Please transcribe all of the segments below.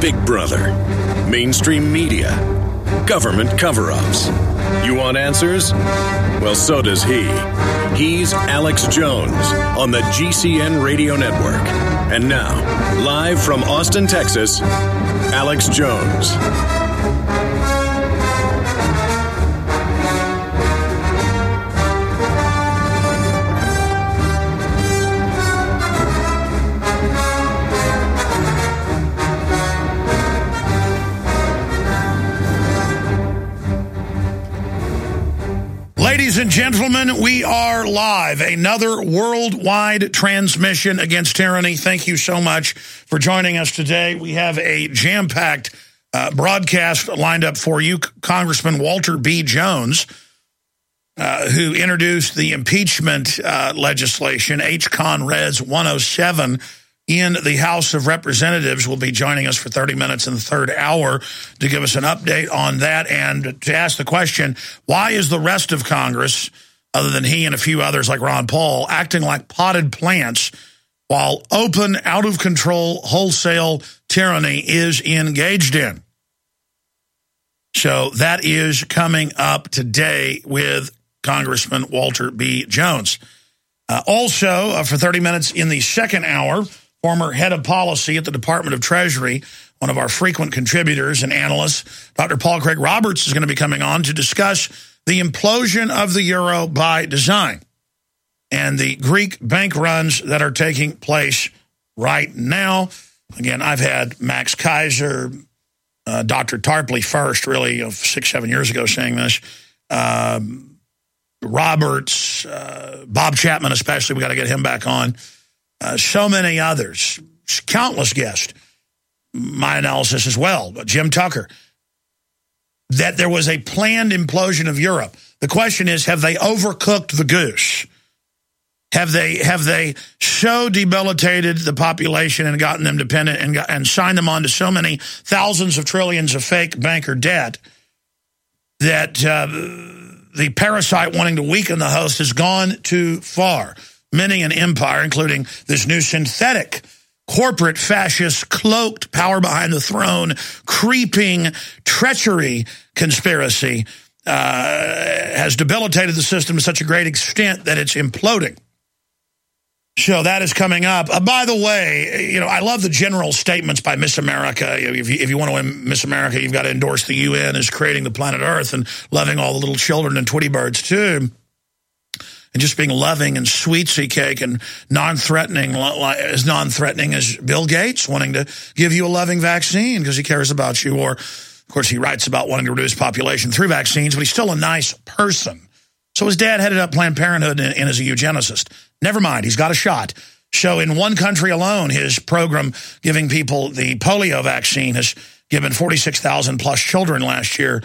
Big Brother, mainstream media, government cover-ups. You want answers? Well, so does he. He's Alex Jones on the GCN Radio Network. And now, live from Austin, Texas, Alex Jones. Ladies and gentlemen, we are live. Another worldwide transmission against tyranny. Thank you so much for joining us today. We have a jam-packed broadcast lined up for you. Congressman Walter B. Jones, who introduced the impeachment legislation, H-Con Res 107, in the House of Representatives, will be joining us for 30 minutes in the third hour to give us an update on that and to ask the question, why is the rest of Congress, other than he and a few others like Ron Paul, acting like potted plants while open, out-of-control, wholesale tyranny is engaged in? So that is coming up today with Congressman Walter B. Jones. Also, for 30 minutes in the second hour, former head of policy at the Department of Treasury, one of our frequent contributors and analysts, Dr. Paul Craig Roberts, is going to be coming on to discuss the implosion of the euro by design and the Greek bank runs that are taking place right now. Again, I've had Max Kaiser, Dr. Tarpley first, really, 6-7 years ago saying this, Roberts, Bob Chapman especially, we got to get him back on. So many others, countless guests, my analysis as well, Jim Tucker, that there was a planned implosion of Europe. The question is, have they overcooked the goose? Have they so debilitated the population and gotten them dependent and signed them on to so many thousands of trillions of fake banker debt that the parasite wanting to weaken the host has gone too far? Many an empire, including this new synthetic, corporate, fascist, cloaked, power behind the throne, creeping treachery conspiracy, has debilitated the system to such a great extent that it's imploding. So that is coming up. By the way, I love the general statements by Miss America. If you want to win Miss America, you've got to endorse the UN as creating the planet Earth and loving all the little children and Tweety birds too. And just being loving and sweet-sea cake and non-threatening as Bill Gates wanting to give you a loving vaccine because he cares about you. Or, of course, he writes about wanting to reduce population through vaccines, but he's still a nice person. So his dad headed up Planned Parenthood and is a eugenicist. Never mind, he's got a shot. So in one country alone, his program giving people the polio vaccine has given 46,000 plus children last year.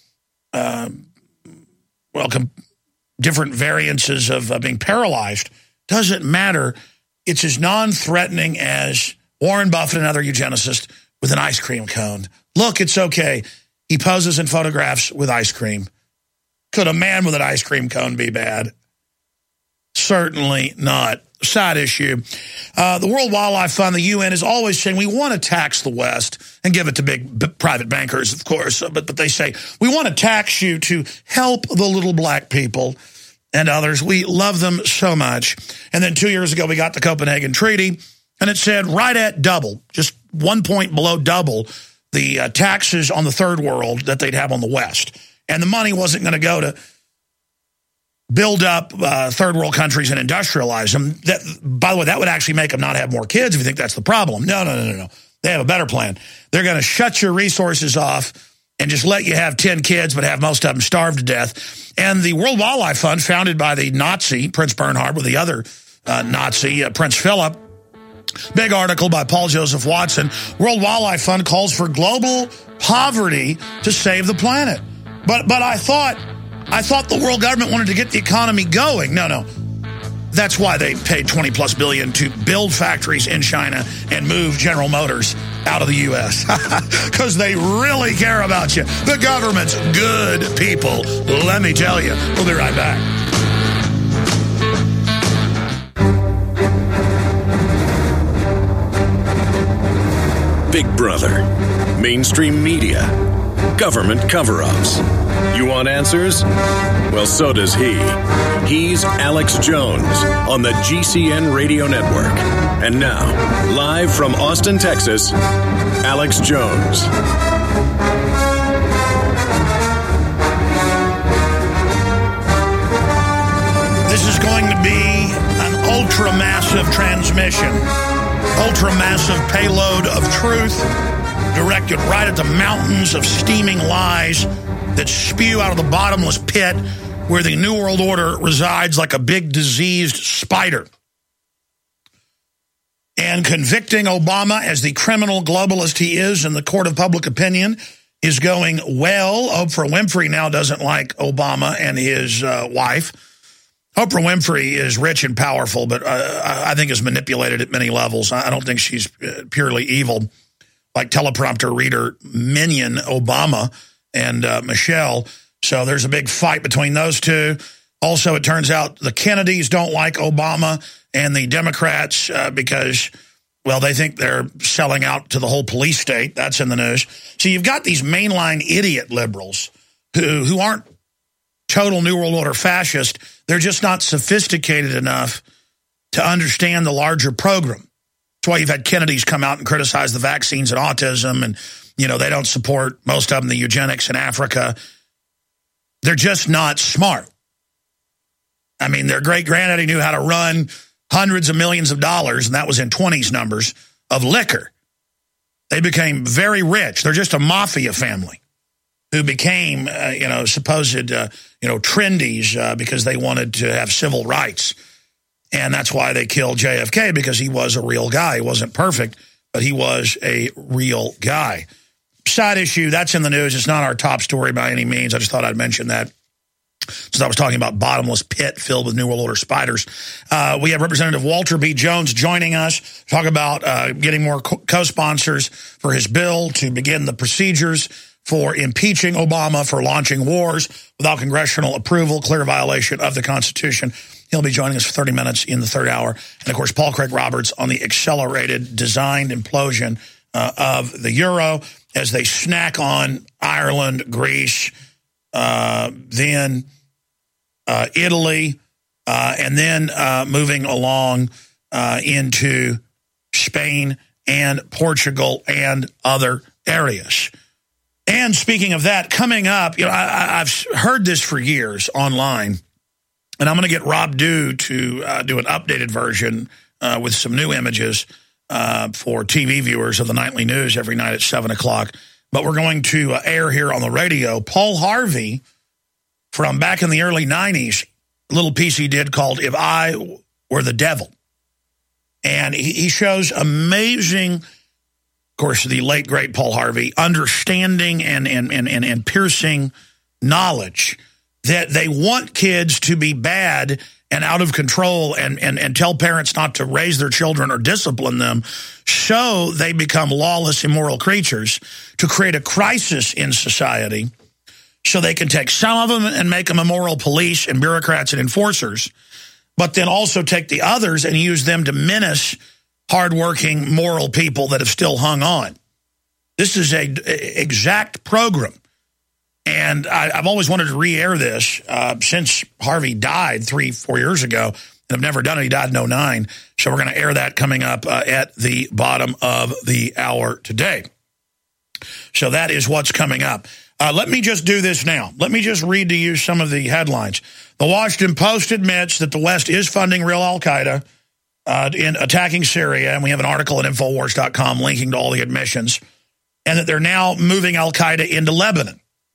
Different variances of being paralyzed. Doesn't matter. It's as non-threatening as Warren Buffett, another eugenicist, with an ice cream cone. Look, it's okay. He poses in photographs with ice cream. Could a man with an ice cream cone be bad? Certainly not. Side issue. The World Wildlife Fund, the UN, is always saying we want to tax the West and give it to big private bankers, of course. But they say we want to tax you to help the little black people and others. We love them so much. And then 2 years ago, we got the Copenhagen Treaty, and it said right at double, just 1 point below double, the taxes on the third world that they'd have on the West. And the money wasn't going to go to build up third world countries and industrialize them. That, by the way, that would actually make them not have more kids if you think that's the problem. No. They have a better plan. They're going to shut your resources off and just let you have 10 kids, but have most of them starve to death. And the World Wildlife Fund, founded by the Nazi, Prince Bernhard, with the other Nazi, Prince Philip, big article by Paul Joseph Watson, World Wildlife Fund calls for global poverty to save the planet. But I thought the world government wanted to get the economy going. No. That's why they paid $20+ billion to build factories in China and move General Motors out of the U.S. because they really care about you. The government's good people, let me tell you. We'll be right back. Big Brother, mainstream media, government cover-ups. You want answers? Well, so does he. He's Alex Jones on the GCN Radio Network. And now, live from Austin, Texas, Alex Jones. This is going to be an ultra-massive transmission, ultra-massive payload of truth directed right at the mountains of steaming lies that spew out of the bottomless pit where the New World Order resides like a big diseased spider. And convicting Obama as the criminal globalist he is in the court of public opinion is going well. Oprah Winfrey now doesn't like Obama and his wife. Oprah Winfrey is rich and powerful, but I think is manipulated at many levels. I don't think she's purely evil, like teleprompter reader minion Obama and Michelle. So there's a big fight between those two. Also, it turns out the Kennedys don't like Obama and the Democrats because, well, they think they're selling out to the whole police state. That's in the news. So you've got these mainline idiot liberals who aren't total New World Order fascist. They're just not sophisticated enough to understand the larger program. That's why you've had Kennedys come out and criticize the vaccines and autism, and, you know, they don't support, most of them, the eugenics in Africa. They're just not smart. I mean, their great-granddaddy knew how to run hundreds of millions of dollars, and that was in 20s numbers, of liquor. They became very rich. They're just a mafia family who became, supposed, trendies because they wanted to have civil rights. And that's why they killed JFK, because he was a real guy. He wasn't perfect, but he was a real guy. Side issue, that's in the news. It's not our top story by any means. I just thought I'd mention that, since I was talking about bottomless pit filled with New World Order spiders. We have Representative Walter B. Jones joining us to talk about getting more co-sponsors for his bill to begin the procedures for impeaching Obama for launching wars without congressional approval, clear violation of the Constitution. He'll be joining us for 30 minutes in the third hour. And, of course, Paul Craig Roberts on the accelerated, designed implosion of the euro as they snack on Ireland, Greece, then Italy, and then moving along into Spain and Portugal and other areas. And speaking of that, coming up, I've heard this for years online, and I'm going to get Rob Dew to do an updated version with some new images for TV viewers of the nightly news every night at 7 o'clock. But we're going to air here on the radio Paul Harvey from back in the early 90s, a little piece he did called If I Were the Devil. And he shows amazing, of course, the late, great Paul Harvey, understanding and piercing knowledge that they want kids to be bad and out of control and tell parents not to raise their children or discipline them, so they become lawless, immoral creatures, to create a crisis in society so they can take some of them and make them immoral police and bureaucrats and enforcers, but then also take the others and use them to menace hardworking, moral people that have still hung on. This is an exact program. And I've always wanted to re-air this since Harvey died 3-4 years ago, and I've never done it. He died in 2009. So we're going to air that coming up at the bottom of the hour today. So that is what's coming up. Let me just do this now. Let me just read to you some of the headlines. The Washington Post admits that the West is funding real al-Qaeda in attacking Syria, and we have an article at Infowars.com linking to all the admissions, and that they're now moving al-Qaeda into Lebanon.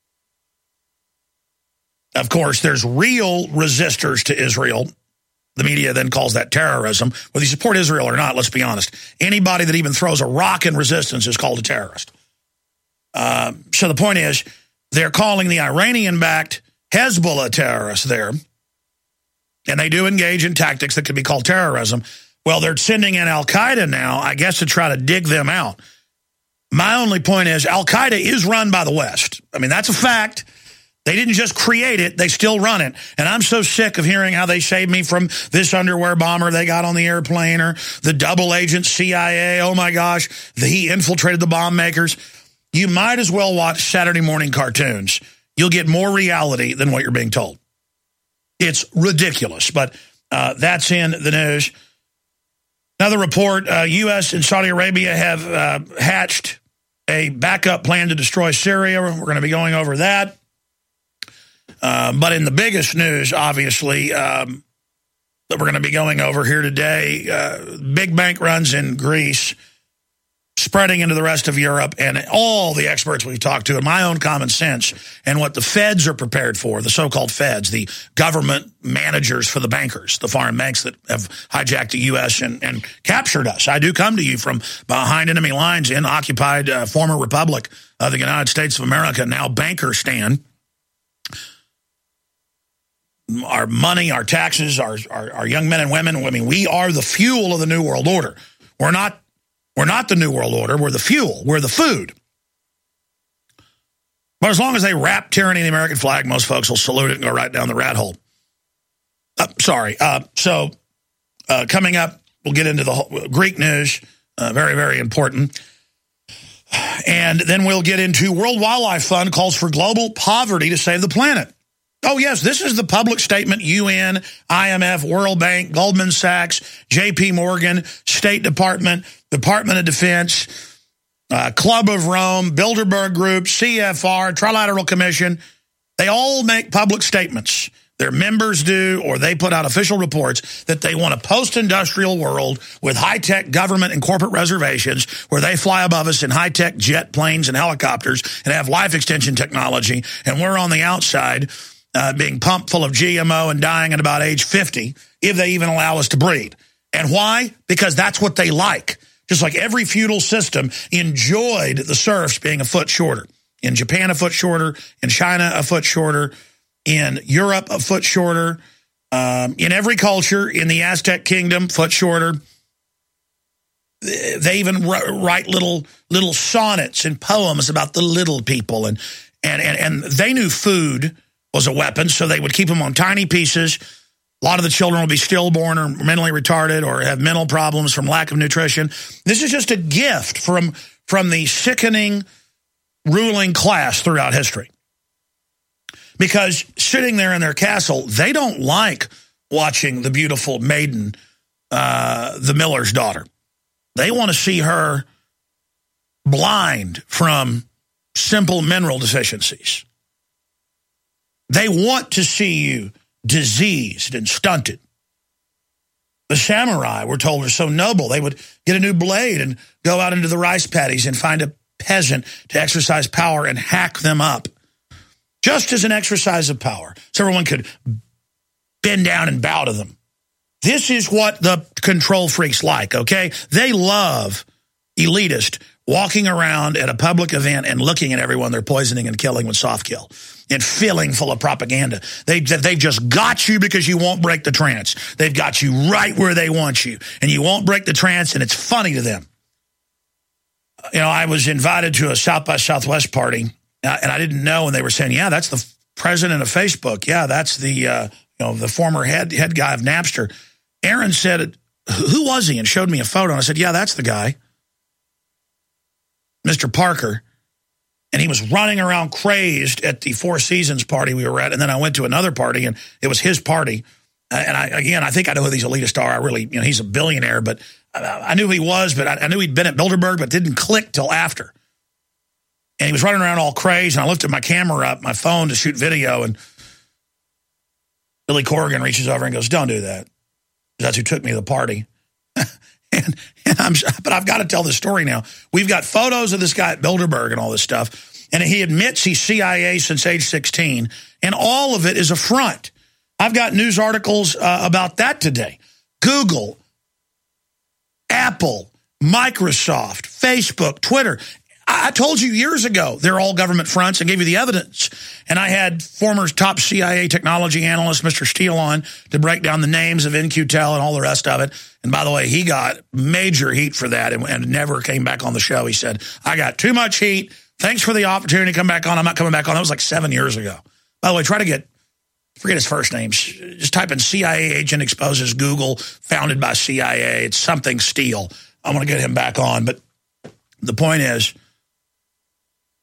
Of course, there's real resistors to Israel. The media then calls that terrorism. Whether you support Israel or not, let's be honest. Anybody that even throws a rock in resistance is called a terrorist. So the point is, they're calling the Iranian-backed Hezbollah terrorists there, and they do engage in tactics that could be called terrorism. Well, they're sending in al-Qaeda now, I guess, to try to dig them out. My only point is, al-Qaeda is run by the West. I mean, that's a fact. They didn't just create it, they still run it. And I'm so sick of hearing how they saved me from this underwear bomber they got on the airplane, or the double agent CIA, oh my gosh, he infiltrated the bomb makers. you might as well watch Saturday morning cartoons. You'll get more reality than what you're being told. It's ridiculous, but that's in the news. Another report, U.S. and Saudi Arabia have hatched a backup plan to destroy Syria. We're going to be going over that. But in the biggest news, obviously, that we're going to be going over here today, big bank runs in Greece, spreading into the rest of Europe, and all the experts we've talked to, and my own common sense, and what the feds are prepared for, the so-called feds, the government managers for the bankers, the foreign banks that have hijacked the U.S. and captured us. I do come to you from behind enemy lines in occupied former republic of the United States of America, now Bankerstan. Our money, our taxes, our young men and women, I mean, we are the fuel of the New World Order. We're not the New World Order. We're the fuel. We're the food. But as long as they wrap tyranny in the American flag, most folks will salute it and go right down the rat hole. So coming up, we'll get into the whole Greek news. Very, very important. And then we'll get into World Wildlife Fund calls for global poverty to save the planet. Oh, yes, this is the public statement. UN, IMF, World Bank, Goldman Sachs, J.P. Morgan, State Department, Department of Defense, Club of Rome, Bilderberg Group, CFR, Trilateral Commission. They all make public statements. Their members do, or they put out official reports that they want a post-industrial world with high-tech government and corporate reservations where they fly above us in high-tech jet planes and helicopters and have life extension technology, and we're on the outside being pumped full of GMO and dying at about age 50, if they even allow us to breed. And why? Because that's what they like. Just like every feudal system enjoyed the serfs being a foot shorter. In Japan, a foot shorter. In China, a foot shorter. In Europe, a foot shorter. In every culture, in the Aztec kingdom, foot shorter. They even write little sonnets and poems about the little people. And they knew food was a weapon, so they would keep them on tiny pieces. A lot of the children will be stillborn or mentally retarded or have mental problems from lack of nutrition. This is just a gift from the sickening ruling class throughout history. Because sitting there in their castle, they don't like watching the beautiful maiden, the miller's daughter. They want to see her blind from simple mineral deficiencies. They want to see you diseased and stunted. The samurai, we're told, are so noble. They would get a new blade and go out into the rice paddies and find a peasant to exercise power and hack them up. Just as an exercise of power, so everyone could bend down and bow to them. This is what the control freaks like, okay? They love elitist walking around at a public event and looking at everyone they're poisoning and killing with soft kill and filling full of propaganda. They've just got you because you won't break the trance. They've got you right where they want you, and you won't break the trance, and it's funny to them. You know, I was invited to a South by Southwest party, and I didn't know, and they were saying, yeah, that's the president of Facebook. Yeah, that's the the former head guy of Napster. Aaron said, who was he? And showed me a photo, and I said, yeah, that's the guy. Mr. Parker, and he was running around crazed at the Four Seasons party we were at, and then I went to another party, and it was his party. And I think I know who these elitists are. I really, he's a billionaire, but I knew who he was, but I knew he'd been at Bilderberg, but didn't click till after. And he was running around all crazed, and I lifted my camera up, my phone, to shoot video, and Billy Corrigan reaches over and goes, don't do that. That's who took me to the party. But I've got to tell this story now. We've got photos of this guy at Bilderberg and all this stuff, and he admits he's CIA since age 16, and all of it is a front. I've got news articles about that today. Google, Apple, Microsoft, Facebook, Twitter. I told you years ago they're all government fronts and gave you the evidence. And I had former top CIA technology analyst, Mr. Steele, on to break down the names of NQTel and all the rest of it. And by the way, he got major heat for that and never came back on the show. He said, I got too much heat. Thanks for the opportunity to come back on. I'm not coming back on. That was like 7 years ago. By the way, forget his first name. Just type in CIA agent exposes Google, founded by CIA. It's something Steele. I want to get him back on. But the point is,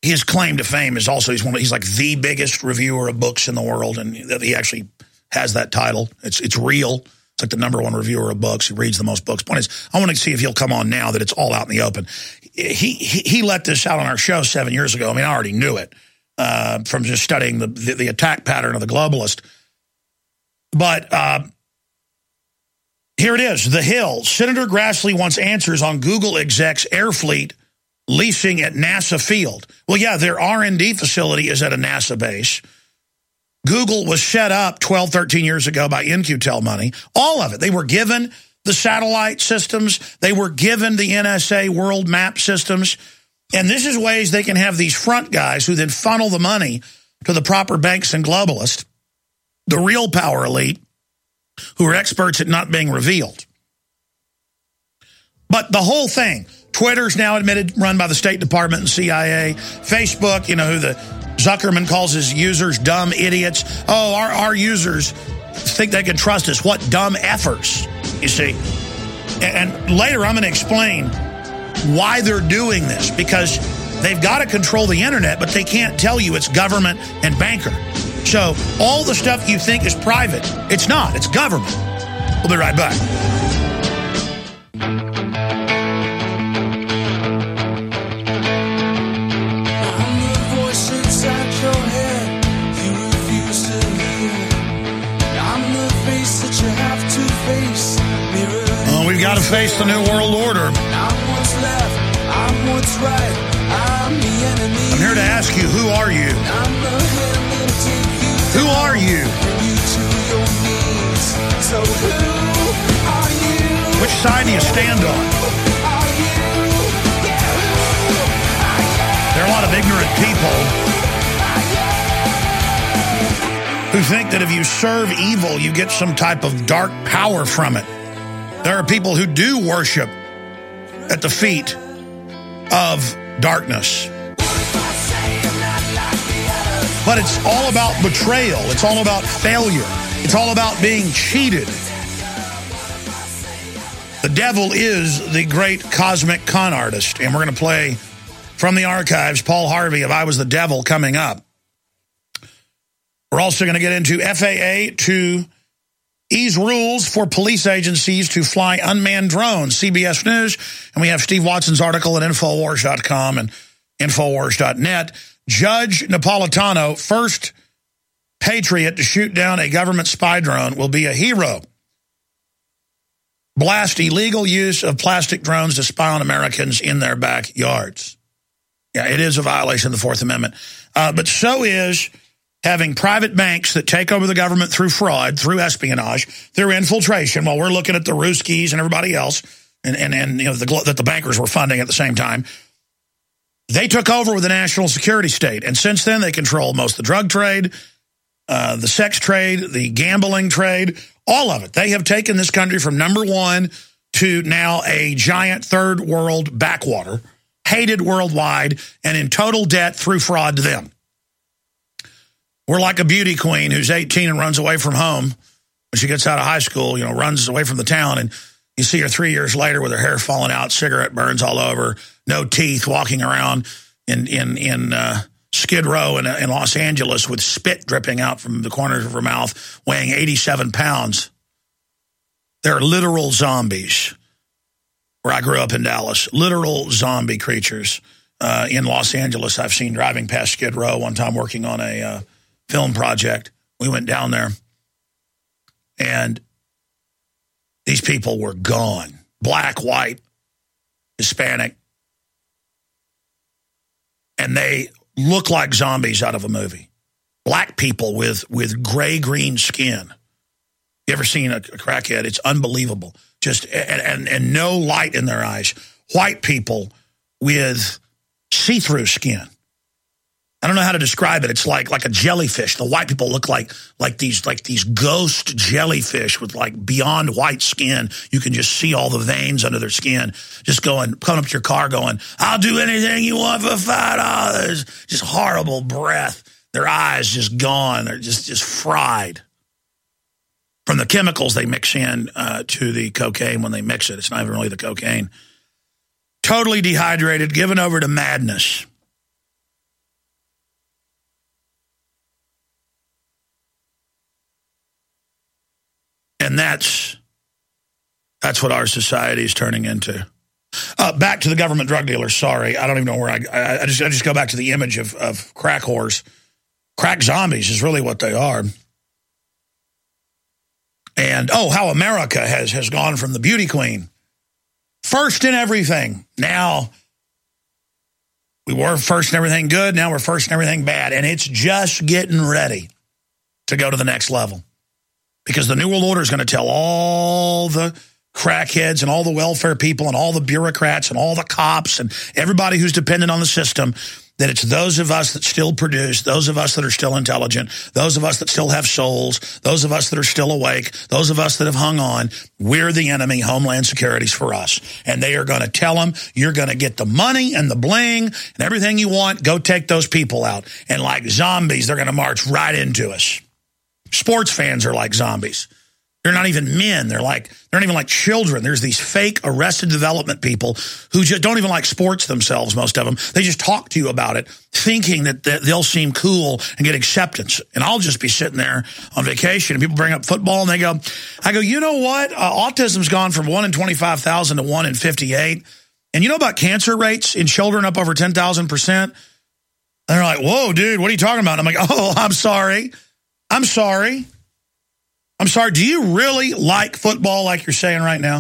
his claim to fame is also he's like the biggest reviewer of books in the world, and he actually has that title. It's real. It's like the #1 reviewer of books. He reads the most books. Point is, I want to see if he'll come on now that it's all out in the open. He let this out on our show 7 years ago. I mean, I already knew it from just studying the attack pattern of the globalist. But here it is, The Hill. Senator Grassley wants answers on Google execs' air fleet leasing at NASA field. Well, yeah, their R&D facility is at a NASA base. Google was set up 12, 13 years ago by In-Q-Tel money. All of it. They were given the satellite systems. They were given the NSA world map systems. And this is ways they can have these front guys who then funnel the money to the proper banks and globalists, the real power elite, who are experts at not being revealed. But the whole thing, Twitter's now admitted run by the State Department and CIA. Facebook, you know, who the Zuckerman calls his users dumb idiots. Oh, our users think they can trust us. What dumb effers, you see. And later I'm going to explain why they're doing this, because they've got to control the internet, but they can't tell you it's government and banker. So all the stuff you think is private, it's not. It's government. We'll be right back. We've got to face the New World Order. I'm here to ask you, who are you? Who are you? Which side do you stand on? There are a lot of ignorant people who think that if you serve evil, you get some type of dark power from it. There are people who do worship at the feet of darkness. But it's all about betrayal. It's all about failure. It's all about being cheated. The devil is the great cosmic con artist. And we're going to play from the archives Paul Harvey of I Was the Devil coming up. We're also going to get into FAA to ease rules for police agencies to fly unmanned drones, CBS News. And we have Steve Watson's article at Infowars.com and Infowars.net. Judge Napolitano, first patriot to shoot down a government spy drone, will be a hero. Blast illegal use of plastic drones to spy on Americans in their backyards. Yeah, it is a violation of the Fourth Amendment. But so is having private banks that take over the government through fraud, through espionage, through infiltration, while we're looking at the Ruskies and everybody else, and you know, that the bankers were funding at the same time. They took over with the national security state, and since then they control most of the drug trade, the sex trade, the gambling trade, all of it. They have taken this country from #1 to now a giant third world backwater, hated worldwide, and in total debt through fraud to them. We're like a beauty queen who's 18 and runs away from home when she gets out of high school, you know, runs away from the town, and you see her 3 years later with her hair falling out, cigarette burns all over, no teeth, walking around in Skid Row in Los Angeles with spit dripping out from the corners of her mouth, weighing 87 pounds. They're literal zombies. Where I grew up in Dallas, literal zombie creatures in Los Angeles. I've seen driving past Skid Row one time working on a film project. We went down there, and these people were gone. Black, white, Hispanic. And they look like zombies out of a movie. Black people with gray-green skin. You ever seen a crackhead? It's unbelievable. Just and no light in their eyes. White people with see-through skin. I don't know how to describe it. It's like a jellyfish. The white people look like these ghost jellyfish with like beyond white skin. You can just see all the veins under their skin. Just coming up to your car going, "I'll do anything you want for $5." Just horrible breath. Their eyes just gone. They're just fried from the chemicals they mix in to the cocaine when they mix it. It's not even really the cocaine. Totally dehydrated, given over to madness. And that's what our society is turning into. Back to the government drug dealers. Sorry, I don't even know where I just go back to the image of crack whores. Crack zombies is really what they are. And, how America has gone from the beauty queen, first in everything. Now, we were first in everything good, now we're first in everything bad. And it's just getting ready to go to the next level. Because the New World Order is going to tell all the crackheads and all the welfare people and all the bureaucrats and all the cops and everybody who's dependent on the system that it's those of us that still produce, those of us that are still intelligent, those of us that still have souls, those of us that are still awake, those of us that have hung on, we're the enemy. Homeland Security's for us. And they are going to tell them, you're going to get the money and the bling and everything you want. Go take those people out. And like zombies, they're going to march right into us. Sports fans are like zombies. They're not even men. They're not even like children. There's these fake Arrested Development people who just don't even like sports themselves, most of them. They just talk to you about it, thinking that they'll seem cool and get acceptance. And I'll just be sitting there on vacation, and people bring up football, and I go, you know what? Autism's gone from 1 in 25,000 to 1 in 58. And you know about cancer rates in children up over 10,000%? And they're like, whoa, dude, what are you talking about? And I'm like, oh, I'm sorry. Do you really like football like you're saying right now?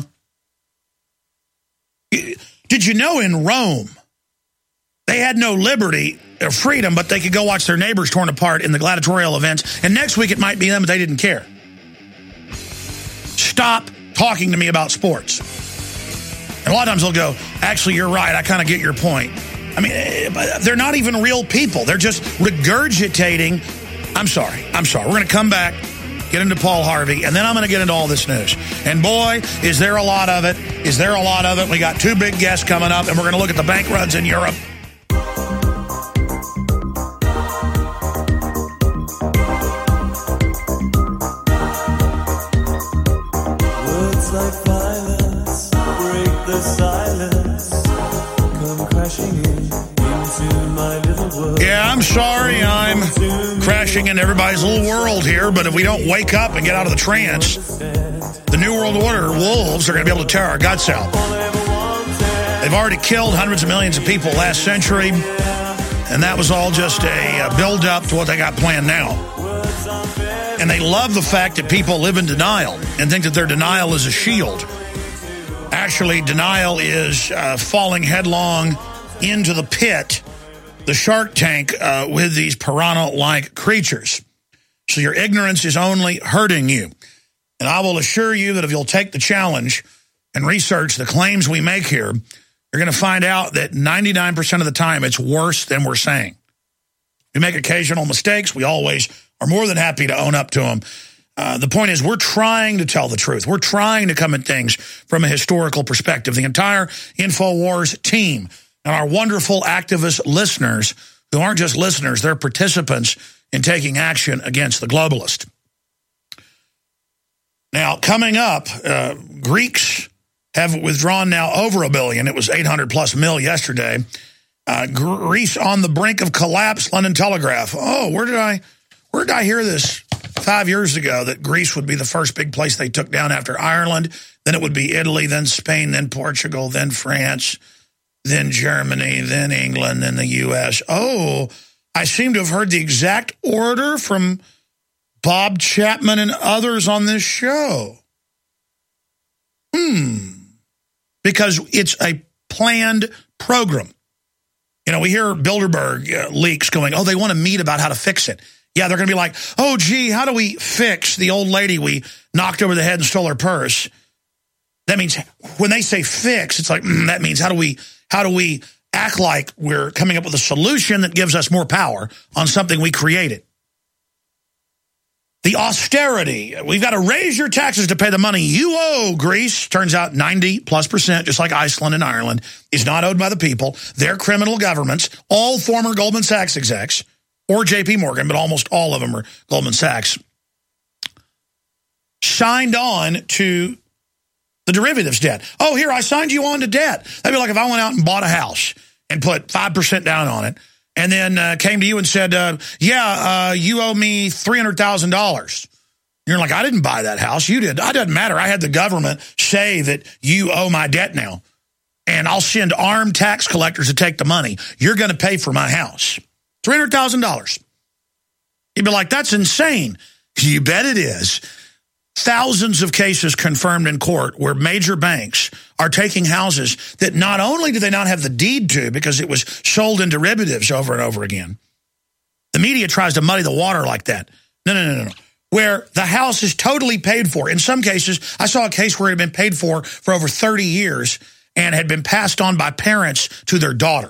Did you know in Rome, they had no liberty or freedom, but they could go watch their neighbors torn apart in the gladiatorial events, and next week it might be them, but they didn't care. Stop talking to me about sports. And a lot of times they'll go, actually, you're right, I kind of get your point. I mean, they're not even real people. They're just regurgitating. I'm sorry. We're going to come back, get into Paul Harvey, and then I'm going to get into all this news. And boy, is there a lot of it. We got 2 big guests coming up, and we're going to look at the bank runs in Europe. Words like violence break the silence, come crashing into my little world. Yeah, I'm sorry I'm crashing into everybody's little world here, but if we don't wake up and get out of the trance, the New World Order wolves are going to be able to tear our guts out. They've already killed hundreds of millions of people last century, and that was all just a build-up to what they got planned now. And they love the fact that people live in denial and think that their denial is a shield. Actually, denial is falling headlong into the pit, the shark tank, with these piranha-like creatures. So your ignorance is only hurting you. And I will assure you that if you'll take the challenge and research the claims we make here, you're going to find out that 99% of the time it's worse than we're saying. We make occasional mistakes. We always are more than happy to own up to them. The point is, we're trying to tell the truth. We're trying to come at things from a historical perspective. The entire InfoWars team and our wonderful activist listeners, who aren't just listeners, they're participants in taking action against the globalist. Now, coming up, Greeks have withdrawn now over $1 billion. It was 800+ mil yesterday. Greece on the brink of collapse, London Telegraph. Oh, where did I hear this 5 years ago, that Greece would be the first big place they took down after Ireland? Then it would be Italy, then Spain, then Portugal, then France, then Germany, then England, then the U.S. Oh, I seem to have heard the exact order from Bob Chapman and others on this show. Because it's a planned program. You know, we hear Bilderberg leaks going, oh, they want to meet about how to fix it. Yeah, they're going to be like, oh, gee, how do we fix the old lady we knocked over the head and stole her purse? That means when they say fix, it's like, that means how do we act like we're coming up with a solution that gives us more power on something we created? The austerity, we've got to raise your taxes to pay the money you owe, Greece. Turns out 90+%, just like Iceland and Ireland, is not owed by the people. They're criminal governments, all former Goldman Sachs execs, or J.P. Morgan, but almost all of them are Goldman Sachs, signed on to the derivatives debt. Oh, here, I signed you on to debt. That'd be like if I went out and bought a house and put 5% down on it, and then came to you and said, you owe me $300,000. You're like, I didn't buy that house. You did. It doesn't matter. I had the government say that you owe my debt now. And I'll send armed tax collectors to take the money. You're going to pay for my house. $300,000. You'd be like, that's insane. You bet it is. Thousands of cases confirmed in court where major banks are taking houses that not only do they not have the deed to because it was sold in derivatives over and over again. The media tries to muddy the water like that. No. Where the house is totally paid for. In some cases, I saw a case where it had been paid for over 30 years and had been passed on by parents to their daughter.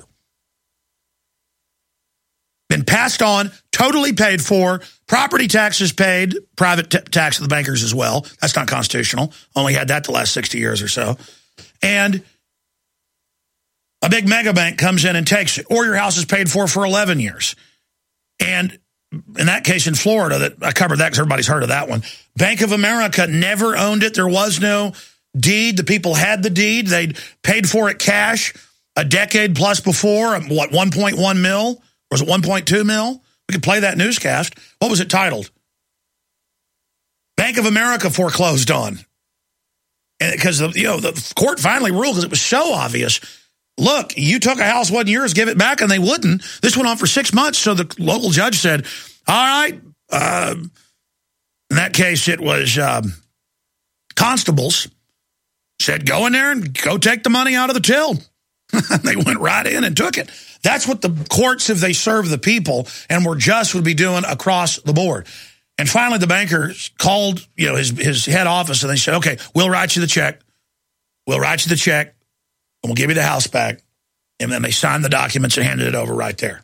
Been passed on, totally paid for, property taxes paid, private tax to the bankers as well. That's not constitutional. Only had that the last 60 years or so. And a big mega bank comes in and takes it. Or your house is paid for 11 years. And in that case in Florida, that I covered that because everybody's heard of that one. Bank of America never owned it. There was no deed. The people had the deed. They'd paid for it cash a decade plus before. What, 1.1 mil? Was it 1.2 mil? We could play that newscast. What was it titled? Bank of America foreclosed on. And because the court finally ruled because it was so obvious. Look, you took a house, wasn't yours, give it back, and they wouldn't. This went on for 6 months, so the local judge said, all right. In that case, it was constables. Said, go in there and go take the money out of the till. They went right in and took it. That's what the courts, if they serve the people and were just, would be doing across the board. And finally, the banker called his head office, and they said, okay, we'll write you the check. We'll write you the check. And we'll give you the house back. And then they signed the documents and handed it over right there.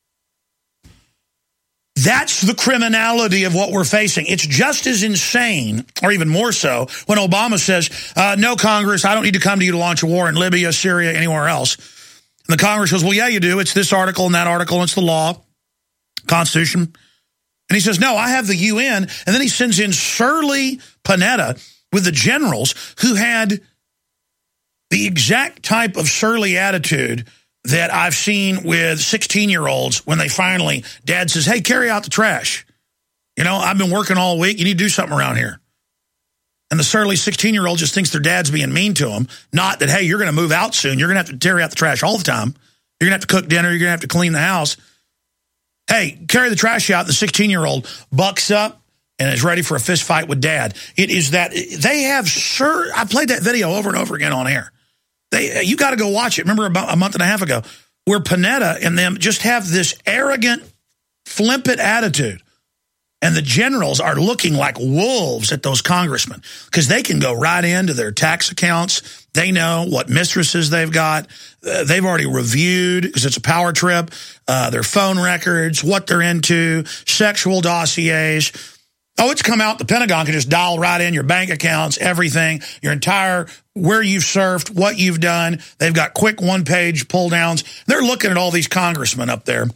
That's the criminality of what we're facing. It's just as insane, or even more so, when Obama says, no, Congress, I don't need to come to you to launch a war in Libya, Syria, anywhere else. And the Congress goes, well, yeah, you do. It's this article and that article, and it's the law, Constitution. And he says, no, I have the UN. And then he sends in Shirley Panetta with the generals who had the exact type of surly attitude that I've seen with 16-year-olds when they finally, dad says, hey, carry out the trash. I've been working all week. You need to do something around here. And the surly 16-year-old just thinks their dad's being mean to them. Not that, hey, you're going to move out soon. You're going to have to carry out the trash all the time. You're going to have to cook dinner. You're going to have to clean the house. Hey, carry the trash out. The 16-year-old bucks up and is ready for a fist fight with dad. It is that they have, I played that video over and over again on air. You got to go watch it. Remember about a month and a half ago where Panetta and them just have this arrogant, flippant attitude. And the generals are looking like wolves at those congressmen because they can go right into their tax accounts. They know what mistresses they've got. They've already reviewed, because it's a power trip, their phone records, what they're into, sexual dossiers. Oh, it's come out. The Pentagon can just dial right in your bank accounts, everything, your entire, where you've surfed, what you've done. They've got quick one-page pull-downs. They're looking at all these congressmen up there,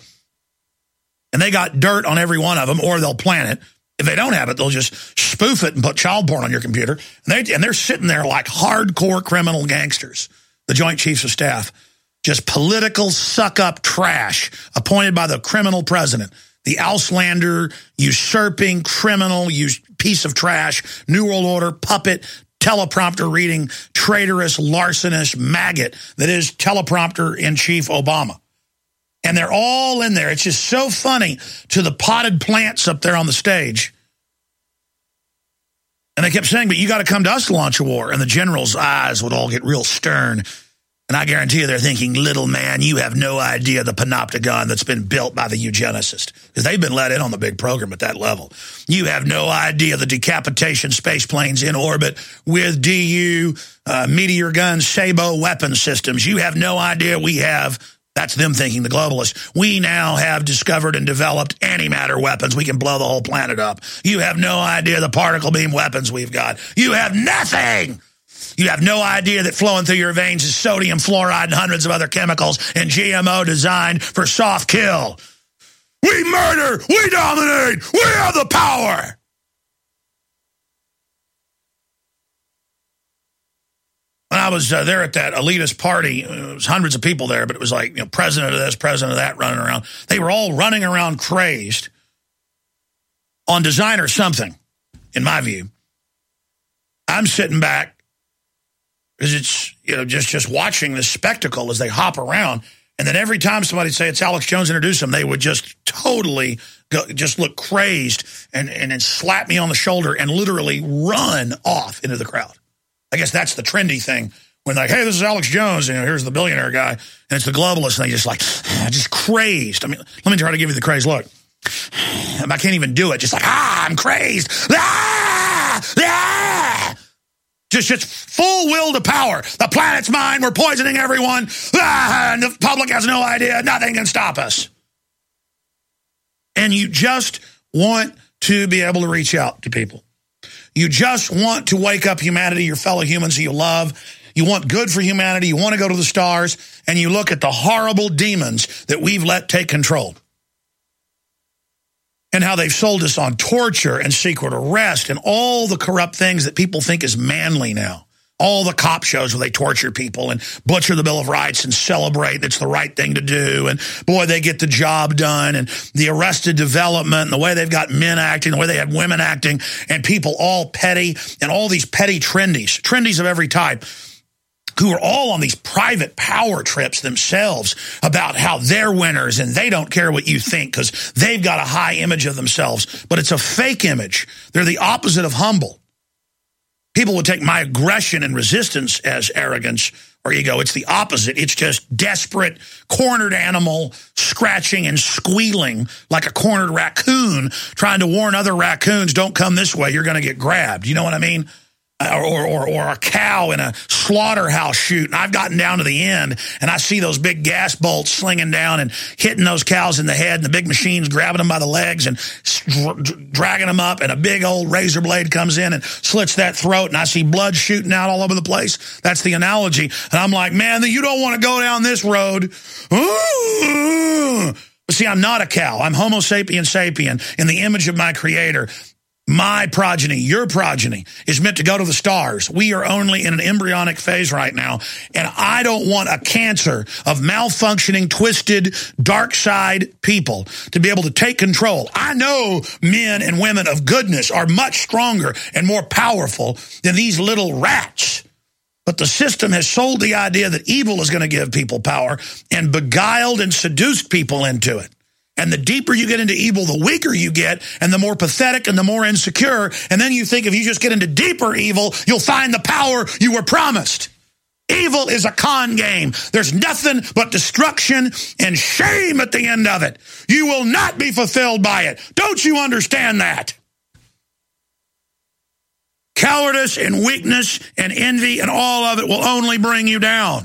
and they got dirt on every one of them, or they'll plant it. If they don't have it, they'll just spoof it and put child porn on your computer. And they're sitting there like hardcore criminal gangsters, the Joint Chiefs of Staff, just political suck-up trash appointed by the criminal president. The Auslander, usurping, criminal, piece of trash, New World Order, puppet, teleprompter reading, traitorous, larcenous maggot that is teleprompter-in-chief Obama. And they're all in there. It's just so funny to the potted plants up there on the stage. And they kept saying, but you got to come to us to launch a war. And the generals' eyes would all get real stern. And I guarantee you they're thinking, little man, you have no idea the panopticon that's been built by the eugenicist. Because they've been let in on the big program at that level. You have no idea the decapitation space planes in orbit with DU, meteor guns, Sabo weapon systems. You have no idea we have, that's them thinking, the globalists. We now have discovered and developed antimatter weapons. We can blow the whole planet up. You have no idea the particle beam weapons we've got. You have nothing. You have no idea that flowing through your veins is sodium fluoride and hundreds of other chemicals and GMO designed for soft kill. We murder, we dominate, we have the power. When I was there at that elitist party, it was hundreds of people there, but it was like, president of this, president of that running around. They were all running around crazed on designer something. in my view. I'm sitting back because it's, just watching this spectacle as they hop around. And then every time somebody say it's Alex Jones, introduce him, they would just totally just look crazed and then slap me on the shoulder and literally run off into the crowd. I guess that's the trendy thing. When they're like, hey, this is Alex Jones, and here's the billionaire guy, and it's the globalist, and they just crazed. I mean, let me try to give you the crazed look. I can't even do it. Just like, I'm crazed. Just full will to power. The planet's mine. We're poisoning everyone. And the public has no idea. Nothing can stop us. And you just want to be able to reach out to people. You just want to wake up humanity, your fellow humans who you love. You want good for humanity. You want to go to the stars. And you look at the horrible demons that we've let take control. And how they've sold us on torture and secret arrest and all the corrupt things that people think is manly now. All the cop shows where they torture people and butcher the Bill of Rights and celebrate that's the right thing to do. And boy, they get the job done. And the Arrested Development and the way they've got men acting, the way they have women acting, and people all petty and all these petty trendies of every type, who are all on these private power trips themselves about how they're winners and they don't care what you think because they've got a high image of themselves. But it's a fake image. They're the opposite of humble. People would take my aggression and resistance as arrogance or ego. It's the opposite. It's just desperate, cornered animal scratching and squealing like a cornered raccoon trying to warn other raccoons, don't come this way, you're going to get grabbed. You know what I mean? Or a cow in a slaughterhouse chute. And I've gotten down to the end, and I see those big gas bolts slinging down and hitting those cows in the head, and the big machines grabbing them by the legs and dragging them up, and a big old razor blade comes in and slits that throat, and I see blood shooting out all over the place. That's the analogy. And I'm like, man, you don't want to go down this road. But see, I'm not a cow. I'm Homo sapien sapien in the image of my creator. My progeny, your progeny, is meant to go to the stars. We are only in an embryonic phase right now, and I don't want a cancer of malfunctioning, twisted, dark side people to be able to take control. I know men and women of goodness are much stronger and more powerful than these little rats. But the system has sold the idea that evil is going to give people power and beguiled and seduced people into it. And the deeper you get into evil, the weaker you get, and the more pathetic and the more insecure. And then you think if you just get into deeper evil, you'll find the power you were promised. Evil is a con game. There's nothing but destruction and shame at the end of it. You will not be fulfilled by it. Don't you understand that? Cowardice and weakness and envy and all of it will only bring you down.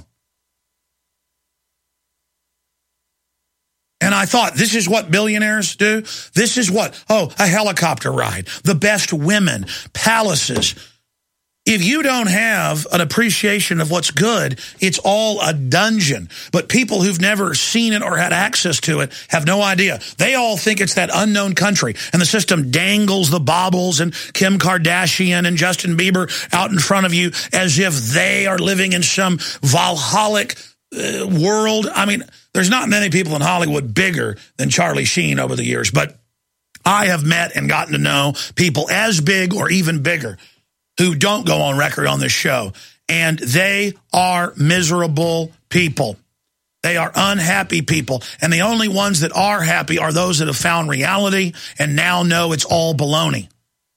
And I thought, this is what billionaires do? This is what? Oh, a helicopter ride, the best women, palaces. If you don't have an appreciation of what's good, it's all a dungeon. But people who've never seen it or had access to it have no idea. They all think it's that unknown country. And the system dangles the baubles and Kim Kardashian and Justin Bieber out in front of you as if they are living in some Valhalla world. I mean, there's not many people in Hollywood bigger than Charlie Sheen over the years, but I have met and gotten to know people as big or even bigger who don't go on record on this show, and they are miserable people. They are unhappy people, and the only ones that are happy are those that have found reality and now know it's all baloney.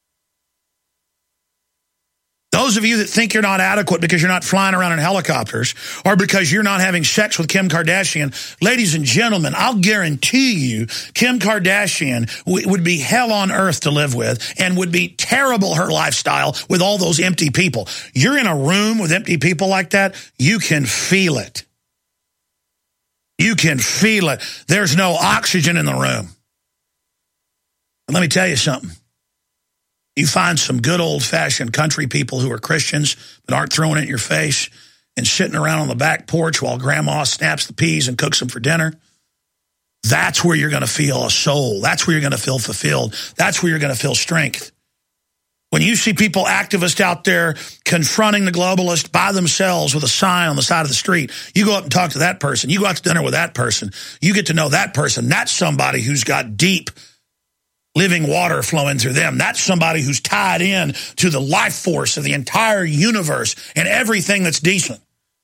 Those of you that think you're not adequate because you're not flying around in helicopters or because you're not having sex with Kim Kardashian, ladies and gentlemen, I'll guarantee you Kim Kardashian would be hell on earth to live with and would be terrible, her lifestyle, with all those empty people. You're in a room with empty people like that, you can feel it. You can feel it. There's no oxygen in the room. And let me tell you something. You find some good old-fashioned country people who are Christians but aren't throwing it in your face and sitting around on the back porch while grandma snaps the peas and cooks them for dinner. That's where you're going to feel a soul. That's where you're going to feel fulfilled. That's where you're going to feel strength. When you see people, activists out there confronting the globalist by themselves with a sign on the side of the street, you go up and talk to that person. You go out to dinner with that person. You get to know that person. That's somebody who's got deep living water flowing through them. That's somebody who's tied in to the life force of the entire universe and everything that's decent.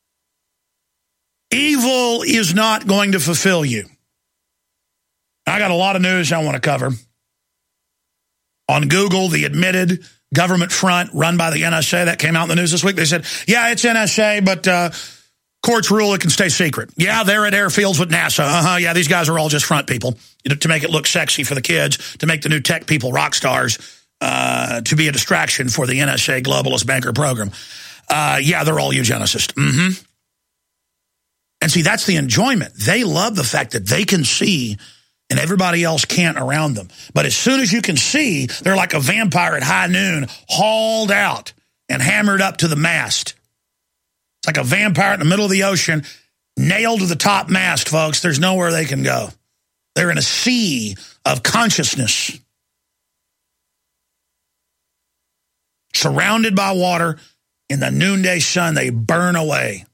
Evil is not going to fulfill you. I got a lot of news I want to cover. On Google, the admitted government front run by the NSA, that came out in the news this week. They said, yeah, it's NSA, but courts rule it can stay secret. Yeah, they're at airfields with NASA. Yeah, these guys are all just front people to make it look sexy for the kids, to make the new tech people rock stars, to be a distraction for the NSA globalist banker program. Yeah, they're all eugenicists. And see, that's the enjoyment. They love the fact that they can see and everybody else can't around them. But as soon as you can see, they're like a vampire at high noon, hauled out and hammered up to the mast. It's like a vampire in the middle of the ocean, nailed to the top mast, folks. There's nowhere they can go. They're in a sea of consciousness, surrounded by water. In the noonday sun, they burn away.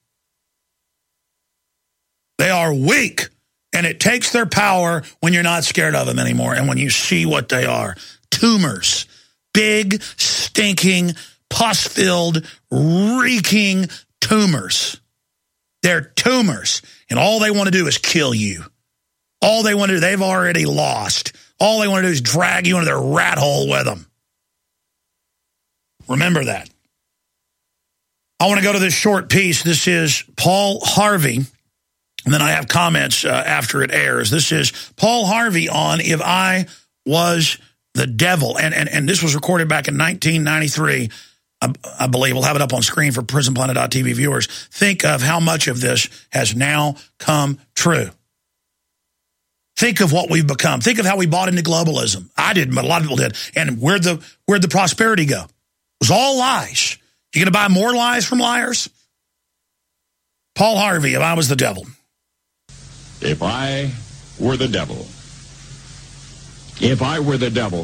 They are weak. And it takes their power when you're not scared of them anymore and when you see what they are. Tumors. Big, stinking, pus-filled, reeking tumors. They're tumors. And all they want to do is kill you. All they want to do, they've already lost. All they want to do is drag you into their rat hole with them. Remember that. I want to go to this short piece. This is Paul Harvey. And then I have comments after it airs. This is Paul Harvey on If I Was the Devil. And this was recorded back in 1993, I believe. We'll have it up on screen for PrisonPlanet.tv viewers. Think of how much of this has now come true. Think of what we've become. Think of how we bought into globalism. I didn't, but a lot of people did. And where'd the prosperity go? It was all lies. You going to buy more lies from liars? Paul Harvey, If I Was the Devil. If I were the devil, if I were the devil,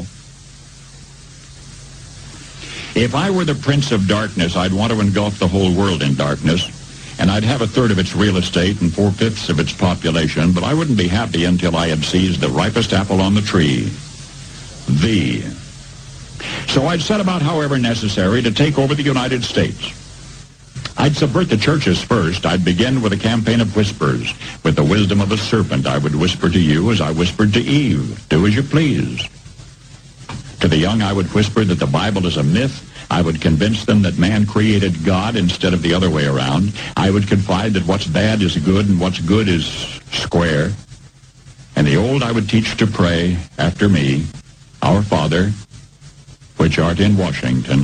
if I were the prince of darkness, I'd want to engulf the whole world in darkness, and I'd have a third of its real estate and 4/5 of its population, but I wouldn't be happy until I had seized the ripest apple on the tree, thee. So I'd set about, however necessary, to take over the United States. I'd subvert the churches first. I'd begin with a campaign of whispers. With the wisdom of a serpent, I would whisper to you as I whispered to Eve, do as you please. To the young, I would whisper that the Bible is a myth. I would convince them that man created God instead of the other way around. I would confide that what's bad is good and what's good is square. And the old I would teach to pray after me, Our Father, which art in Washington.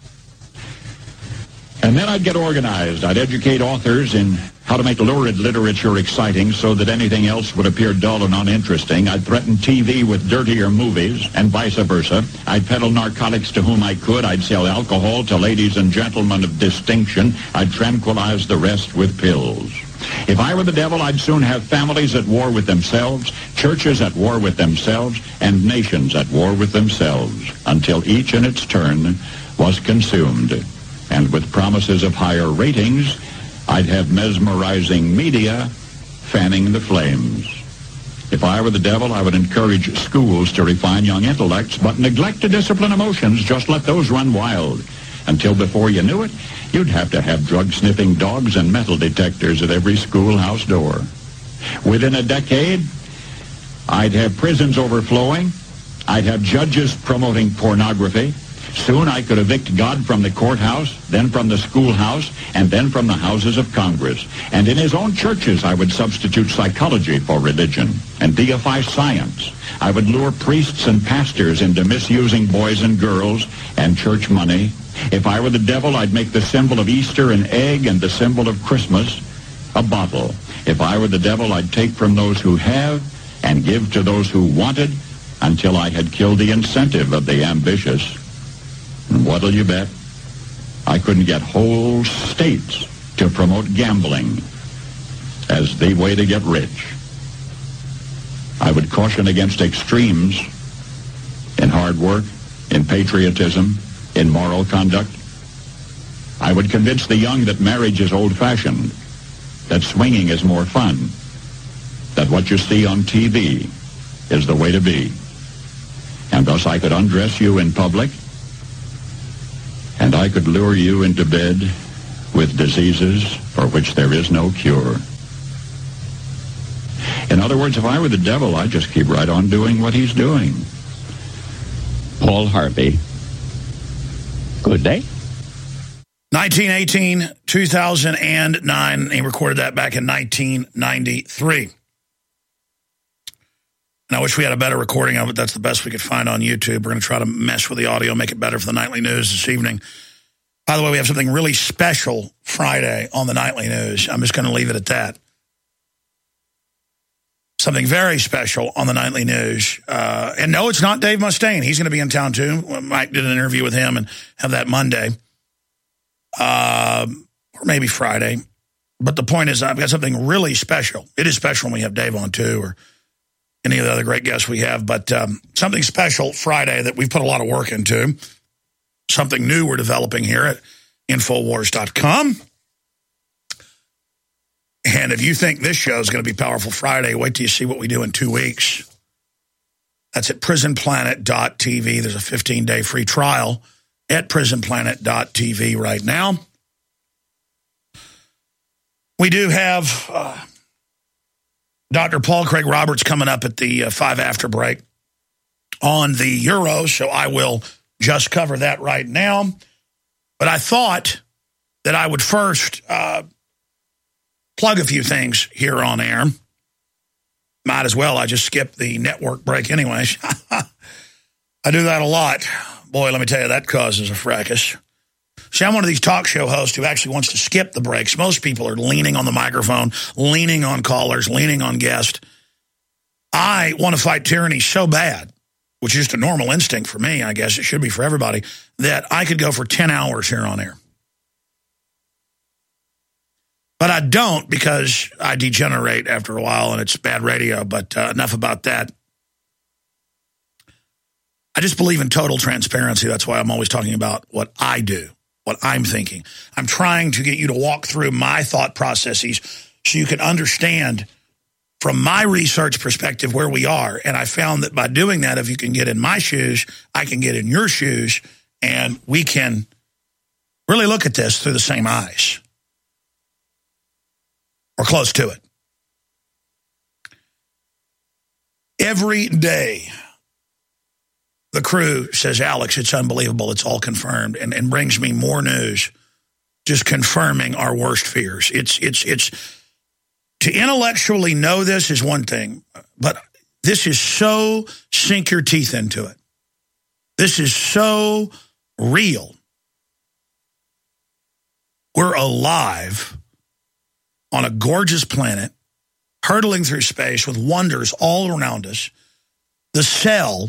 And then I'd get organized. I'd educate authors in how to make lurid literature exciting so that anything else would appear dull and uninteresting. I'd threaten TV with dirtier movies and vice versa. I'd peddle narcotics to whom I could. I'd sell alcohol to ladies and gentlemen of distinction. I'd tranquilize the rest with pills. If I were the devil, I'd soon have families at war with themselves, churches at war with themselves, and nations at war with themselves, until each in its turn was consumed. And with promises of higher ratings, I'd have mesmerizing media fanning the flames. If I were the devil, I would encourage schools to refine young intellects, but neglect to discipline emotions. Just let those run wild. Until before you knew it, you'd have to have drug-sniffing dogs and metal detectors at every schoolhouse door. Within a decade, I'd have prisons overflowing. I'd have judges promoting pornography. Soon I could evict God from the courthouse, then from the schoolhouse, and then from the houses of Congress. And in his own churches, I would substitute psychology for religion and deify science. I would lure priests and pastors into misusing boys and girls and church money. If I were the devil, I'd make the symbol of Easter an egg and the symbol of Christmas a bottle. If I were the devil, I'd take from those who have and give to those who wanted until I had killed the incentive of the ambitious. And what'll you bet? I couldn't get whole states to promote gambling as the way to get rich. I would caution against extremes in hard work, in patriotism, in moral conduct. I would convince the young that marriage is old-fashioned, that swinging is more fun, that what you see on TV is the way to be. and thus I could undress you in public, and I could lure you into bed with diseases for which there is no cure. In other words, if I were the devil, I'd just keep right on doing what he's doing. Paul Harvey. Good day. 1918, 2009. He recorded that back in 1993. And I wish we had a better recording of it. That's the best we could find on YouTube. We're going to try to mess with the audio, make it better for the Nightly News this evening. By the way, we have something really special Friday on the Nightly News. I'm just going to leave it at that. Something very special on the Nightly News. And no, it's not Dave Mustaine. He's going to be in town too. Mike did an interview with him and have that Monday. Or maybe Friday. But the point is, I've got something really special. It is special when we have Dave on too, or any of the other great guests we have. But something special Friday that we've put a lot of work into. Something new we're developing here at Infowars.com. And if you think this show is going to be Powerful Friday, wait till you see what we do in 2 weeks. That's at prisonplanet.tv. There's a 15-day free trial at prisonplanet.tv right now. We do have Dr. Paul Craig Roberts coming up at the 5 after break on the Euros, so I will just cover that right now. But I thought that I would first plug a few things here on air. Might as well. I just skipped the network break anyways. I do that a lot. Boy, let me tell you, that causes a fracas. See, I'm one of these talk show hosts who actually wants to skip the breaks. Most people are leaning on the microphone, leaning on callers, leaning on guests. I want to fight tyranny so bad, which is just a normal instinct for me, I guess it should be for everybody, that I could go for 10 hours here on air. But I don't, because I degenerate after a while and it's bad radio, but enough about that. I just believe in total transparency. That's why I'm always talking about what I do, what I'm thinking. I'm trying to get you to walk through my thought processes so you can understand from my research perspective where we are. And I found that by doing that, if you can get in my shoes, I can get in your shoes, and we can really look at this through the same eyes. Or close to it. Every day, the crew says, Alex, it's unbelievable. It's all confirmed, and brings me more news, just confirming our worst fears. It's to intellectually know this is one thing, but this is so sink your teeth into it. This is so real. We're alive on a gorgeous planet, hurtling through space with wonders all around us. The cell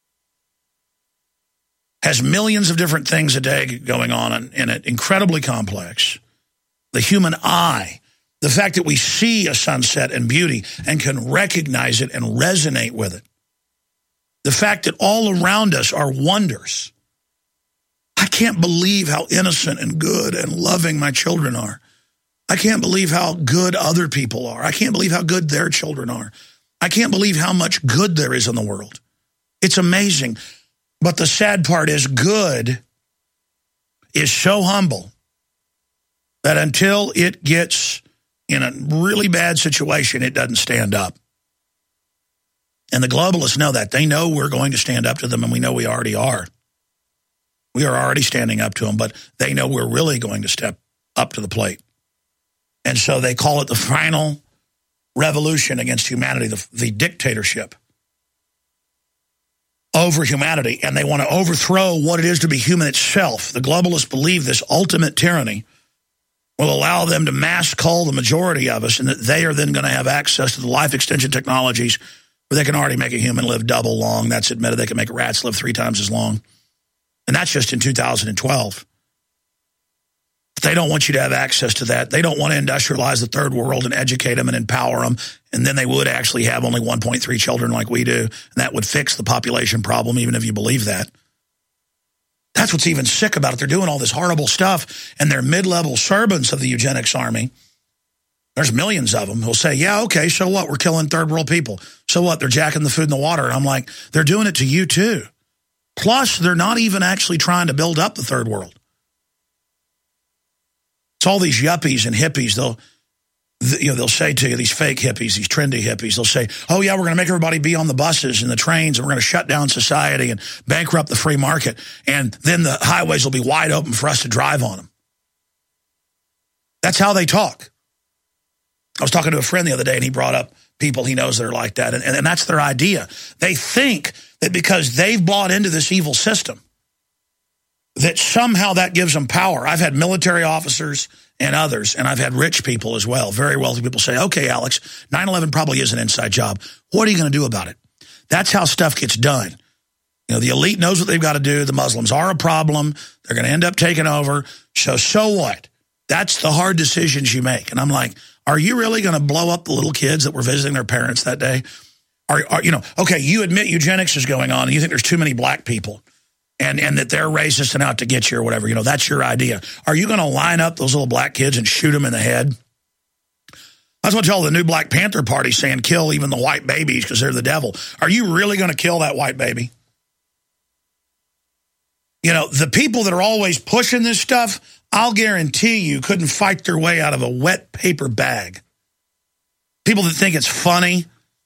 has millions of different things a day going on in it, incredibly complex. The human eye, the fact that we see a sunset and beauty and can recognize it and resonate with it. The fact that all around us are wonders. I can't believe how innocent and good and loving my children are. I can't believe how good other people are. I can't believe how good their children are. I can't believe how much good there is in the world. It's amazing. But the sad part is good is so humble that until it gets in a really bad situation, it doesn't stand up. And the globalists know that. They know we're going to stand up to them, and we know we already are. We are already standing up to them, but they know we're really going to step up to the plate. And so they call it the final revolution against humanity, the dictatorship over humanity. And they want to overthrow what it is to be human itself. The globalists believe this ultimate tyranny will allow them to mass cull the majority of us, and that they are then going to have access to the life extension technologies where they can already make a human live double long. That's admitted. They can make rats live 3 times as long. And that's just in 2012. They don't want you to have access to that. They don't want to industrialize the third world and educate them and empower them. And then they would actually have only 1.3 children like we do. And that would fix the population problem, even if you believe that. That's what's even sick about it. They're doing all this horrible stuff, and they're mid-level servants of the eugenics army. There's millions of them who'll say, yeah, okay, so what? We're killing third world people. So what? They're jacking the food in the water. And I'm like, they're doing it to you too. Plus, they're not even actually trying to build up the third world. It's all these yuppies and hippies. They'll say to you, these fake hippies, these trendy hippies, they'll say, oh, yeah, we're going to make everybody be on the buses and the trains, and we're going to shut down society and bankrupt the free market. And then the highways will be wide open for us to drive on them. That's how they talk. I was talking to a friend the other day, and he brought up people he knows that are like that. And that's their idea. They think that because they've bought into this evil system, that somehow that gives them power. I've had military officers and others, and I've had rich people as well, very wealthy people say, okay, Alex, 9/11 probably is an inside job. What are you going to do about it? That's how stuff gets done. The elite knows what they've got to do. The Muslims are a problem. They're going to end up taking over. So what? That's the hard decisions you make. And I'm like, are you really going to blow up the little kids that were visiting their parents that day? Okay, you admit eugenics is going on, and you think there's too many black people. And that they're racist and out to get you or whatever. That's your idea. Are you going to line up those little black kids and shoot them in the head? That's what I tell the new Black Panther Party saying kill even the white babies because they're the devil. Are you really going to kill that white baby? The people that are always pushing this stuff, I'll guarantee you couldn't fight their way out of a wet paper bag. People that think it's funny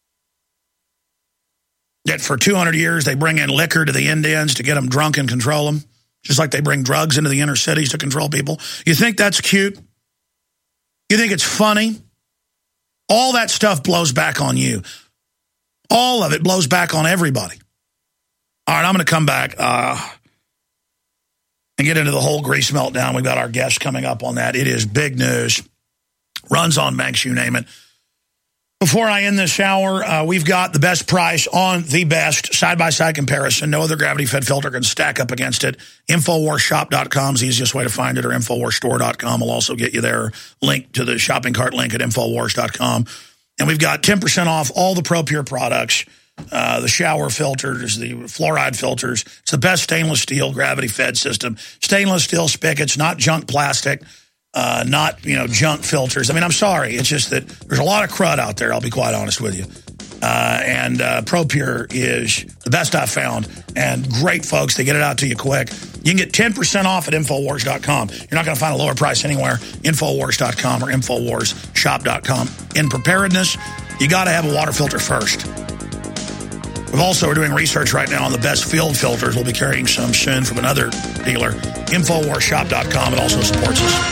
that for 200 years they bring in liquor to the Indians to get them drunk and control them, just like they bring drugs into the inner cities to control people. You think that's cute? You think it's funny? All that stuff blows back on you. All of it blows back on everybody. All right, I'm going to come back and get into the whole Greece meltdown. We've got our guests coming up on that. It is big news. Runs on banks, you name it. Before I end this hour, we've got the best price on the best side-by-side comparison. No other gravity-fed filter can stack up against it. InfoWarsShop.com is the easiest way to find it, or InfoWarsStore.com will also get you there. Link to the shopping cart link at InfoWars.com. And we've got 10% off all the ProPure products, the shower filters, the fluoride filters. It's the best stainless steel gravity-fed system. Stainless steel spigots, not junk plastic. Not junk filters. I mean, I'm sorry. It's just that there's a lot of crud out there, I'll be quite honest with you. And ProPure is the best I've found. And great, folks. They get it out to you quick. You can get 10% off at InfoWars.com. You're not going to find a lower price anywhere. InfoWars.com or InfoWarsShop.com. In preparedness, you got to have a water filter first. We're doing research right now on the best field filters. We'll be carrying some soon from another dealer. InfoWarsShop.com. It also supports us.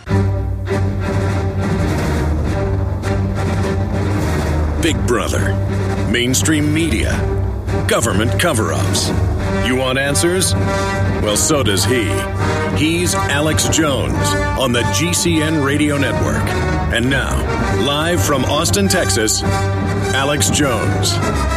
Big Brother, mainstream media, government cover-ups. You want answers? Well, so does he. He's Alex Jones on the GCN Radio Network. And now, live from Austin, Texas, Alex Jones.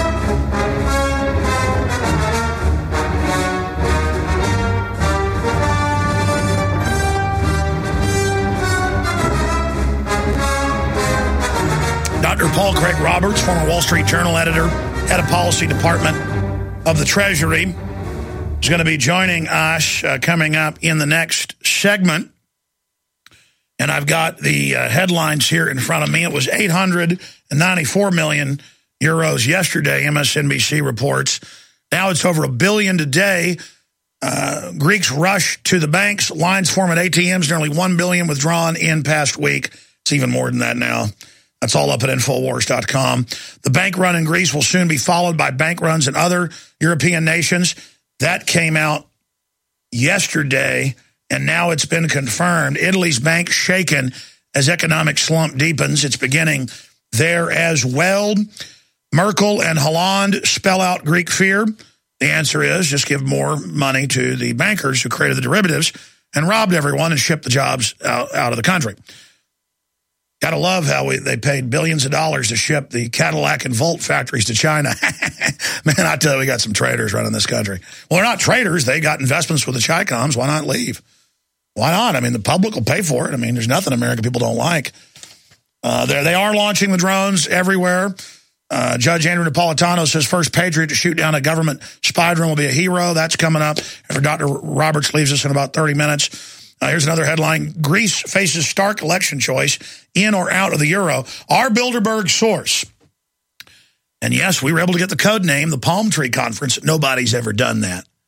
Dr. Paul Craig Roberts, former Wall Street Journal editor, head of policy department of the Treasury, is going to be joining us coming up in the next segment. And I've got the headlines here in front of me. It was 894 million euros yesterday, MSNBC reports. Now it's over $1 billion today. Greeks rush to the banks. Lines form at ATMs. Nearly $1 billion withdrawn in past week. It's even more than that now. That's all up at Infowars.com. The bank run in Greece will soon be followed by bank runs in other European nations. That came out yesterday, and now it's been confirmed. Italy's bank shaken as economic slump deepens. It's beginning there as well. Merkel and Hollande spell out Greek fear. The answer is just give more money to the bankers who created the derivatives and robbed everyone and shipped the jobs out of the country. Gotta love how they paid billions of dollars to ship the Cadillac and Volt factories to China. Man, I tell you, we got some traitors running this country. Well, they're not traitors. They got investments with the Chicoms. Why not leave? Why not? I mean, the public will pay for it. I mean, there's nothing American people don't like. They are launching the drones everywhere. Judge Andrew Napolitano says first patriot to shoot down a government spy drone will be a hero. That's coming up after Dr. Roberts leaves us in about 30 minutes. Here's another headline. Greece faces stark election choice, in or out of the euro. Our Bilderberg source. And yes, we were able to get the code name, the Palm Tree Conference. Nobody's ever done that.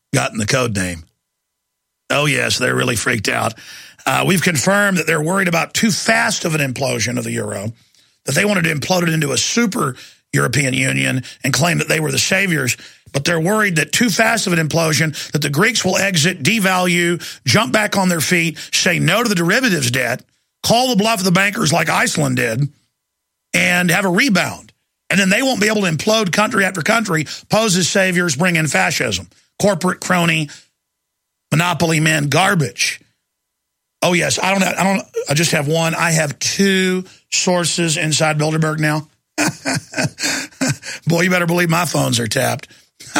gotten the code name. Oh, yes, they're really freaked out. We've confirmed that they're worried about too fast of an implosion of the euro, that they wanted to implode it into a super European Union and claim that they were the saviors, but they're worried that too fast of an implosion, that the Greeks will exit, devalue, jump back on their feet, say no to the derivatives debt, call the bluff of the bankers like Iceland did, and have a rebound. And then they won't be able to implode country after country, pose as saviors, bring in fascism. Corporate crony, monopoly men, garbage. Oh, yes, I just have one. I have two sources inside Bilderberg now. Boy, you better believe my phones are tapped.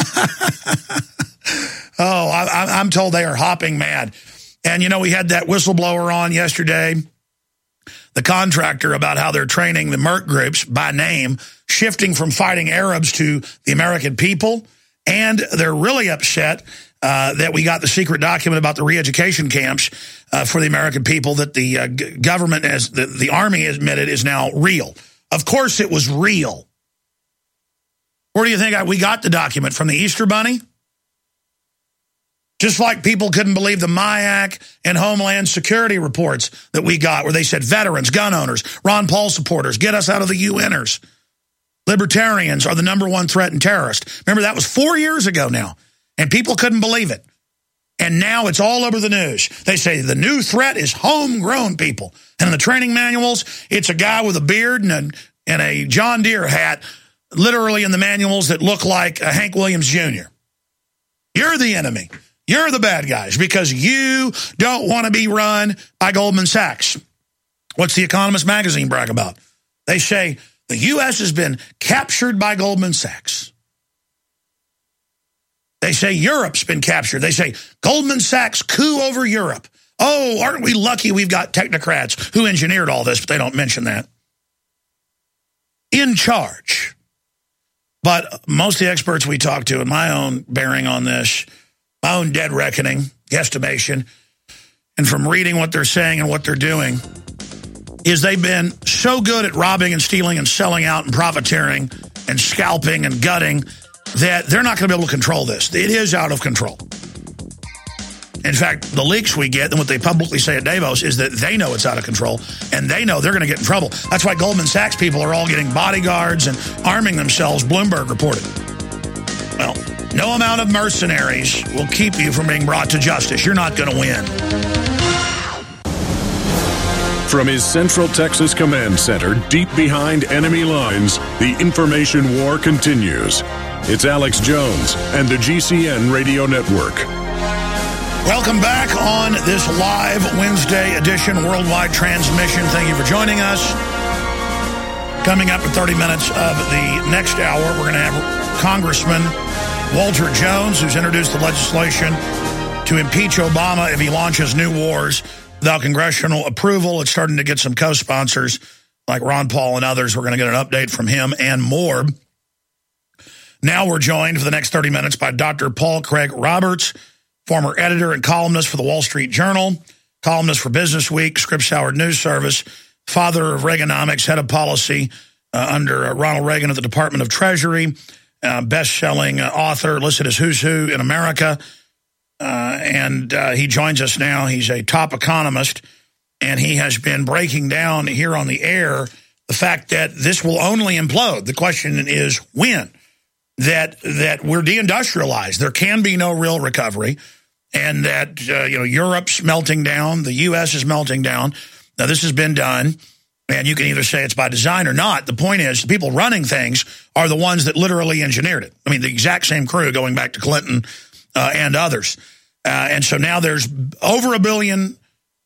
I'm told they are hopping mad. And, you know, we had that whistleblower on yesterday, the contractor, about how they're training the Merc groups by name, shifting from fighting Arabs to the American people. And they're really upset that we got the secret document about the re-education camps for the American people that the government, as the Army admitted, is now real. Of course it was real. Where do you think we got the document? From the Easter Bunny? Just like people couldn't believe the MIAC and Homeland Security reports that we got, where they said veterans, gun owners, Ron Paul supporters, get us out of the UNers. Libertarians are the #1 threat and terrorist. Remember, that was 4 years ago now, and people couldn't believe it. And now it's all over the news. They say the new threat is homegrown people. And in the training manuals, it's a guy with a beard and a John Deere hat, literally in the manuals, that look like Hank Williams Jr. You're the enemy. You're the bad guys because you don't want to be run by Goldman Sachs. What's the Economist magazine brag about? They say the U.S. has been captured by Goldman Sachs. They say Europe's been captured. They say Goldman Sachs coup over Europe. Oh, aren't we lucky we've got technocrats who engineered all this, but they don't mention that. In charge. But most of the experts we talk to, and my own bearing on this, my own dead reckoning, guesstimation, and from reading what they're saying and what they're doing, is they've been so good at robbing and stealing and selling out and profiteering and scalping and gutting that they're not going to be able to control this. It is out of control. In fact, the leaks we get and what they publicly say at Davos is that they know it's out of control, and they know they're going to get in trouble. That's why Goldman Sachs people are all getting bodyguards and arming themselves, Bloomberg reported. Well, no amount of mercenaries will keep you from being brought to justice. You're not going to win. From his Central Texas Command Center, deep behind enemy lines, the information war continues. It's Alex Jones and the GCN Radio Network. Welcome back on this live Wednesday edition worldwide transmission. Thank you for joining us. Coming up in 30 minutes of the next hour, we're going to have Congressman Walter Jones, who's introduced the legislation to impeach Obama if he launches new wars without congressional approval. It's starting to get some co-sponsors like Ron Paul and others. We're going to get an update from him and more. Now we're joined for the next 30 minutes by Dr. Paul Craig Roberts, former editor and columnist for the Wall Street Journal, columnist for Business Week, Scripps Howard News Service, father of Reaganomics, head of policy under Ronald Reagan at the Department of Treasury, best-selling author, listed as Who's Who in America. And he joins us now. He's a top economist, and he has been breaking down here on the air the fact that this will only implode. The question is when. That we're deindustrialized. There can be no real recovery, and that Europe's melting down, the U.S. is melting down. Now, this has been done, and you can either say it's by design or not. The point is, the people running things are the ones that literally engineered it. I mean, the exact same crew going back to Clinton and others. And so now there's over 1 billion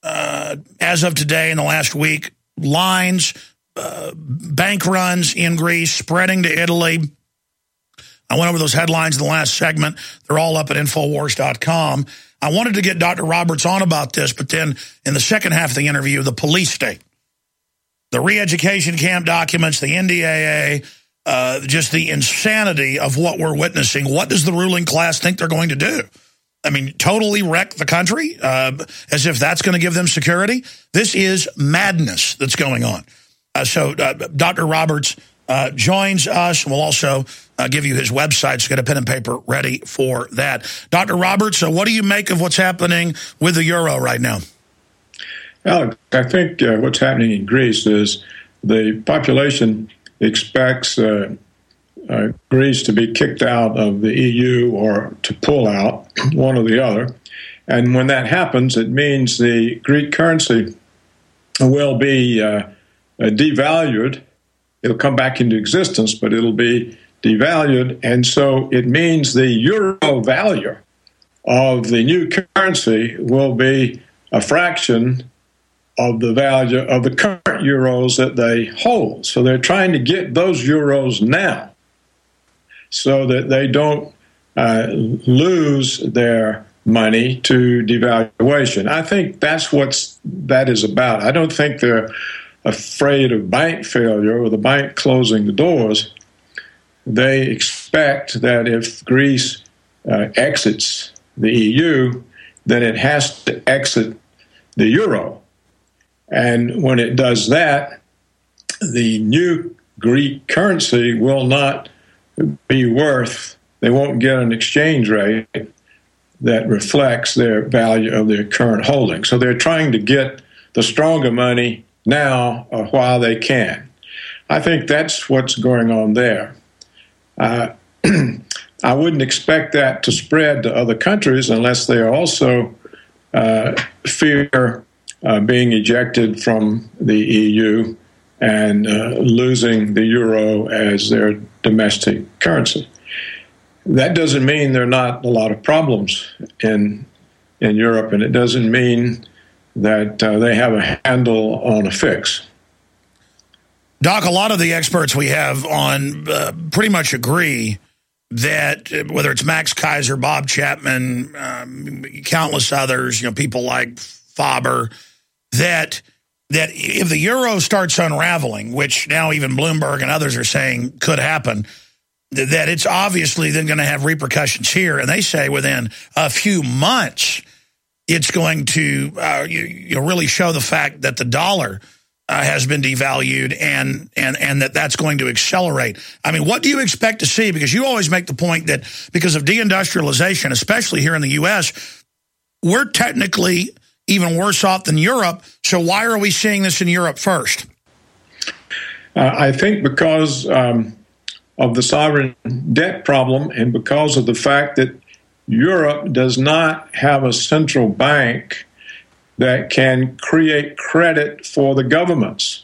as of today in the last week, lines, bank runs in Greece, spreading to Italy. I went over those headlines in the last segment. They're all up at Infowars.com. I wanted to get Dr. Roberts on about this, but then in the second half of the interview, the police state, the re-education camp documents, the NDAA, just the insanity of what we're witnessing. What does the ruling class think they're going to do? I mean, totally wreck the country as if that's going to give them security? This is madness that's going on. So Dr. Roberts joins us. We'll also give you his website, so get a pen and paper ready for that. Dr. Roberts, so what do you make of what's happening with the euro right now? Alex, I think what's happening in Greece is the population expects Greece to be kicked out of the EU or to pull out, one or the other. And when that happens, it means the Greek currency will be devalued. It'll come back into existence, but it'll be devalued. And so it means the euro value of the new currency will be a fraction of the value of the current euros that they hold. So they're trying to get those euros now so that they don't lose their money to devaluation. I think that's what that is about. I don't think they're afraid of bank failure or the bank closing the doors. They expect that if Greece exits the EU, then it has to exit the euro. And when it does that, the new Greek currency will not be worth, they won't get an exchange rate that reflects their value of their current holding. So they're trying to get the stronger money now while they can. I think that's what's going on there. I wouldn't expect that to spread to other countries unless they also fear being ejected from the EU and losing the euro as their domestic currency. That doesn't mean there are not a lot of problems in Europe, and it doesn't mean that they have a handle on a fix. Doc, a lot of the experts we have on pretty much agree that whether it's Max Kaiser, Bob Chapman, countless others, people like Faber, that if the euro starts unraveling, which now even Bloomberg and others are saying could happen, that it's obviously then going to have repercussions here. And they say within a few months, it's going to really show the fact that the dollar has been devalued and that's going to accelerate. I mean, what do you expect to see? Because you always make the point that because of deindustrialization, especially here in the U.S., we're technically even worse off than Europe. So why are we seeing this in Europe first? I think because of the sovereign debt problem and because of the fact that Europe does not have a central bank that can create credit for the governments.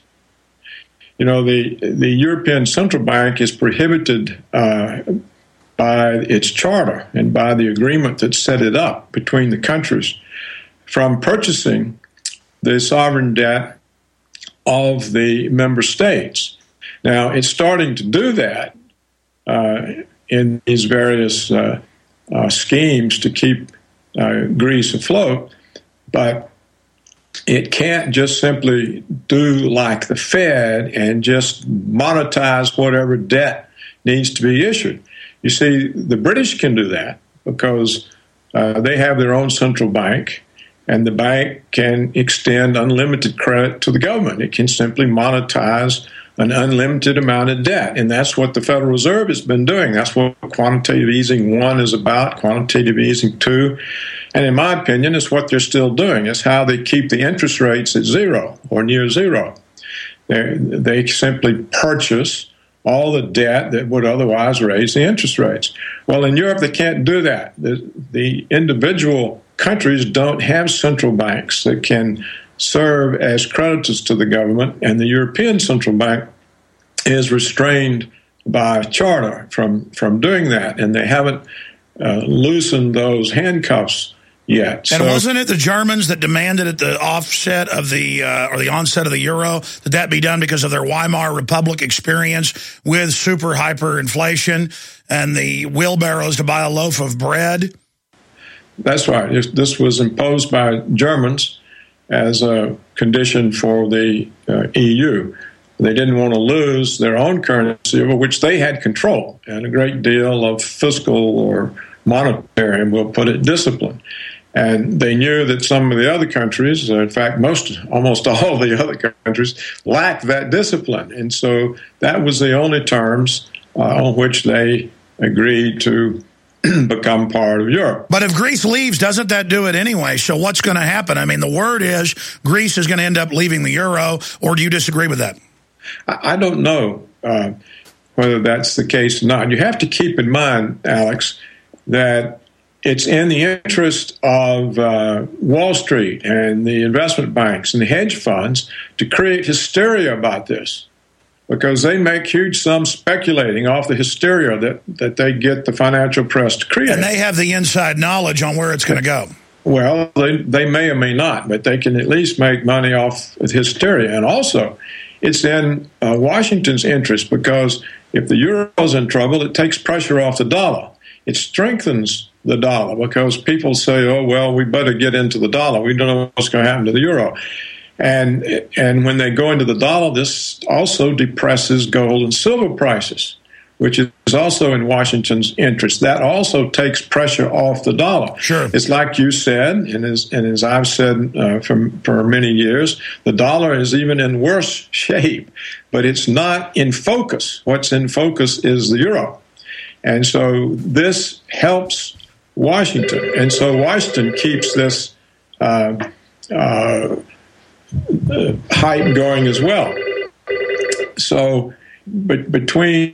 The European Central Bank is prohibited by its charter and by the agreement that set it up between the countries from purchasing the sovereign debt of the member states. Now, it's starting to do that in these various schemes to keep Greece afloat, but it can't just simply do like the Fed and just monetize whatever debt needs to be issued. You see, the British can do that because they have their own central bank, and the bank can extend unlimited credit to the government. It can simply monetize an unlimited amount of debt, and that's what the Federal Reserve has been doing. That's what quantitative easing 1 is about, quantitative easing 2. And in my opinion, it's what they're still doing. It's how they keep the interest rates at zero or near zero. They simply purchase all the debt that would otherwise raise the interest rates. Well, in Europe, they can't do that. The individual countries don't have central banks that can serve as creditors to the government, and the European Central Bank is restrained by charter from doing that, and they haven't loosened those handcuffs yet. And wasn't it the Germans that demanded at the offset of the or the onset of the euro that be done because of their Weimar Republic experience with super hyperinflation and the wheelbarrows to buy a loaf of bread? That's right. This was imposed by Germans as a condition for the EU. They didn't want to lose their own currency, over which they had control, and a great deal of fiscal or monetary, and we'll put it, discipline. And they knew that some of the other countries, in fact, almost all of the other countries, lacked that discipline. And so that was the only terms on which they agreed to become part of Europe. But if Greece leaves, doesn't that do it anyway? So what's going to happen? I mean, the word is Greece is going to end up leaving the euro, or do you disagree with that? I don't know whether that's the case or not. You have to keep in mind, Alex, that it's in the interest of Wall Street and the investment banks and the hedge funds to create hysteria about this, because they make huge sums speculating off the hysteria that they get the financial press to create. And they have the inside knowledge on where it's going to go. Well, they may or may not, but they can at least make money off of hysteria. And also, it's in Washington's interest, because if the euro is in trouble, it takes pressure off the dollar. It strengthens the dollar, because people say, oh, well, we better get into the dollar. We don't know what's going to happen to the euro. And when they go into the dollar, this also depresses gold and silver prices, which is also in Washington's interest. That also takes pressure off the dollar. Sure. It's like you said, and as I've said for many years, the dollar is even in worse shape, but it's not in focus. What's in focus is the euro. And so this helps Washington. And so Washington keeps this hype going as well. So, but between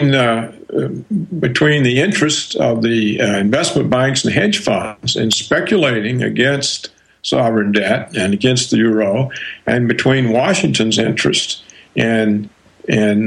the interests of the investment banks and hedge funds in speculating against sovereign debt and against the euro, and between Washington's interest in having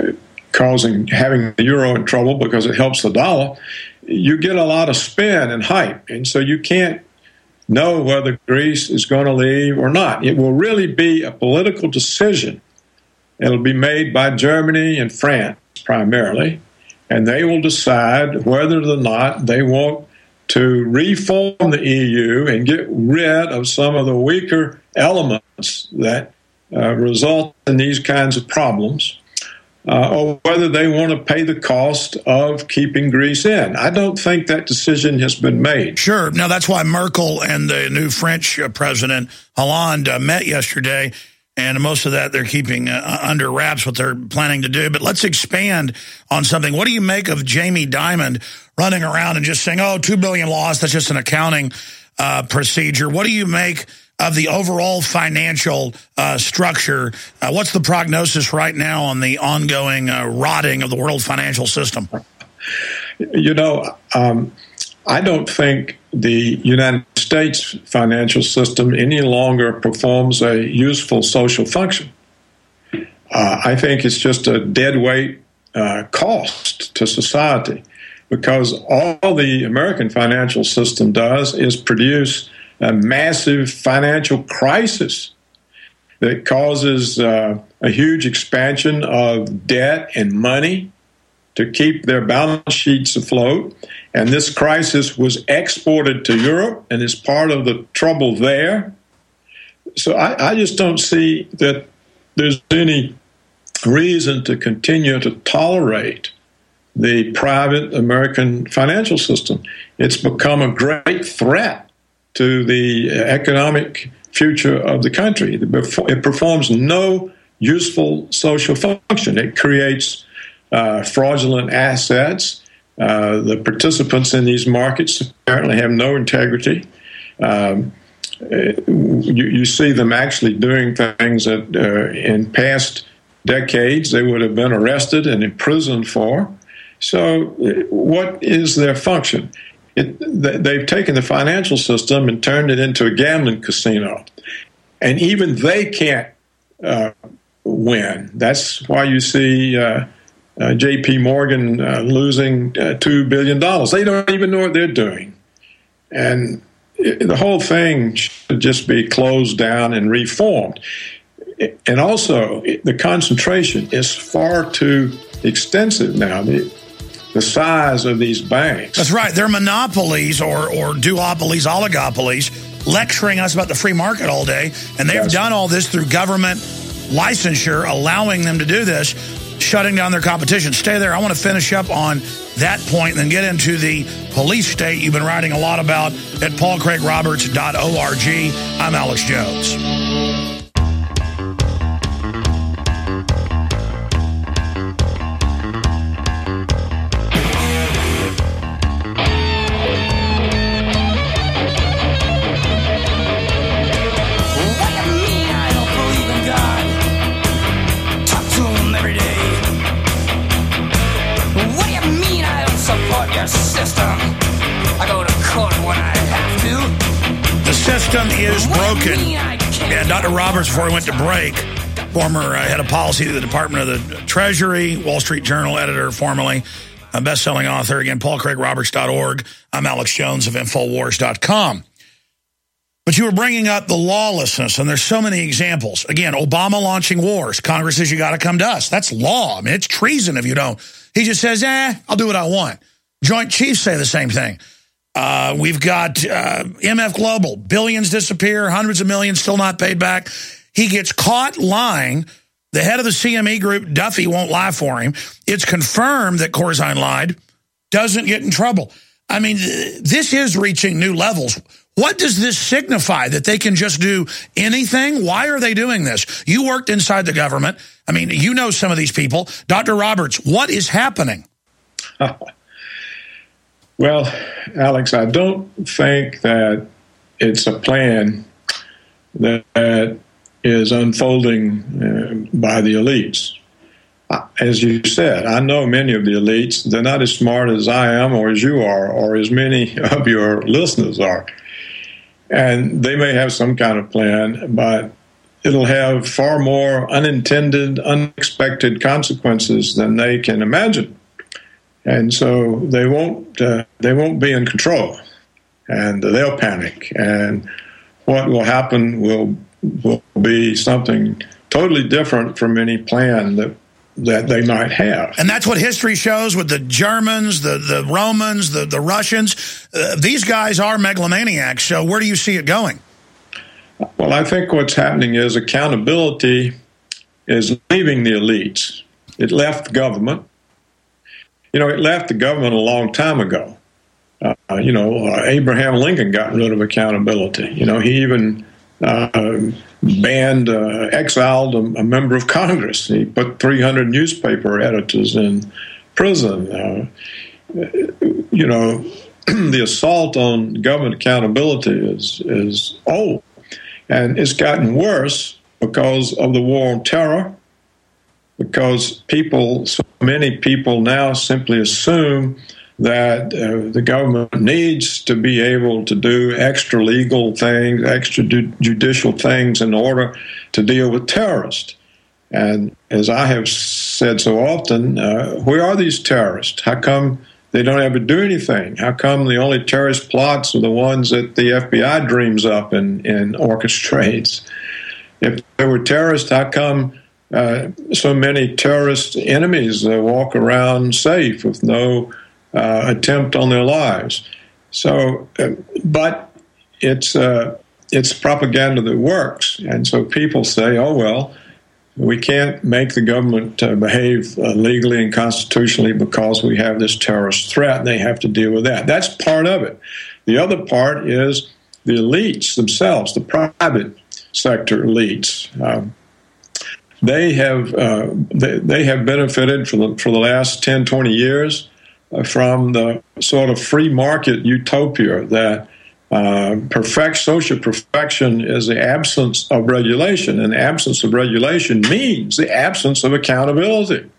the euro in trouble because it helps the dollar, you get a lot of spin and hype, and so you can't know whether Greece is going to leave or not. It will really be a political decision. It'll be made by Germany and France primarily, and they will decide whether or not they want to reform the EU and get rid of some of the weaker elements that result in these kinds of problems, or whether they want to pay the cost of keeping Greece in. I don't think that decision has been made. Sure. Now, that's why Merkel and the new French president, Hollande, met yesterday, and most of that they're keeping under wraps what they're planning to do. But let's expand on something. What do you make of Jamie Dimon running around and just saying, oh, $2 billion lost, that's just an accounting procedure? What do you make of the overall financial structure? What's the prognosis right now on the ongoing rotting of the world financial system? You know, I don't think the United States financial system any longer performs a useful social function. I think it's just a deadweight cost to society, because all the American financial system does is produce a massive financial crisis that causes a huge expansion of debt and money to keep their balance sheets afloat. And this crisis was exported to Europe and is part of the trouble there. So I just don't see that there's any reason to continue to tolerate the private American financial system. It's become a great threat to the economic future of the country. It performs no useful social function. It creates fraudulent assets. The participants in these markets apparently have no integrity. You see them actually doing things that in past decades they would have been arrested and imprisoned for. So what is their function? They've taken the financial system and turned it into a gambling casino. And even they can't win. That's why you see J.P. Morgan losing $2 billion. They don't even know what they're doing. And the whole thing should just be closed down and reformed. And also, the concentration is far too extensive now. The size of these banks. That's right. They're monopolies or duopolies, oligopolies, lecturing us about the free market all day. And they've done all this through government licensure, allowing them to do this. shutting down their competition. Stay there. I want to finish up on that point and then get into the police state you've been writing a lot about at paulcraigroberts.org. I'm Alex Jones. System is broken. And Dr. Roberts, before he went to break, former head of policy of the Department of the Treasury, Wall Street Journal editor, formerly a best-selling author. Again, paulcraigroberts.org. I'm Alex Jones of Infowars.com. But you were bringing up the lawlessness, and there's so many examples. Again, Obama launching wars. Congress says you got to come to us. That's law. I mean, it's treason if you don't. He just says, I'll do what I want. Joint Chiefs say the same thing. We've got MF Global. Billions disappear, hundreds of millions still not paid back. He gets caught lying. The head of the CME group, Duffy, won't lie for him. It's confirmed that Corzine lied. Doesn't get in trouble. I mean, this is reaching new levels. What does this signify? That they can just do anything? Why are they doing this? You worked inside the government. I mean, you know some of these people. Dr. Roberts, what is happening? Well, Alex, I don't think that it's a plan that is unfolding by the elites. As you said, I know many of the elites. They're not as smart as I am or as you are or as many of your listeners are. And they may have some kind of plan, but it'll have far more unintended, unexpected consequences than they can imagine. And so they won't be in control, and they'll panic. And what will happen will be something totally different from any plan that they might have. And that's what history shows with the Germans, the Romans, the Russians. These guys are megalomaniacs. So where do you see it going? Well, I think what's happening is accountability is leaving the elites. It left government. You know, it left the government a long time ago. Abraham Lincoln got rid of accountability. You know, he even exiled a member of Congress. He put 300 newspaper editors in prison. The assault on government accountability is old. And it's gotten worse because of the war on terror, because so many people now simply assume that the government needs to be able to do extra legal things, extrajudicial things in order to deal with terrorists. And as I have said so often, where are these terrorists? How come they don't ever do anything? How come the only terrorist plots are the ones that the FBI dreams up and orchestrates? If there were terrorists, how come so many terrorist enemies walk around safe with no attempt on their lives? So, but it's propaganda that works, and so people say, "Oh well, we can't make the government behave legally and constitutionally because we have this terrorist threat, and they have to deal with that." That's part of it. The other part is the elites themselves, the private sector elites. They have benefited for the last 10, 20 years from the sort of free market utopia that social perfection is the absence of regulation, and the absence of regulation means the absence of accountability.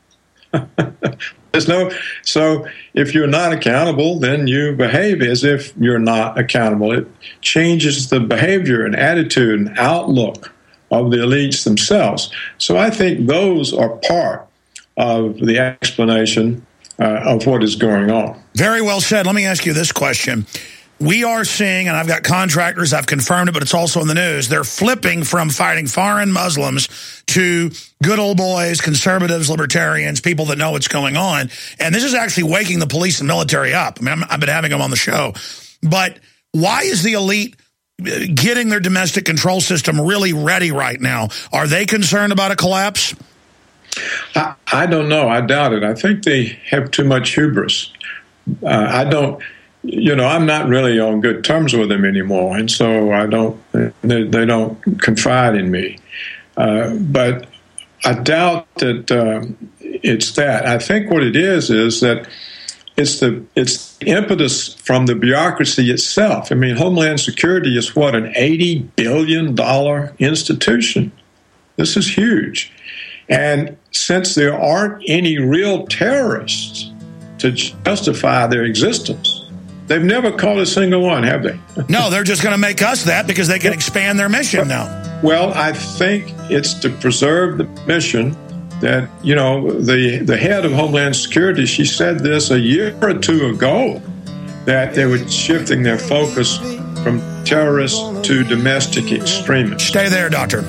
So if you're not accountable, then you behave as if you're not accountable. It changes the behavior and attitude and outlook of the elites themselves. So I think those are part of the explanation of what is going on. Very well said. Let me ask you this question. We are seeing, and I've got contractors, I've confirmed it, but it's also in the news, they're flipping from fighting foreign Muslims to good old boys, conservatives, libertarians, people that know what's going on. And this is actually waking the police and military up. I mean, I've been having them on the show. But why is the elite getting their domestic control system really ready right now? Are they concerned about a collapse? I don't know. I doubt it. I think they have too much hubris. I don't, I'm not really on good terms with them anymore, and so they don't confide in me. But I doubt that it's that. I think what it is that it's the impetus from the bureaucracy itself. I mean, Homeland Security is an $80 billion institution. This is huge. And since there aren't any real terrorists to justify their existence, they've never caught a single one, have they? No, they're just going to make us that because they can expand their mission now. Well, I think it's to preserve the mission that, the head of Homeland Security, she said this a year or two ago, that they were shifting their focus from terrorists to domestic extremists. Stay there, Doctor.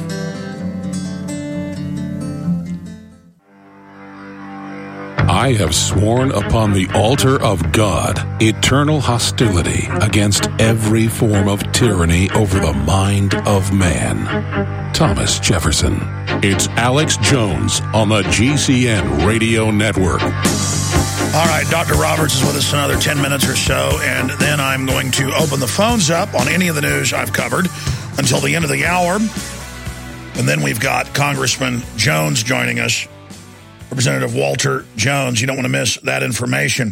I have sworn upon the altar of God eternal hostility against every form of tyranny over the mind of man. Thomas Jefferson. It's Alex Jones on the GCN Radio Network. All right, Dr. Roberts is with us another 10 minutes or so, and then I'm going to open the phones up on any of the news I've covered until the end of the hour. And then we've got Congressman Jones joining us. Representative Walter Jones. You don't want to miss that information.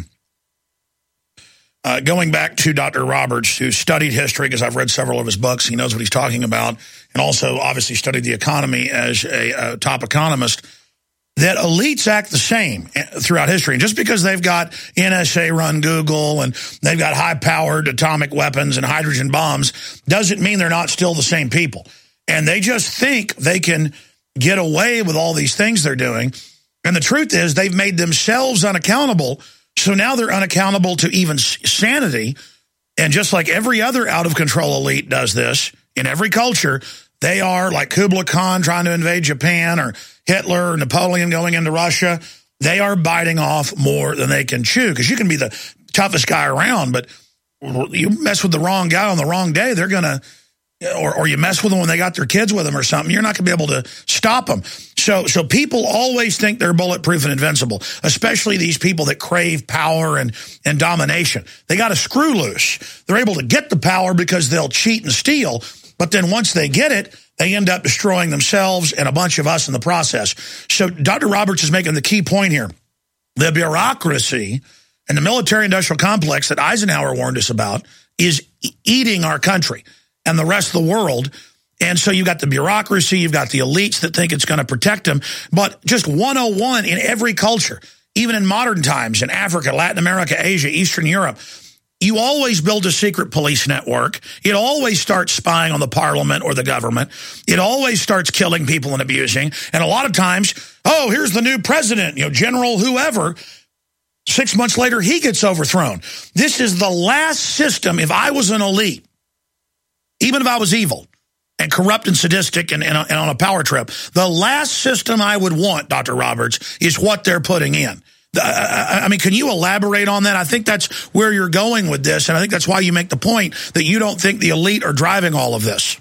Going back to Dr. Roberts, who studied history, because I've read several of his books. He knows what he's talking about, and also obviously studied the economy as a top economist, that elites act the same throughout history. And just because they've got NSA-run Google and they've got high-powered atomic weapons and hydrogen bombs doesn't mean they're not still the same people. And they just think they can get away with all these things they're doing. And the truth is they've made themselves unaccountable, so now they're unaccountable to even sanity. And just like every other out-of-control elite does this in every culture, they are like Kublai Khan trying to invade Japan, or Hitler or Napoleon going into Russia. They are biting off more than they can chew, because you can be the toughest guy around, but you mess with the wrong guy on the wrong day, they're going to... Or you mess with them when they got their kids with them or something, you're not going to be able to stop them. So people always think they're bulletproof and invincible, especially these people that crave power and domination. They got a screw loose. They're able to get the power because they'll cheat and steal, but then once they get it, they end up destroying themselves and a bunch of us in the process. So Dr. Roberts is making the key point here. The bureaucracy and the military-industrial complex that Eisenhower warned us about is eating our country and the rest of the world. And so you've got the bureaucracy, you've got the elites that think it's going to protect them. But just 101 in every culture, even in modern times, in Africa, Latin America, Asia, Eastern Europe, you always build a secret police network. It always starts spying on the parliament or the government. It always starts killing people and abusing. And a lot of times, oh, here's the new president, general whoever. 6 months later, he gets overthrown. This is the last system. If I was an elite, even if I was evil and corrupt and sadistic and on a power trip, the last system I would want, Dr. Roberts, is what they're putting in. I mean, can you elaborate on that? I think that's where you're going with this, and I think that's why you make the point that you don't think the elite are driving all of this.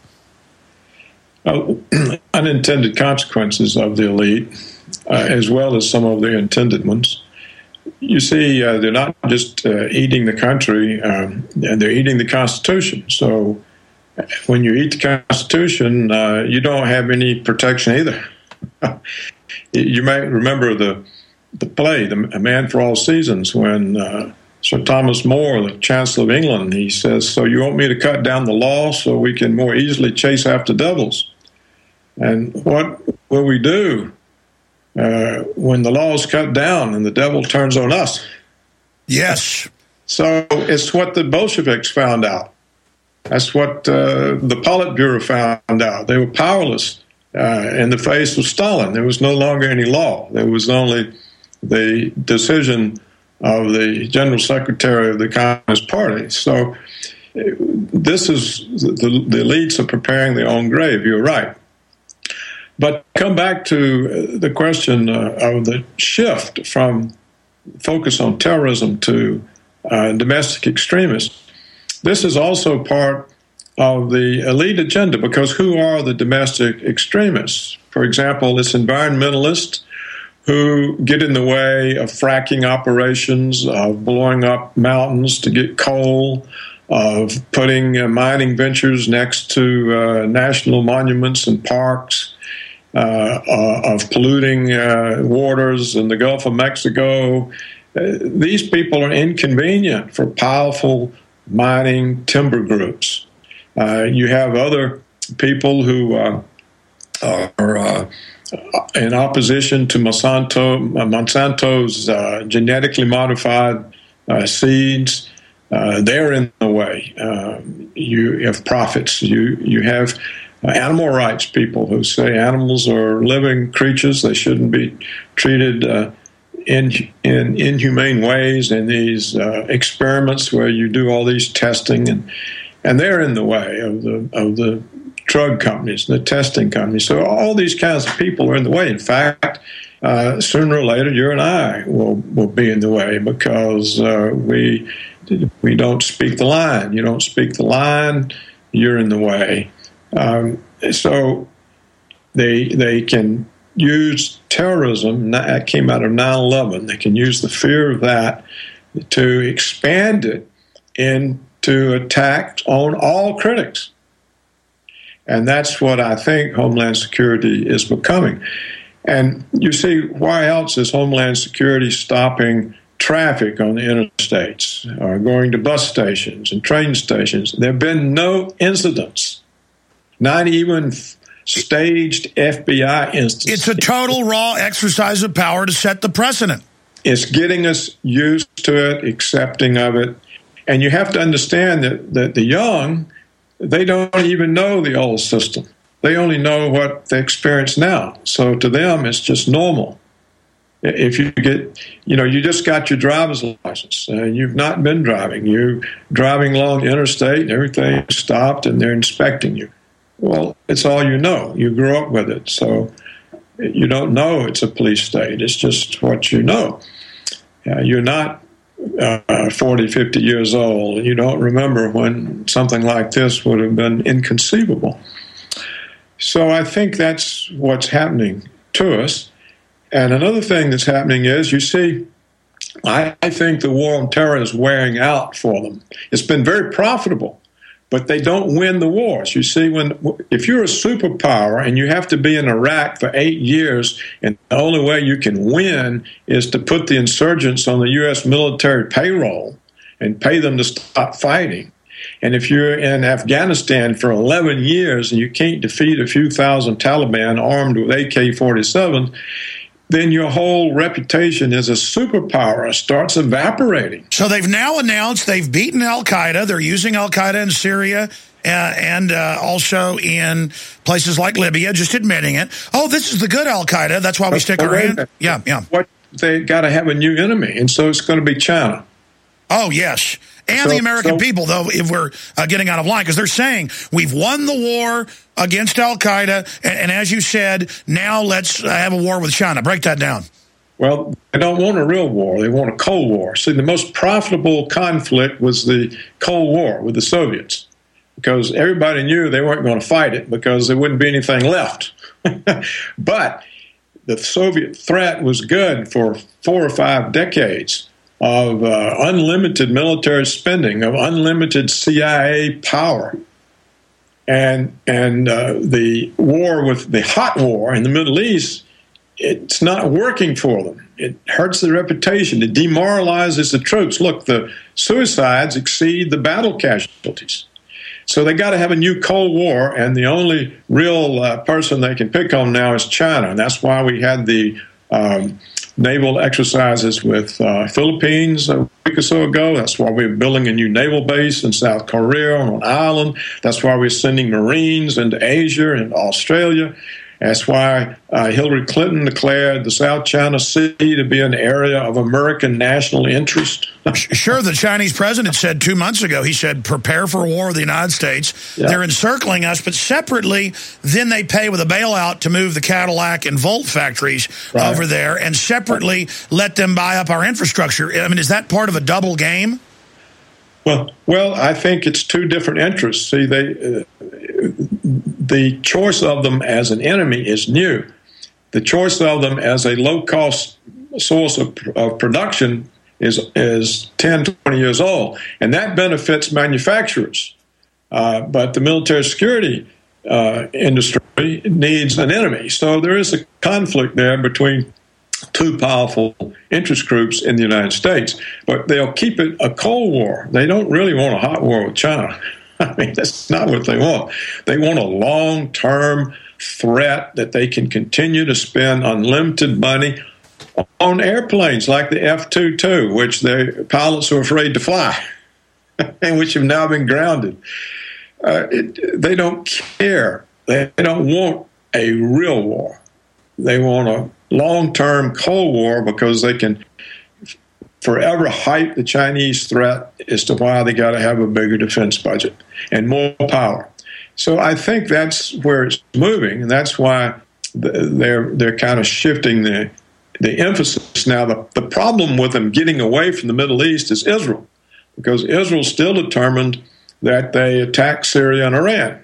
Unintended consequences of the elite, as well as some of the intended ones. You see, they're not just eating the country, and they're eating the Constitution. So when you eat the Constitution, you don't have any protection either. You might remember the play, A Man for All Seasons, when Sir Thomas More, the Chancellor of England, he says, so you want me to cut down the law so we can more easily chase after devils? And what will we do when the law is cut down and the devil turns on us? Yes. So it's what the Bolsheviks found out. That's what the Politburo found out. They were powerless in the face of Stalin. There was no longer any law. There was only the decision of the General Secretary of the Communist Party. So this is the elites are preparing their own grave. You're right. But come back to the question of the shift from focus on terrorism to domestic extremists. This is also part of the elite agenda, because who are the domestic extremists? For example, it's environmentalists who get in the way of fracking operations, of blowing up mountains to get coal, of putting mining ventures next to national monuments and parks, of polluting waters in the Gulf of Mexico. These people are inconvenient for powerful mining timber groups. You have other people who are in opposition to Monsanto's genetically modified seeds. They're in the way. You have prophets. You have animal rights people who say animals are living creatures. They shouldn't be treated in inhumane ways in these experiments where you do all these testing, and they're in the way of the drug companies, the testing companies. So all these kinds of people are in the way. In fact, sooner or later, you and I will be in the way because we don't speak the line. You don't speak the line, you're in the way. So they can use terrorism. That came out of 9/11. They can use the fear of that to expand it into attacks on all critics. And that's what I think Homeland Security is becoming. And you see, why else is Homeland Security stopping traffic on the interstates or going to bus stations and train stations? There have been no incidents, not even staged FBI instances. It's a total raw exercise of power to set the precedent. It's getting us used to it, accepting of it. And you have to understand that the young, they don't even know the old system. They only know what they experience now. So to them, it's just normal. If you get, you just got your driver's license and you've not been driving. You're driving along the interstate and everything stopped and they're inspecting you. Well, it's all you know. You grew up with it. So you don't know it's a police state. It's just what you know. You're not 40, 50 years old, and you don't remember when something like this would have been inconceivable. So I think that's what's happening to us. And another thing that's happening is, you see, I think the war on terror is wearing out for them. It's been very profitable, but they don't win the wars. You see, if you're a superpower and you have to be in Iraq for 8 years, and the only way you can win is to put the insurgents on the U.S. military payroll and pay them to stop fighting. And if you're in Afghanistan for 11 years and you can't defeat a few thousand Taliban armed with AK-47s, then your whole reputation as a superpower starts evaporating. So they've now announced they've beaten al-Qaeda. They're using al-Qaeda in Syria and also in places like Libya, just admitting it. Oh, this is the good al-Qaeda. That's why we stick around. Yeah. They got to have a new enemy, and so it's going to be China. Oh, yes. And the American people, though, if we're getting out of line, because they're saying we've won the war against al-Qaeda, and as you said, now let's have a war with China. Break that down. Well, they don't want a real war. They want a Cold War. See, the most profitable conflict was the Cold War with the Soviets, because everybody knew they weren't going to fight it because there wouldn't be anything left. But the Soviet threat was good for 4 or 5 decades of unlimited military spending, of unlimited CIA power. And the war with the hot war in the Middle East, it's not working for them. It hurts their reputation. It demoralizes the troops. Look, the suicides exceed the battle casualties. So they got to have a new Cold War, and the only real person they can pick on now is China. And that's why we had the naval exercises with Philippines a week or so ago. That's why we're building a new naval base in South Korea on an island. That's why we're sending Marines into Asia and Australia. That's why Hillary Clinton declared the South China Sea to be an area of American national interest. Sure, the Chinese president said 2 months ago, he said, prepare for a war with the United States. Yeah. They're encircling us, but separately, then they pay with a bailout to move the Cadillac and Volt factories over there, and separately let them buy up our infrastructure. I mean, is that part of a double game? Well, I think it's 2 different interests. See, the choice of them as an enemy is new. the choice of them as a low-cost source of production is 10, 20 years old, and that benefits manufacturers. But the military security industry needs an enemy. So there is a conflict there between two powerful interest groups in the United States. But they'll keep it a Cold War. They don't really want a hot war with China. I mean, that's not what they want. They want a long-term threat that they can continue to spend unlimited money on airplanes like the F-22, which the pilots are afraid to fly, and which have now been grounded. They don't care. They don't want a real war. They want a long-term Cold War because they can forever hype the Chinese threat as to why they got to have a bigger defense budget and more power. So I think that's where it's moving, and that's why they're kind of shifting the emphasis. Now, the problem with them getting away from the Middle East is Israel, because Israel's still determined that they attack Syria and Iran.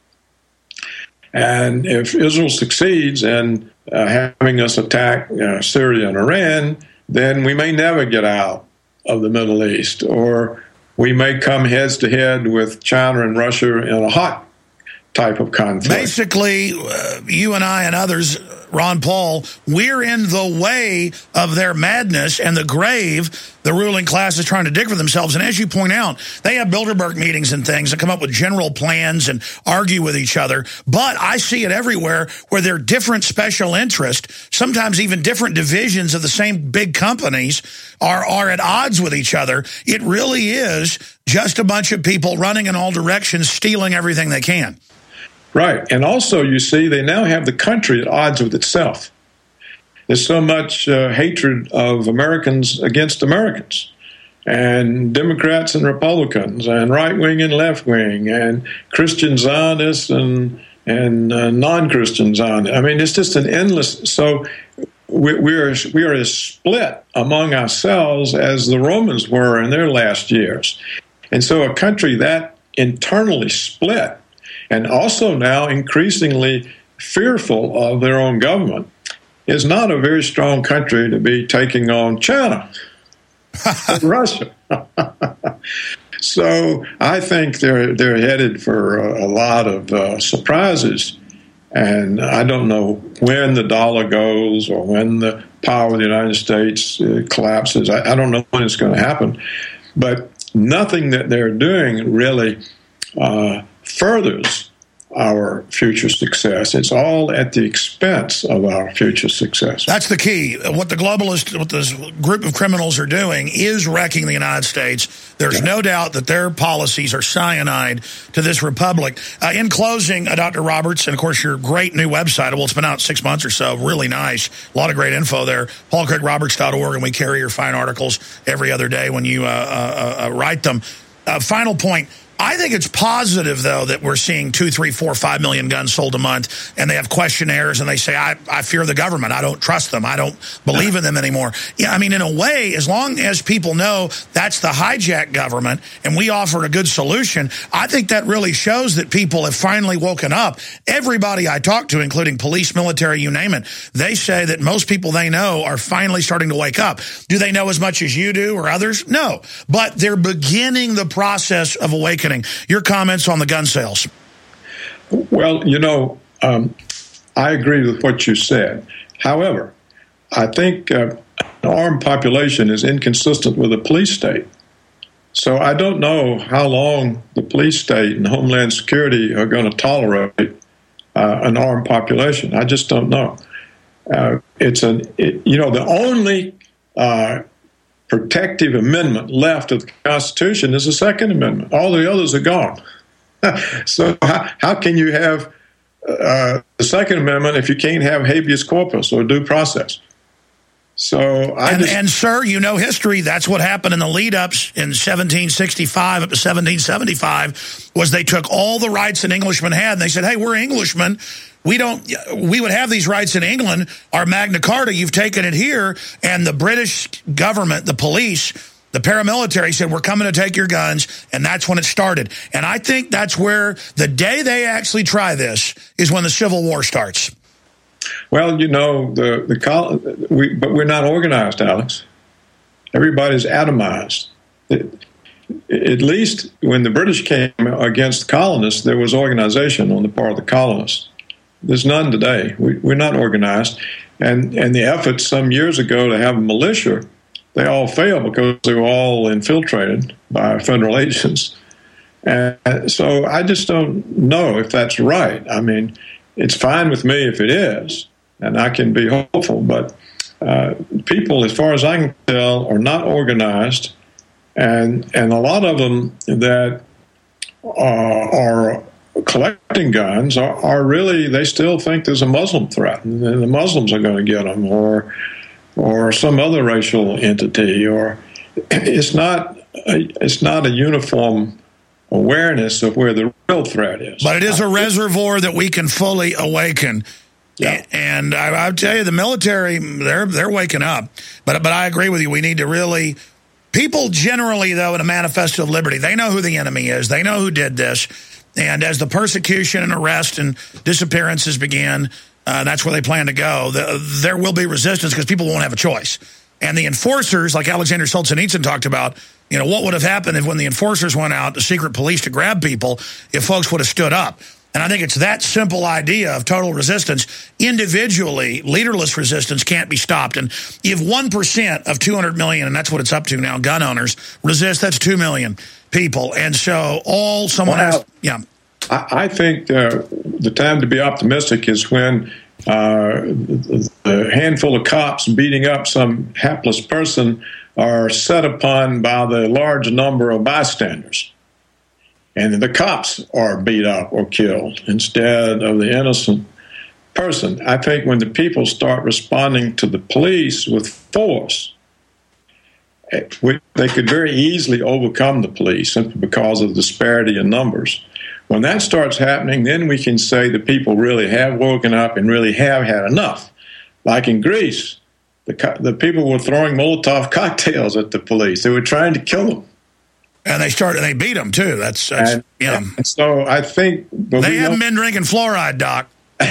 And if Israel succeeds in having us attack Syria and Iran, then we may never get out of the Middle East, or we may come heads to head with China and Russia in a hot type of conflict. Basically, you and I and others, Ron Paul, we're in the way of their madness and the grave the ruling class is trying to dig for themselves. And as you point out, they have Bilderberg meetings and things and come up with general plans and argue with each other. But I see it everywhere where there are different special interests, sometimes even different divisions of the same big companies are at odds with each other. It really is just a bunch of people running in all directions, stealing everything they can. Right. And also, you see, they now have the country at odds with itself. There's so much hatred of Americans against Americans, and Democrats and Republicans, and right-wing and left-wing, and Christian Zionists and non-Christian Zionists. I mean, it's just an endless... So we are as split among ourselves as the Romans were in their last years. And so a country that internally split, and also now increasingly fearful of their own government, is not a very strong country to be taking on China and Russia. So I think they're headed for a lot of surprises, and I don't know when the dollar goes or when the power of the United States collapses. I don't know when it's going to happen, but nothing that they're doing really furthers our future success. It's all at the expense of our future success. That's the key. What the globalists, what this group of criminals are doing is wrecking the United States. There's no doubt that their policies are cyanide to this republic. In closing, Dr. Roberts, and of course your great new website, well, it's been out 6 months or so, really nice. A lot of great info there, paulcraigroberts.org, and we carry your fine articles every other day when you write them. Final point. I think it's positive, though, that we're seeing 2, 3, 4, 5 million guns sold a month, and they have questionnaires, and they say, I fear the government. I don't trust them. I don't believe in them anymore. Yeah, I mean, in a way, as long as people know that's the hijacked government, and we offer a good solution, I think that really shows that people have finally woken up. Everybody I talk to, including police, military, you name it, they say that most people they know are finally starting to wake up. Do they know as much as you do or others? No. But they're beginning the process of awakening. Your comments on the gun sales? Well, I agree with what you said. However, I think an armed population is inconsistent with a police state. So I don't know how long the police state and Homeland Security are going to tolerate an armed population. I just don't know. The only protective amendment left of the Constitution is the Second Amendment. All the others are gone. So how can you have the Second Amendment if you can't have habeas corpus or due process? So and sir, you know history. That's what happened in the lead-ups in 1765 up to 1775 was they took all the rights an Englishman had, and they said, hey, we're Englishmen. We would have these rights in England. Our Magna Carta, you've taken it here. And the British government, the police, the paramilitary said, we're coming to take your guns. And that's when it started. And I think that's where the day they actually try this is when the Civil War starts. Well, you know, but we're not organized, Alex. Everybody's atomized. At least when the British came against the colonists, there was organization on the part of the colonists. There's none today. We're not organized. And the efforts some years ago to have a militia, they all failed because they were all infiltrated by federal agents. And so I just don't know if that's right. I mean, it's fine with me if it is, and I can be hopeful, but people, as far as I can tell, are not organized, and a lot of them that are collecting guns are really, they still think there's a Muslim threat, and the Muslims are going to get them, or some other racial entity, or it's not a uniform awareness of where the real threat is. But it is a reservoir that we can fully awaken. Yeah. And I'll tell you, the military, they're waking up. But I agree with you. We need to really... People generally, though, in a Manifesto of Liberty, they know who the enemy is. They know who did this. And as the persecution and arrest and disappearances begin, that's where they plan to go. There will be resistance because people won't have a choice. And the enforcers, like Alexander Solzhenitsyn talked about, you know, what would have happened if when the enforcers went out, the secret police to grab people, if folks would have stood up. And I think it's that simple idea of total resistance. Individually, leaderless resistance can't be stopped. And if 1% of 200 million, and that's what it's up to now, gun owners, resist, that's 2 million people. And so someone else, yeah. I think the time to be optimistic is when the handful of cops beating up some hapless person are set upon by the large number of bystanders. And the cops are beat up or killed instead of the innocent person. I think when the people start responding to the police with force, they could very easily overcome the police simply because of the disparity in numbers. When that starts happening, then we can say the people really have woken up and really have had enough. Like in Greece, the people were throwing Molotov cocktails at the police. They were trying to kill them. And they beat them, too. That's and so I think... They haven't been drinking fluoride, Doc.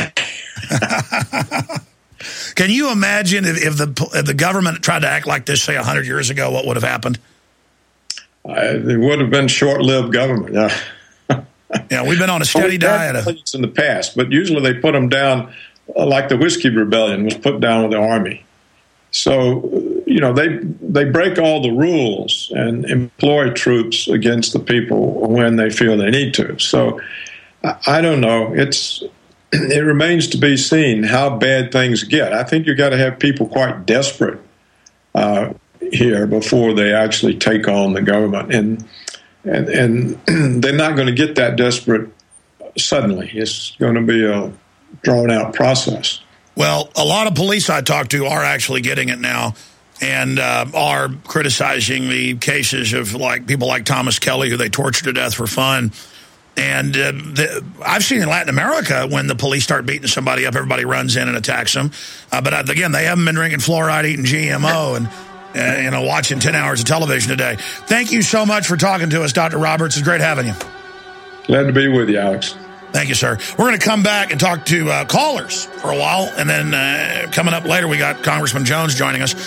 Can you imagine if the government tried to act like this, say, 100 years ago, what would have happened? It would have been short-lived government. Yeah, we've been on a steady diet in the past, but usually they put them down like the Whiskey Rebellion was put down with the army. So, you know, they break all the rules and employ troops against the people when they feel they need to. So, I don't know. It remains to be seen how bad things get. I think you've got to have people quite desperate here before they actually take on the government. And they're not going to get that desperate suddenly. It's going to be a drawn-out process. Well, a lot of police I talk to are actually getting it now and are criticizing the cases of people like Thomas Kelly, who they tortured to death for fun. And I've seen in Latin America, when the police start beating somebody up, everybody runs in and attacks them. But again, they haven't been drinking fluoride, eating GMO, and watching 10 hours of television a day. Thank you so much for talking to us, Dr. Roberts. It's great having you. Glad to be with you, Alex. Thank you, sir. We're going to come back and talk to callers for a while, and then coming up later, we got Congressman Jones joining us.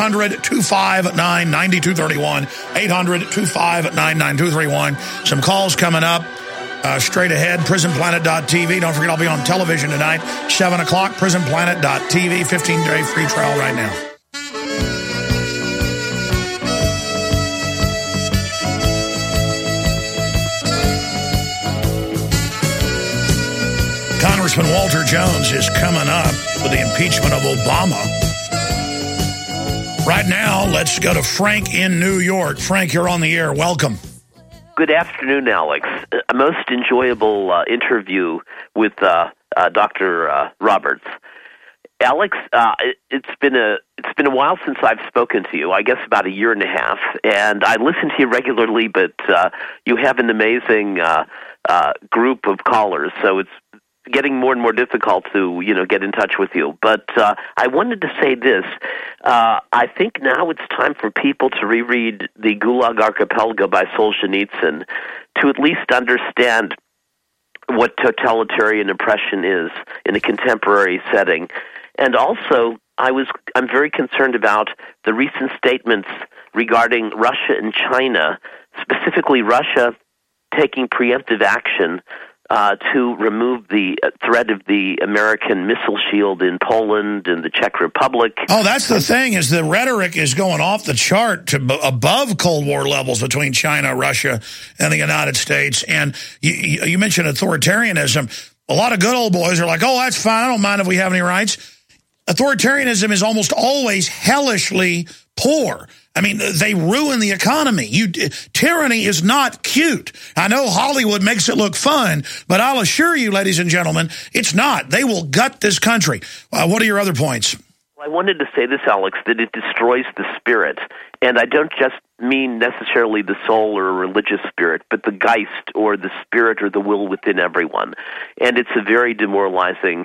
800-259-9231, 800-259-9231. Some calls coming up straight ahead, prisonplanet.tv. Don't forget, I'll be on television tonight, 7 o'clock, prisonplanet.tv, 15-day free trial right now. Congressman Walter Jones is coming up with the impeachment of Obama. Right now, let's go to Frank in New York. Frank, you're on the air. Welcome. Good afternoon, Alex. A most enjoyable interview with Dr. Roberts. Alex, it's been a while since I've spoken to you. I guess about a year and a half, and I listen to you regularly. But you have an amazing group of callers, so it's getting more and more difficult to, get in touch with you. But I wanted to say this. I think now it's time for people to reread the Gulag Archipelago by Solzhenitsyn to at least understand what totalitarian oppression is in a contemporary setting. And also, I'm very concerned about the recent statements regarding Russia and China, specifically Russia taking preemptive action to remove the threat of the American missile shield in Poland and the Czech Republic. Oh, that's the thing, is the rhetoric is going off the chart to above Cold War levels between China, Russia, and the United States. And you mentioned authoritarianism. A lot of good old boys are like, oh, that's fine, I don't mind if we have any rights. Authoritarianism is almost always hellishly poor. I mean, they ruin the economy. Tyranny is not cute. I know Hollywood makes it look fun, but I'll assure you, ladies and gentlemen, it's not. They will gut this country. What are your other points? Well, I wanted to say this, Alex, that it destroys the spirit. And I don't just mean necessarily the soul or a religious spirit, but the Geist, or the spirit or the will within everyone. And it's a very demoralizing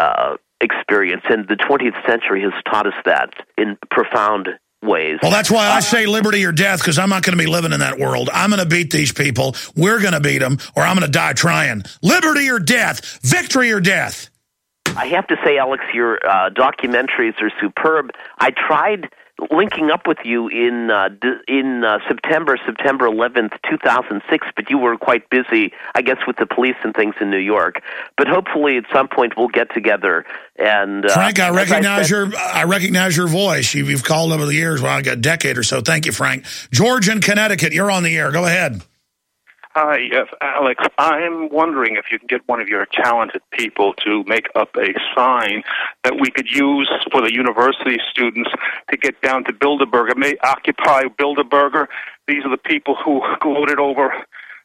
experience. And the 20th century has taught us that in profound ways. Well, that's why I say liberty or death, because I'm not going to be living in that world. I'm going to beat these people. We're going to beat them, or I'm going to die trying. Liberty or death. Victory or death. I have to say, Alex, your documentaries are superb. I tried linking up with you in September 11th, 2006, but you were quite busy, I guess, with the police and things in New York. But hopefully at some point we'll get together. And Frank, I recognize your voice. You've called over the years, well, a decade or so. Thank you, Frank. George in Connecticut, you're on the air. Go ahead. Hi, yes, Alex. I'm wondering if you can get one of your talented people to make up a sign that we could use for the university students to get down to Bilderberg. It may occupy Bilderberger. These are the people who gloated over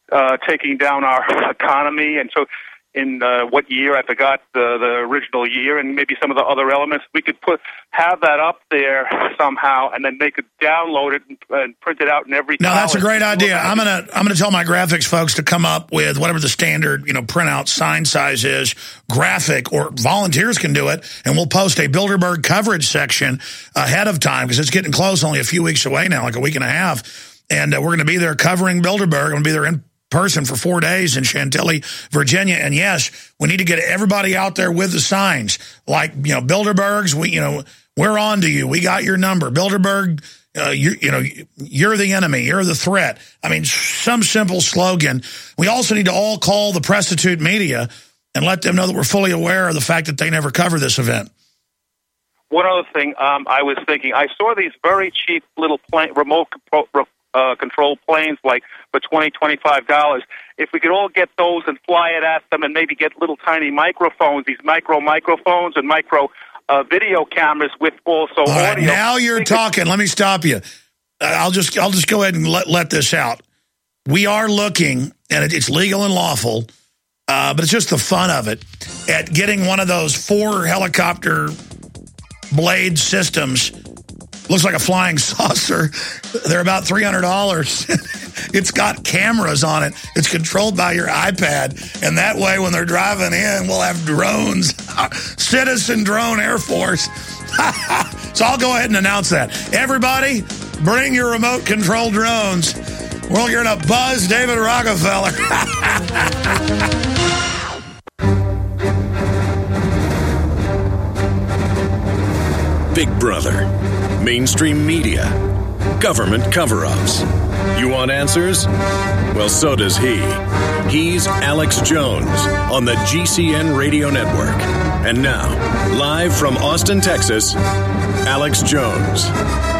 taking down our economy. And so in what year, I forgot the original year, and maybe some of the other elements, we could have that up there somehow, and then they could download it and print it out in every college. No, that's a great idea. I'm gonna tell my graphics folks to come up with whatever the standard printout sign size is, graphic, or volunteers can do it, and we'll post a Bilderberg coverage section ahead of time, because it's getting close, only a few weeks away now, like a week and a half, and we're going to be there covering Bilderberg. I'm going to be there in person for 4 days in Chantilly, Virginia. And yes, we need to get everybody out there with the signs, like, Bilderbergs, we're on to you. We got your number. Bilderberg, you're the enemy. You're the threat. I mean, some simple slogan. We also need to all call the prostitute media and let them know that we're fully aware of the fact that they never cover this event. One other thing, I was thinking, I saw these very cheap little remote control planes, like for $20, $25. If we could all get those and fly it at them, and maybe get little tiny microphones, these microphones and micro video cameras with also audio. Right, now you're talking. Let me stop you. I'll just go ahead and let this out. We are looking, and it's legal and lawful, but it's just the fun of it, at getting one of those 4 helicopter blade systems. Looks like a flying saucer. They're about $300. It's got cameras on it. It's controlled by your iPad. And that way, when they're driving in, we'll have drones. Citizen Drone Air Force. So I'll go ahead and announce that. Everybody, bring your remote control drones. Well, you're going to buzz David Rockefeller. Big Brother, mainstream media, government cover-ups. You want answers? Well, so does he. He's Alex Jones on the GCN Radio Network. And now, live from Austin, Texas, Alex Jones.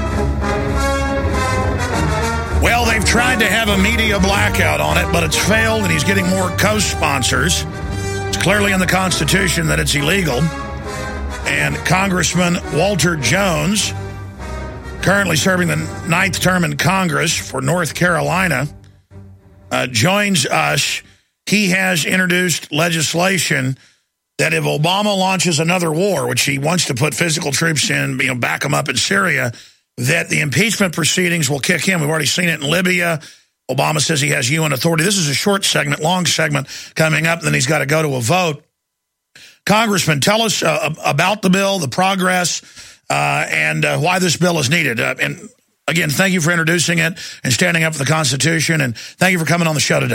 Well, they've tried to have a media blackout on it, but it's failed, and he's getting more co-sponsors. It's clearly in the Constitution that it's illegal. And Congressman Walter Jones, currently serving the 9th term in Congress for North Carolina, joins us. He has introduced legislation that if Obama launches another war, which he wants to put physical troops in, back them up in Syria, that the impeachment proceedings will kick in. We've already seen it in Libya. Obama says he has UN authority. This is a short segment, long segment coming up, and then he's got to go to a vote. Congressman, tell us about the bill, the progress, and why this bill is needed. And again, thank you for introducing it and standing up for the Constitution, and thank you for coming on the show today.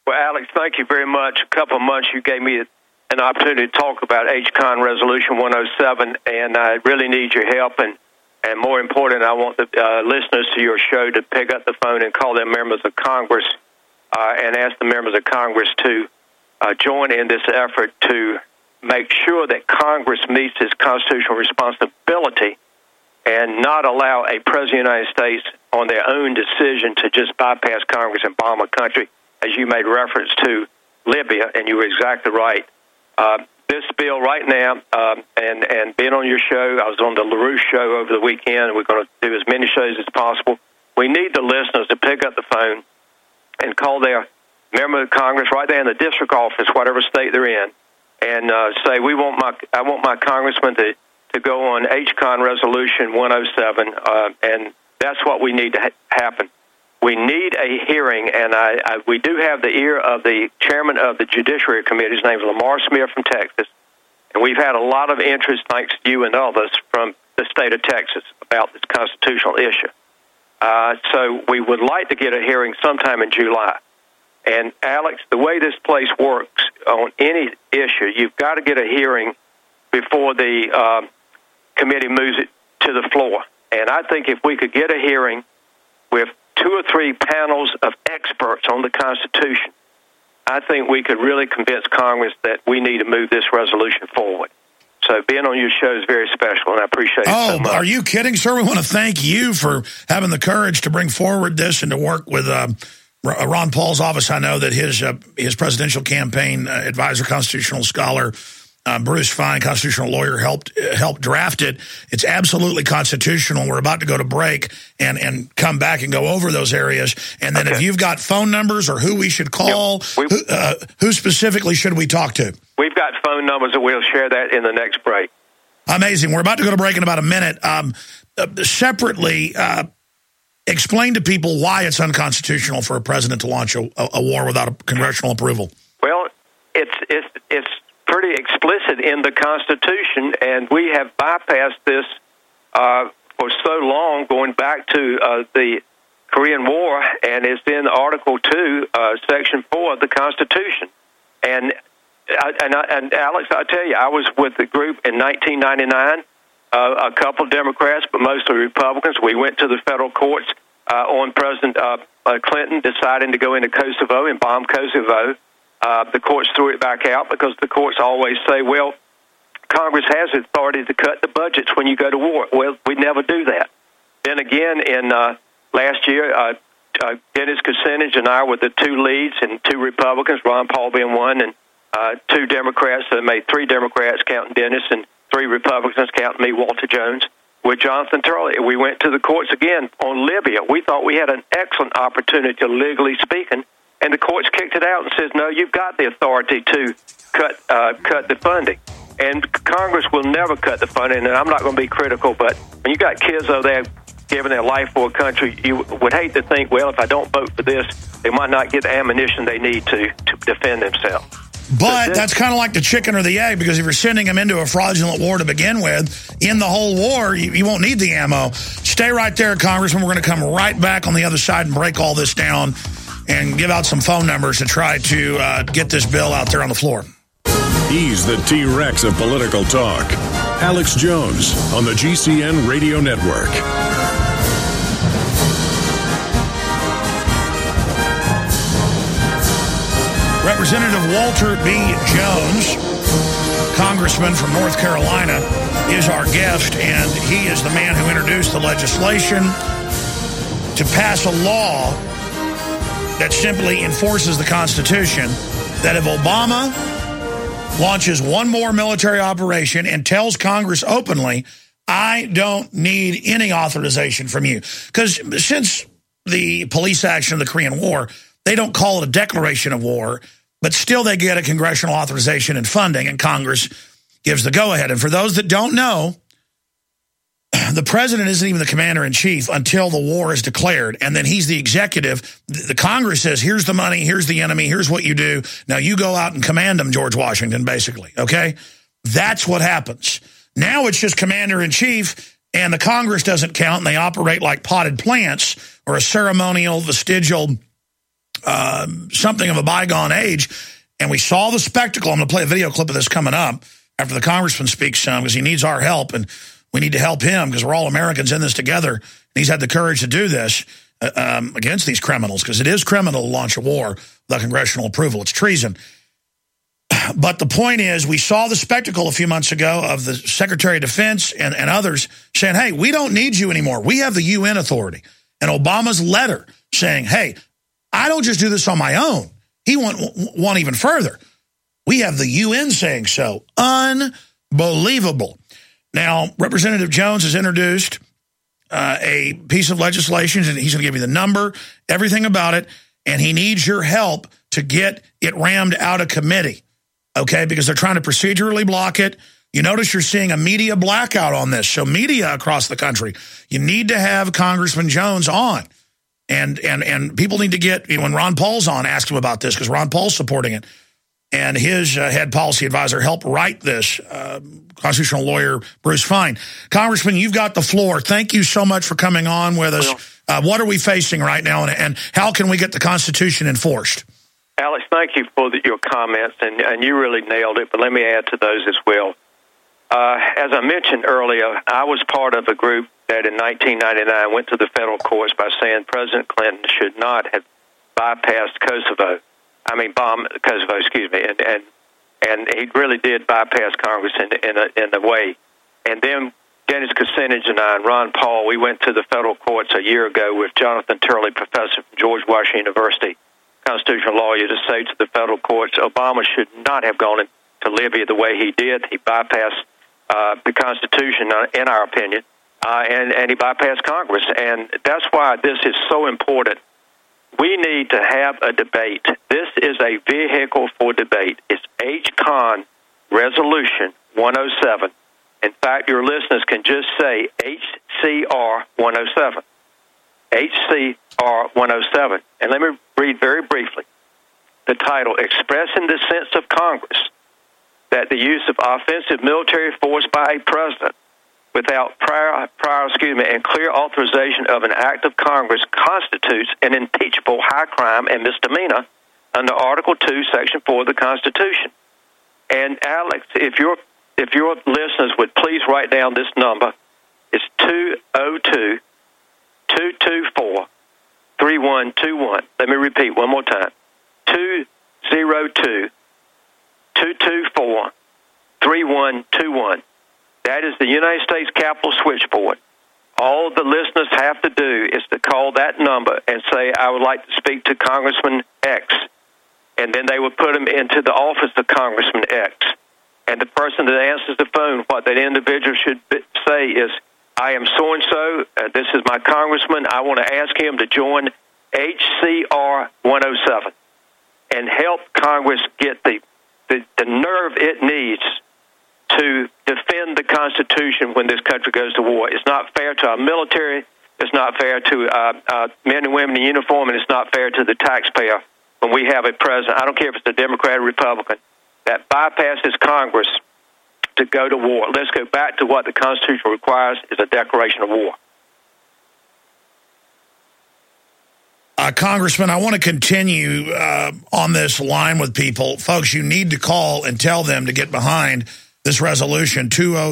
Well, Alex, thank you very much. A couple of months you gave me an opportunity to talk about HCON Resolution 107, and I really need your help. And more important, I want the listeners to your show to pick up the phone and call their members of Congress and ask the members of Congress to join in this effort to make sure that Congress meets its constitutional responsibility and not allow a president of the United States on their own decision to just bypass Congress and bomb a country, as you made reference to Libya, and you were exactly right. This bill right now, and being on your show, I was on the LaRouche show over the weekend, and we're going to do as many shows as possible. We need the listeners to pick up the phone and call their member of Congress right there in the district office, whatever state they're in, and say, I want my congressman to go on HCON Resolution 107, and that's what we need to happen. We need a hearing, and we do have the ear of the chairman of the Judiciary Committee. His name is Lamar Smith from Texas, and we've had a lot of interest, thanks to you and others, from the state of Texas about this constitutional issue. So we would like to get a hearing sometime in July. And, Alex, the way this place works on any issue, you've got to get a hearing before the committee moves it to the floor. And I think if we could get a hearing with 2 or 3 panels of experts on the Constitution, I think we could really convince Congress that we need to move this resolution forward. So being on your show is very special, and I appreciate it so much. Are you kidding, sir? We want to thank you for having the courage to bring forward this and to work with Ron Paul's office. I know that his presidential campaign advisor, constitutional scholar, Bruce Fine, constitutional lawyer, helped draft it. It's absolutely constitutional. We're about to go to break and come back and go over those areas. And then if you've got phone numbers or who we should call, who specifically should we talk to? We've got phone numbers, and we'll share that in the next break. Amazing. We're about to go to break in about a minute. Separately, explain to people why it's unconstitutional for a president to launch a war without a congressional approval. Well, it's pretty explicit in the Constitution, and we have bypassed this for so long, going back to the Korean War, and it's in Article 2, Section 4 of the Constitution. And Alex, I tell you, I was with the group in 1999, a couple Democrats, but mostly Republicans. We went to the federal courts on President Clinton deciding to go into Kosovo and bomb Kosovo. The courts threw it back out because the courts always say, well, Congress has the authority to cut the budgets when you go to war. Well, we never do that. Then again, in last year, Dennis Kucinich and I were the 2 leads, and 2 Republicans, Ron Paul being one, and 2 Democrats, so it made 3 Democrats counting Dennis, and 3 Republicans counting me, Walter Jones, with Jonathan Turley. We went to the courts again on Libya. We thought we had an excellent opportunity, legally speaking, and the courts kicked it out and says, no, you've got the authority to cut the funding. And Congress will never cut the funding, and I'm not going to be critical, but when you got kids over there giving their life for a country, you would hate to think, well, if I don't vote for this, they might not get the ammunition they need to defend themselves. But that's kind of like the chicken or the egg, because if you're sending them into a fraudulent war to begin with, in the whole war, you won't need the ammo. Stay right there, Congressman. We're going to come right back on the other side and break all this down and give out some phone numbers to try to get this bill out there on the floor. He's the T-Rex of political talk. Alex Jones on the GCN Radio Network. Representative Walter B. Jones, congressman from North Carolina, is our guest, and he is the man who introduced the legislation to pass a law that simply enforces the Constitution, that if Obama launches one more military operation and tells Congress openly, I don't need any authorization from you. Because since the police action of the Korean War, they don't call it a declaration of war, but still they get a congressional authorization and funding, and Congress gives the go-ahead. And for those that don't know, the president isn't even the commander-in-chief until the war is declared, and then he's the executive. The Congress says, here's the money, here's the enemy, here's what you do. Now you go out and command them, George Washington, basically, okay? That's what happens. Now it's just commander-in-chief, and the Congress doesn't count, and they operate like potted plants or a ceremonial, vestigial something of a bygone age. And we saw the spectacle. I'm going to play a video clip of this coming up after the congressman speaks some, because he needs our help, and we need to help him because we're all Americans in this together. And he's had the courage to do this against these criminals, because it is criminal to launch a war without congressional approval. It's treason. But the point is, we saw the spectacle a few months ago of the Secretary of Defense and others saying, hey, we don't need you anymore. We have the UN authority. And Obama's letter saying, hey, I don't just do this on my own. He went even further. We have the UN saying so. Unbelievable. Now, Representative Jones has introduced a piece of legislation, and he's going to give you the number, everything about it, and he needs your help to get it rammed out of committee, okay, because they're trying to procedurally block it. You notice you're seeing a media blackout on this. So media across the country, you need to have Congressman Jones on. And people need to get, when Ron Paul's on, ask him about this, because Ron Paul's supporting it. And his head policy advisor helped write this, constitutional lawyer Bruce Fine. Congressman, you've got the floor. Thank you so much for coming on with us. What are we facing right now, and how can we get the Constitution enforced? Alex, thank you for your comments, and you really nailed it, but let me add to those as well. As I mentioned earlier, I was part of a group that in 1999 went to the federal courts by saying President Clinton should not have bypassed Kosovo. Bombed Kosovo, excuse me, and he really did bypass Congress in a way. And then Dennis Kucinich and I and Ron Paul, we went to the federal courts a year ago with Jonathan Turley, professor from George Washington University, constitutional lawyer, to say to the federal courts, Obama should not have gone into Libya the way he did. He bypassed the Constitution, in our opinion, and he bypassed Congress. And that's why this is so important. We need to have a debate. This is a vehicle for debate. It's H-Con Resolution 107. In fact, your listeners can just say HCR 107. HCR 107. And let me read very briefly the title, Expressing the Sense of Congress that the use of offensive military force by a president without prior and clear authorization of an act of Congress constitutes an impeachable high crime and misdemeanor under Article 2, Section 4 of the Constitution. And Alex, if your listeners would please write down this number, it's 202-224-3121. Let me repeat one more time. 202-224-3121. That is the United States Capitol switchboard. All the listeners have to do is to call that number and say, I would like to speak to Congressman X. And then they would put them into the office of Congressman X. And the person that answers the phone, what that individual should say is, I am so-and-so, this is my congressman, I want to ask him to join HCR 107 and help Congress get the nerve it needs to defend the Constitution when this country goes to war. It's not fair to our military, it's not fair to men and women in uniform, and it's not fair to the taxpayer when we have a president, I don't care if it's a Democrat or Republican, that bypasses Congress to go to war. Let's go back to what the Constitution requires is a declaration of war. Congressman, I want to continue on this line with people. Folks, you need to call and tell them to get behind this resolution,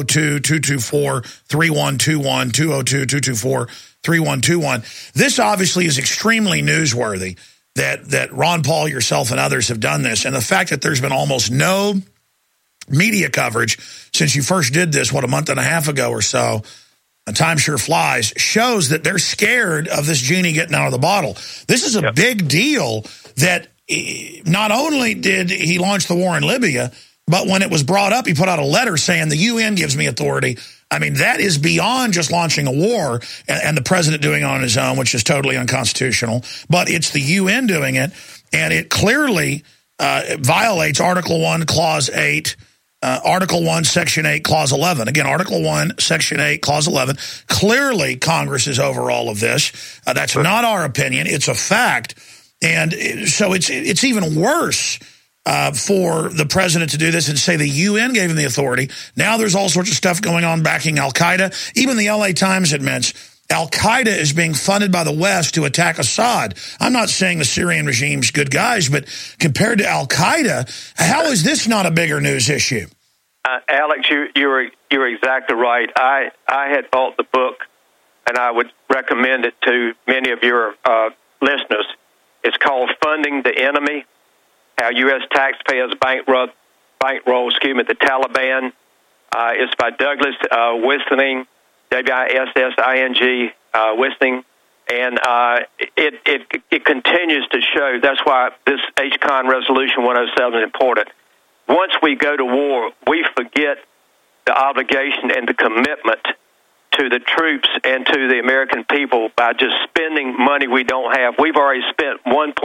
202-224-3121, 202-224-3121. This obviously is extremely newsworthy that Ron Paul, yourself, and others have done this. And the fact that there's been almost no media coverage since you first did this, a month and a half ago or so, and time sure flies, shows that they're scared of this genie getting out of the bottle. This is a big deal that not only did he launch the war in Libya, but when it was brought up, he put out a letter saying the UN gives me authority. I mean, that is beyond just launching a war and the president doing it on his own, which is totally unconstitutional. But it's the UN doing it, and it clearly violates Article 1, Clause 8, Article 1, Section 8, Clause 11. Again, Article 1, Section 8, Clause 11. Clearly, Congress is over all of this. That's not our opinion. It's a fact. And so it's even worse for the president to do this and say the UN gave him the authority. Now there's all sorts of stuff going on backing al-Qaeda. Even the LA Times admits Al-Qaeda is being funded by the West to attack Assad. I'm not saying the Syrian regime's good guys, but compared to Al-Qaeda, how is this not a bigger news issue? Alex, you're exactly right. I had bought the book, and I would recommend it to many of your listeners. It's called Funding the Enemy, How U.S. Taxpayers Bankroll the Taliban. It's by Douglas Wissing, W-I-S-S-I-N-G, Wissing. And it continues to show, that's why this HCON Resolution 107 is important. Once we go to war, we forget the obligation and the commitment to the troops and to the American people by just spending money we don't have. We've already spent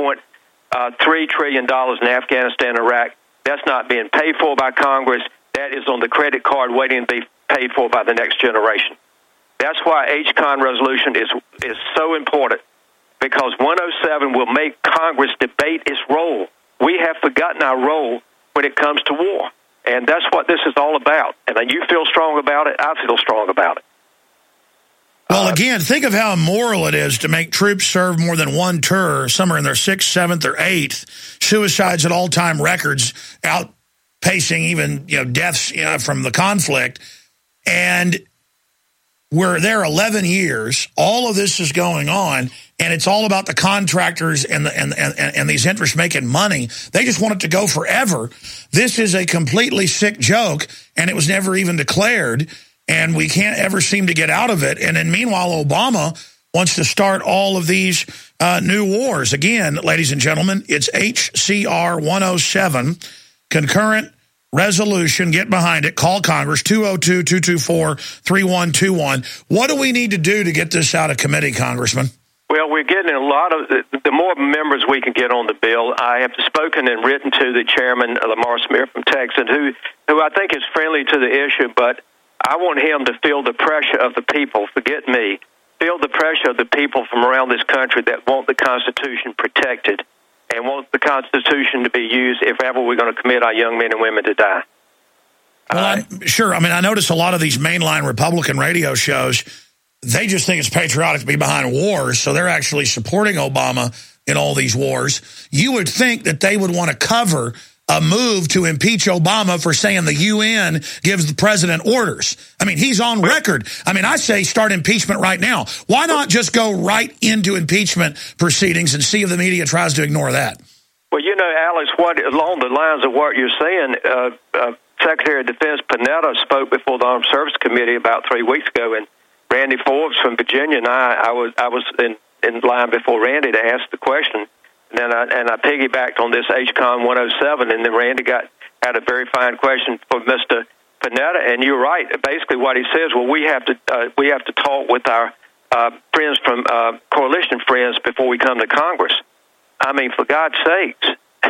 $1.3 trillion in Afghanistan and Iraq. That's not being paid for by Congress. That is on the credit card waiting to be paid for by the next generation. That's why HCON resolution is so important, because 107 will make Congress debate its role. We have forgotten our role when it comes to war, and that's what this is all about. And you feel strong about it, I feel strong about it. Well, again, think of how immoral it is to make troops serve more than one tour, somewhere in their 6th, 7th, or 8th. Suicides at all-time records, outpacing even deaths from the conflict. And we're there 11 years. All of this is going on, and it's all about the contractors and these interests making money. They just want it to go forever. This is a completely sick joke, and it was never even declared. And we can't ever seem to get out of it. And then meanwhile, Obama wants to start all of these new wars. Again, ladies and gentlemen, it's HCR 107, concurrent resolution. Get behind it. Call Congress, 202-224-3121. What do we need to do to get this out of committee, Congressman? Well, we're getting a lot of the more members we can get on the bill. I have spoken and written to the chairman, Lamar Smith from Texas, who I think is friendly to the issue, but I want him to feel the pressure of the people, forget me, feel the pressure of the people from around this country that want the Constitution protected and want the Constitution to be used if ever we're going to commit our young men and women to die. Well, sure. I mean, I notice a lot of these mainline Republican radio shows, they just think it's patriotic to be behind wars, so they're actually supporting Obama in all these wars. You would think that they would want to cover a move to impeach Obama for saying the UN gives the president orders. I mean, he's on record. I mean, I say start impeachment right now. Why not just go right into impeachment proceedings and see if the media tries to ignore that? Well, Alex, along the lines of what you're saying, Secretary of Defense Panetta spoke before the Armed Services Committee about 3 weeks ago, and Randy Forbes from Virginia and I was in line before Randy to ask the question. And I piggybacked on this HCON 107, and then Randy had a very fine question for Mr. Panetta. And you're right. Basically, what he says, well, we have to talk with our friends from coalition friends before we come to Congress. I mean, for God's sakes.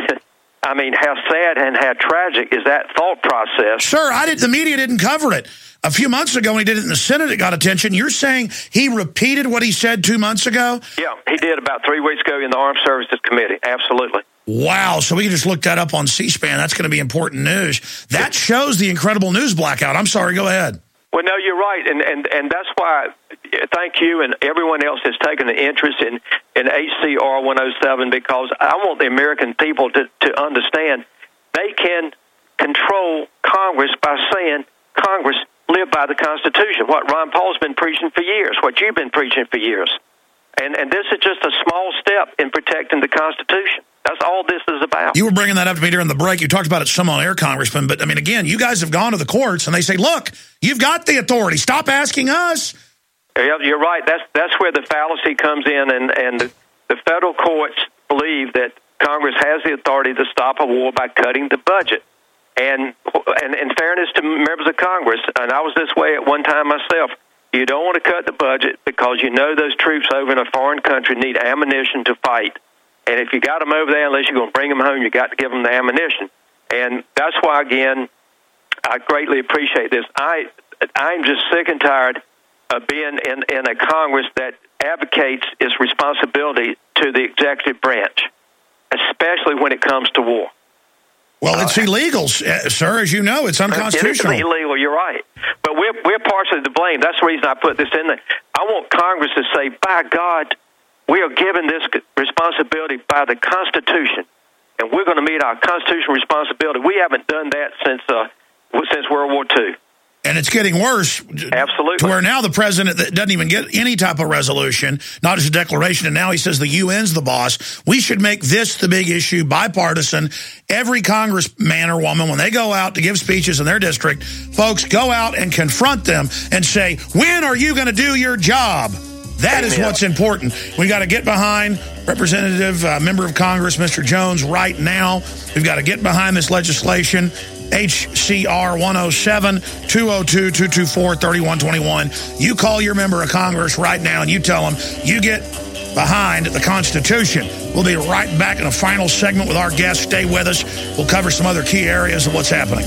I mean, how sad and how tragic is that thought process? Sir, the media didn't cover it. A few months ago, when he did it in the Senate, it got attention. You're saying he repeated what he said 2 months ago? Yeah, he did about 3 weeks ago in the Armed Services Committee. Absolutely. Wow. So we can just look that up on C-SPAN. That's going to be important news. That shows the incredible news blackout. I'm sorry. Go ahead. Well, no, you're right. And that's why thank you and everyone else has taken an interest in HCR 107, because I want the American people to understand they can control Congress by saying, Congress, live by the Constitution, what Ron Paul's been preaching for years, what you've been preaching for years. And this is just a small step in protecting the Constitution. That's all this is about. You were bringing that up to me during the break. You talked about it some on air, Congressman. But, I mean, again, you guys have gone to the courts, and they say, look, you've got the authority. Stop asking us. Yeah, you're right. That's where the fallacy comes in, and the federal courts believe that Congress has the authority to stop a war by cutting the budget. And in fairness to members of Congress, and I was this way at one time myself, you don't want to cut the budget because you know those troops over in a foreign country need ammunition to fight. And if you got them over there, unless you're going to bring them home, you got to give them the ammunition. And that's why, again, I greatly appreciate this. I'm just sick and tired of being in a Congress that advocates its responsibility to the executive branch, especially when it comes to war. Well, it's illegal, sir. As you know, it's unconstitutional. It's illegal. You're right. But we're partially to blame. That's the reason I put this in there. I want Congress to say, by God, we are given this responsibility by the Constitution, and we're going to meet our constitutional responsibility. We haven't done that since World War II. And it's getting worse. Absolutely. To where now the president doesn't even get any type of resolution, not just a declaration, and now he says the UN's the boss. We should make this the big issue, bipartisan. Every congressman or woman, when they go out to give speeches in their district, folks, go out and confront them and say, when are you going to do your job? That is what's important. We got to get behind Representative, Member of Congress, Mr. Jones, right now. We've got to get behind this legislation. HCR 107-202-224-3121. You call your member of Congress right now and you tell them you get behind the Constitution. We'll be right back in a final segment with our guests. Stay with us. We'll cover some other key areas of what's happening.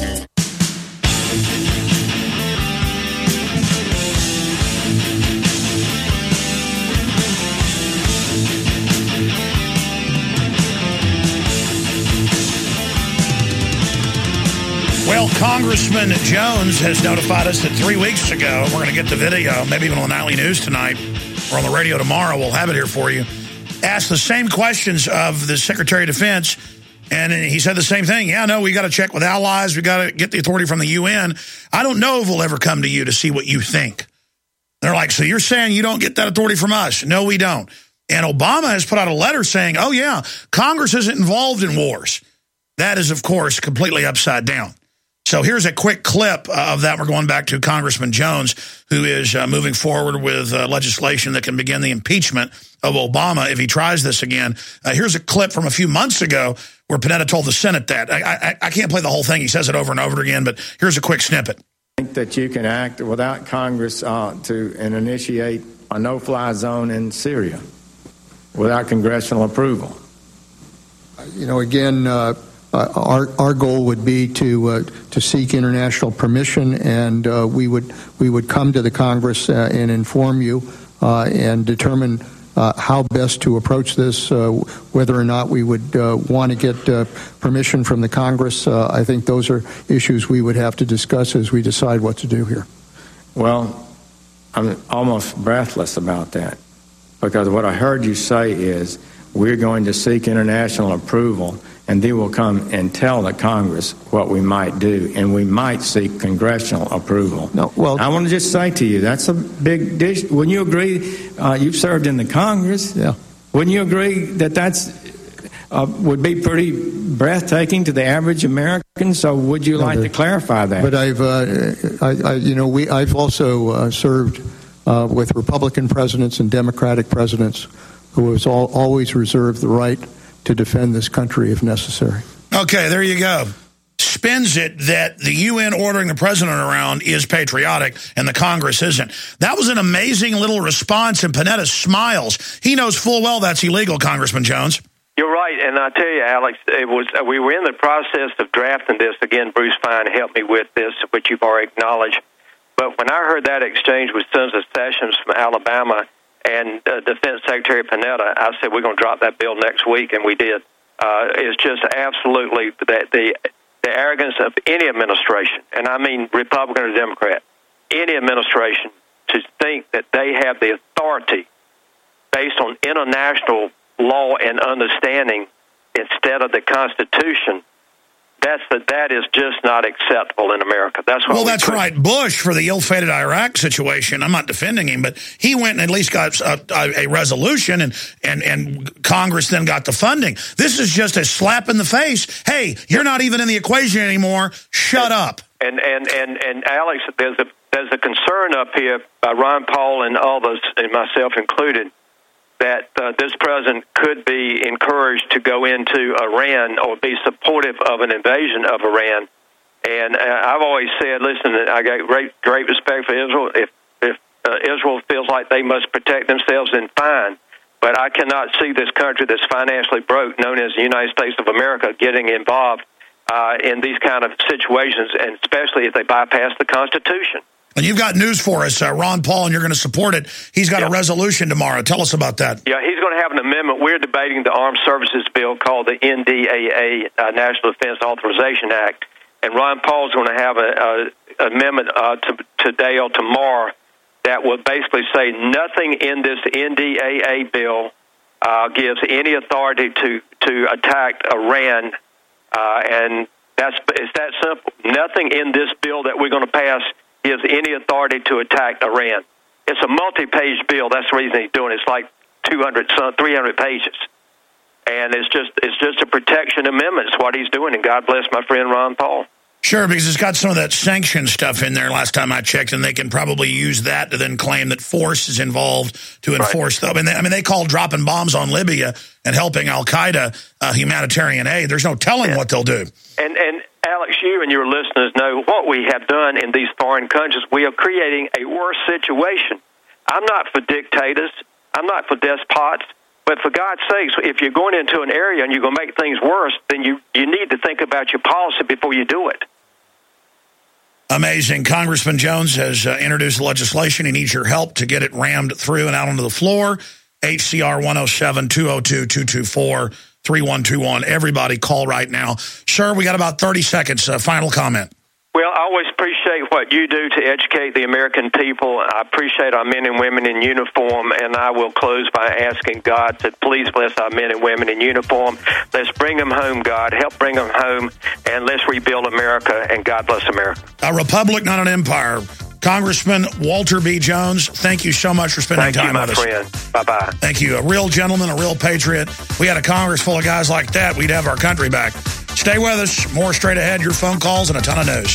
Well, Congressman Jones has notified us that 3 weeks ago, we're going to get the video, maybe even on the nightly news tonight, or on the radio tomorrow, we'll have it here for you, asked the same questions of the Secretary of Defense, and he said the same thing. Yeah, no, we got to check with allies, we got to get the authority from the UN. I don't know if we'll ever come to you to see what you think. They're like, so you're saying you don't get that authority from us? No, we don't. And Obama has put out a letter saying, oh yeah, Congress isn't involved in wars. That is, of course, completely upside down. So here's a quick clip of that. We're going back to Congressman Jones, who is moving forward with legislation that can begin the impeachment of Obama if he tries this again. Here's a clip from a few months ago where Panetta told the Senate that. I can't play the whole thing. He says it over and over again, but here's a quick snippet. I think that you can act without Congress to initiate a no-fly zone in Syria without congressional approval. You know, again, our goal would be to seek international permission, and we would come to the Congress and inform you and determine how best to approach this, whether or not we would want to get permission from the Congress. I think those are issues we would have to discuss as we decide what to do here. Well, I'm almost breathless about that, because what I heard you say is we're going to seek international approval, and they will come and tell the Congress what we might do, and we might seek congressional approval. No, well, I want to just say to you, that's a big dish. Wouldn't you agree? You've served in the Congress. Yeah. Wouldn't you agree that that's would be pretty breathtaking to the average American? So would you like to clarify that? But I've also served with Republican presidents and Democratic presidents who has always reserved the right to defend this country if necessary. Okay, there you go. Spins it that the UN ordering the president around is patriotic and the Congress isn't. That was an amazing little response, and Panetta smiles. He knows full well that's illegal, Congressman Jones. You're right, and I tell you, Alex, we were in the process of drafting this. Again, Bruce Fine helped me with this, which you've already acknowledged. But when I heard that exchange with Senator Sessions from Alabama and Defense Secretary Panetta, I said, we're going to drop that bill next week, and we did. It's just absolutely that the arrogance of any administration, and I mean Republican or Democrat, any administration, to think that they have the authority based on international law and understanding instead of the Constitution. That is just not acceptable in America. That's what. Well, that's right. Bush, for the ill-fated Iraq situation, I'm not defending him, but he went and at least got a resolution, and Congress then got the funding. This is just a slap in the face. Hey, you're not even in the equation anymore. Shut up. And Alex, there's a concern up here by Ron Paul and others, and myself included, that this president could be encouraged to go into Iran or be supportive of an invasion of Iran. And I've always said, listen, I got great respect for Israel. If Israel feels like they must protect themselves, then fine. But I cannot see this country that's financially broke, known as the United States of America, getting involved in these kind of situations, and especially if they bypass the Constitution. And you've got news for us, Ron Paul, and you're going to support it. He's got a resolution tomorrow. Tell us about that. Yeah, he's going to have an amendment. We're debating the Armed Services Bill called the NDAA, National Defense Authorization Act. And Ron Paul's going to have amendment today or tomorrow that will basically say nothing in this NDAA bill gives any authority to attack Iran, and it's that simple. Nothing in this bill that we're going to pass gives any authority to attack Iran. It's a multi-page bill. That's the reason he's doing it. It's like 300 pages. And it's just a protection amendment. It's what he's doing, and God bless my friend Ron Paul. Sure, because it's got some of that sanction stuff in there last time I checked, and they can probably use that to then claim that force is involved to enforce them. They call dropping bombs on Libya and helping al-Qaeda humanitarian aid. There's no telling what they'll do. And Alex, you and your listeners know what we have done in these foreign countries. We are creating a worse situation. I'm not for dictators. I'm not for despots. But for God's sakes, if you're going into an area and you're going to make things worse, then you need to think about your policy before you do it. Amazing. Congressman Jones has introduced legislation. He needs your help to get it rammed through and out onto the floor. HCR 107-202-224-3121. Everybody call right now. Sir, we got about 30 seconds. Final comment. Well, I always appreciate what you do to educate the American people. I appreciate our men and women in uniform, and I will close by asking God to please bless our men and women in uniform. Let's bring them home, God. Help bring them home, and let's rebuild America, and God bless America. A republic, not an empire. Congressman Walter B. Jones, thank you so much for spending time with us. Thank you, my friend. Bye-bye. Thank you. A real gentleman, a real patriot. We had a Congress full of guys like that, we'd have our country back. Stay with us. More straight ahead, your phone calls, and a ton of news.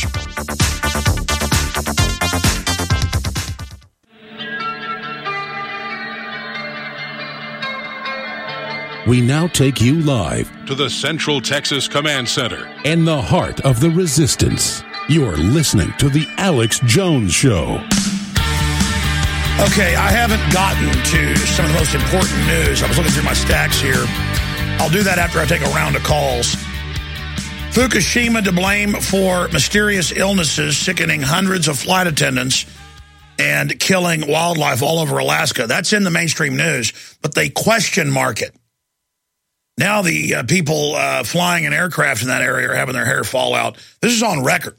We now take you live to the Central Texas Command Center in the heart of the resistance. You're listening to The Alex Jones Show. Okay, I haven't gotten to some of the most important news. I was looking through my stacks here. I'll do that after I take a round of calls. Fukushima to blame for mysterious illnesses sickening hundreds of flight attendants and killing wildlife all over Alaska. That's in the mainstream news, but they question mark it. Now the people flying in aircraft in that area are having their hair fall out. This is on record.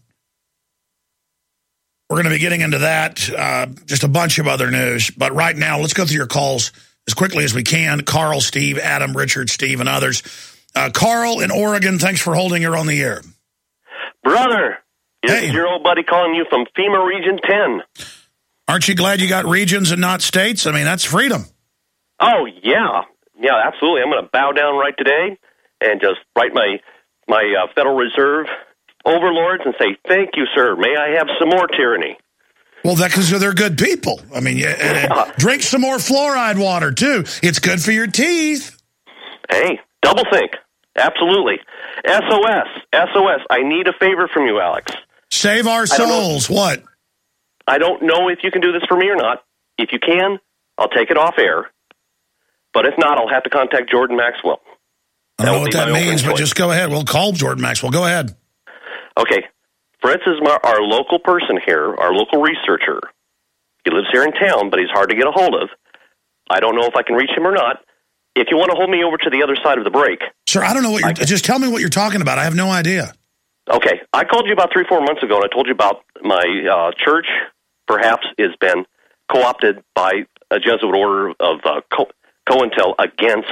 We're going to be getting into that, just a bunch of other news. But right now, let's go through your calls as quickly as we can. Carl, Steve, Adam, Richard, Steve, and others. Carl in Oregon, thanks for holding her on the air. Brother, it's your old buddy calling you from FEMA Region 10. Aren't you glad you got regions and not states? I mean, that's freedom. Oh, yeah. Yeah, absolutely. I'm going to bow down right today and just write my Federal Reserve overlords and say, thank you, sir. May I have some more tyranny? Well, that's because they're good people. I mean, and drink some more fluoride water, too. It's good for your teeth. Hey, double think. Absolutely. SOS. I need a favor from you, Alex. Save our souls. What? I don't know if you can do this for me or not. If you can, I'll take it off air. But if not, I'll have to contact Jordan Maxwell. I don't know what that means, but just go ahead. We'll call Jordan Maxwell. Go ahead. Okay. Fritz is our local person here, our local researcher. He lives here in town, but he's hard to get a hold of. I don't know if I can reach him or not. If you want to hold me over to the other side of the break. Sir, I don't know what you're... Just tell me what you're talking about. I have no idea. Okay. I called you about 3-4 months ago, and I told you about my church perhaps has been co-opted by a Jesuit order of COINTEL against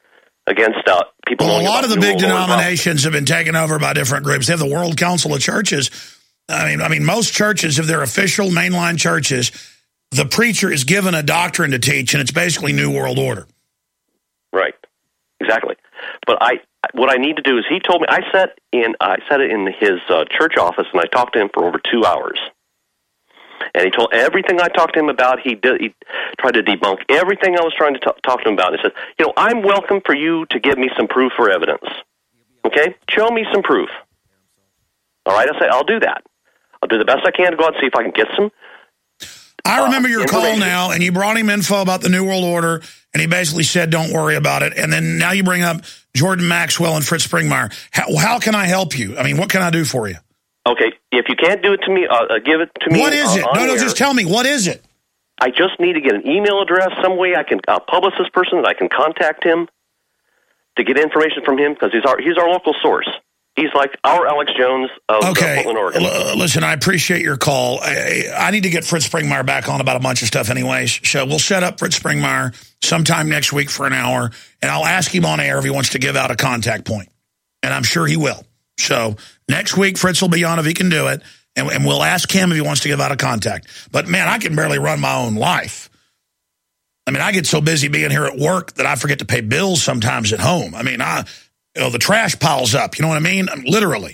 people. Well, a lot of the big denominations have been taken over by different groups. They have the World Council of Churches. I mean, most churches, if they're official mainline churches, the preacher is given a doctrine to teach, and it's basically New World Order. Right, exactly. But what I need to do is, he told me, I sat it in his church office, and I talked to him for over 2 hours. And he told everything I talked to him about, he tried to debunk everything I was trying to talk to him about. And he said, I'm welcome for you to give me some proof or evidence. Okay? Show me some proof. All right? I said, I'll do that. I'll do the best I can to go out and see if I can get some I remember your call now, and you brought him info about the New World Order, and he basically said, don't worry about it. And then now you bring up Jordan Maxwell and Fritz Springmeier. How can I help you? I mean, what can I do for you? Okay, if you can't do it to me, give it to me. What is it? No, just tell me. What is it? I just need to get an email address, some way I can publish this person, that I can contact him to get information from him, because he's our local source. He's like our Alex Jones of Portland, Oregon. Listen, I appreciate your call. I need to get Fritz Springmeier back on about a bunch of stuff anyways. So we'll set up Fritz Springmeier sometime next week for an hour, and I'll ask him on air if he wants to give out a contact point. And I'm sure he will. So next week, Fritz will be on if he can do it, and we'll ask him if he wants to give out a contact. But, man, I can barely run my own life. I mean, I get so busy being here at work that I forget to pay bills sometimes at home. I mean, the trash piles up. You know what I mean? Literally.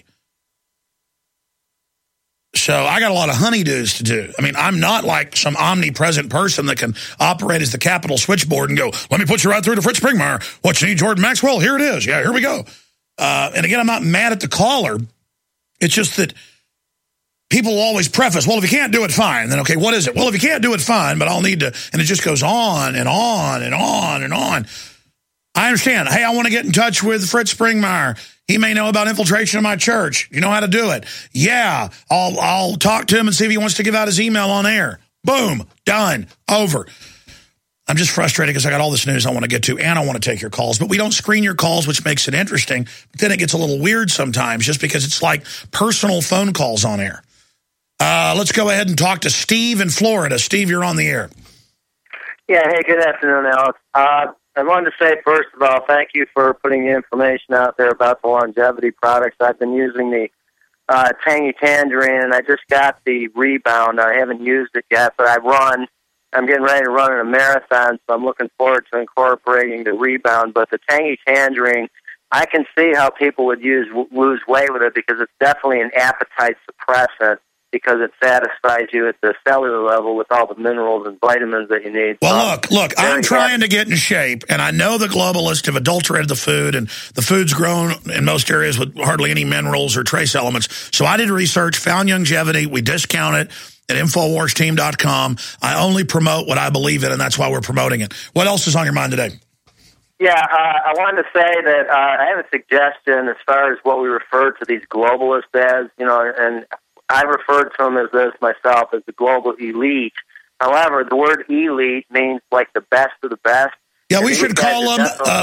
So I got a lot of honeydews to do. I mean, I'm not like some omnipresent person that can operate as the Capitol switchboard and go, let me put you right through to Fritz Springmeier. What you need, Jordan Maxwell? Here it is. Yeah, here we go. And again, I'm not mad at the caller. It's just that people will always preface, well, if you can't do it, fine. Then, okay, what is it? Well, if you can't do it, fine, but I'll need to, and it just goes on and on and on and on. I understand. Hey, I want to get in touch with Fritz Springmeier. He may know about infiltration of my church. You know how to do it. Yeah, I'll talk to him and see if he wants to give out his email on air. Boom, done, over. I'm just frustrated because I got all this news I want to get to, and I want to take your calls. But we don't screen your calls, which makes it interesting. But then it gets a little weird sometimes just because it's like personal phone calls on air. Let's go ahead and talk to Steve in Florida. Steve, you're on the air. Yeah, hey, good afternoon, Alex. I wanted to say, first of all, thank you for putting the information out there about the longevity products. I've been using the Tangy Tangerine, and I just got the Rebound. I haven't used it yet, but I'm getting ready to run in a marathon, so I'm looking forward to incorporating the Rebound. But the Tangy Tangerine, I can see how people would lose weight with it because it's definitely an appetite suppressant, because it satisfies you at the cellular level with all the minerals and vitamins that you need. Well, look, I'm trying to get in shape, and I know the globalists have adulterated the food, and the food's grown in most areas with hardly any minerals or trace elements. So I did research, found longevity, we discount it at InfoWarsTeam.com. I only promote what I believe in, and that's why we're promoting it. What else is on your mind today? Yeah, I wanted to say that I have a suggestion as far as what we refer to these globalists as, and I referred to them as this myself, as the global elite. However, the word elite means like the best of the best. Yeah, we should call them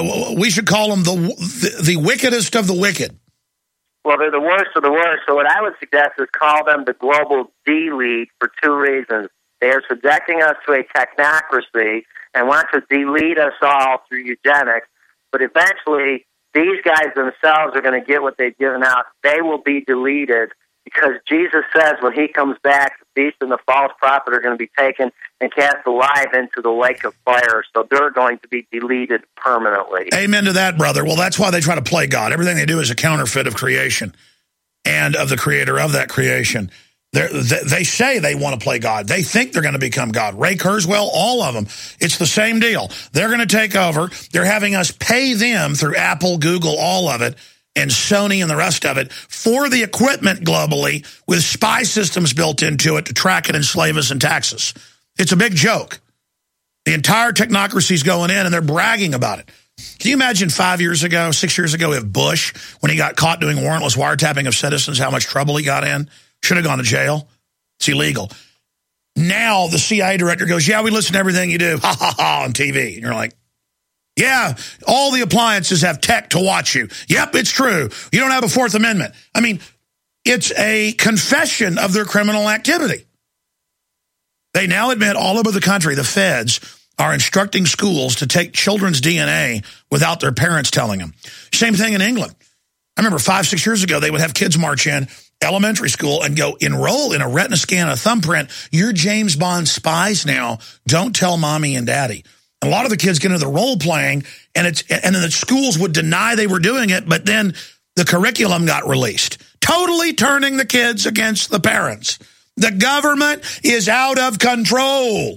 the wickedest of the wicked. Well, they're the worst of the worst. So what I would suggest is call them the global delete for two reasons. They are subjecting us to a technocracy and want to delete us all through eugenics. But eventually, these guys themselves are going to get what they've given out. They will be deleted, because Jesus says when he comes back, the beast and the false prophet are going to be taken and cast alive into the lake of fire. So they're going to be deleted permanently. Amen to that, brother. Well, that's why they try to play God. Everything they do is a counterfeit of creation and of the creator of that creation. They say they want to play God. They think they're going to become God. Ray Kurzweil, all of them. It's the same deal. They're going to take over. They're having us pay them through Apple, Google, all of it, and Sony and the rest of it for the equipment globally with spy systems built into it to track and enslave us and tax us. It's a big joke. The entire technocracy is going in, and they're bragging about it. Can you imagine 6 years ago, if Bush, when he got caught doing warrantless wiretapping of citizens, how much trouble he got in? Should have gone to jail. It's illegal. Now the CIA director goes, yeah, we listen to everything you do, ha, ha, ha, on TV. And you're like, yeah, all the appliances have tech to watch you. Yep, it's true. You don't have a Fourth Amendment. I mean, it's a confession of their criminal activity. They now admit all over the country, the feds are instructing schools to take children's DNA without their parents telling them. Same thing in England. I remember 5-6 years ago, they would have kids march in elementary school and go enroll in a retina scan, a thumbprint. You're James Bond spies now. Don't tell mommy and daddy. A lot of the kids get into the role playing, and then the schools would deny they were doing it, but then the curriculum got released, totally turning the kids against the parents. The government is out of control.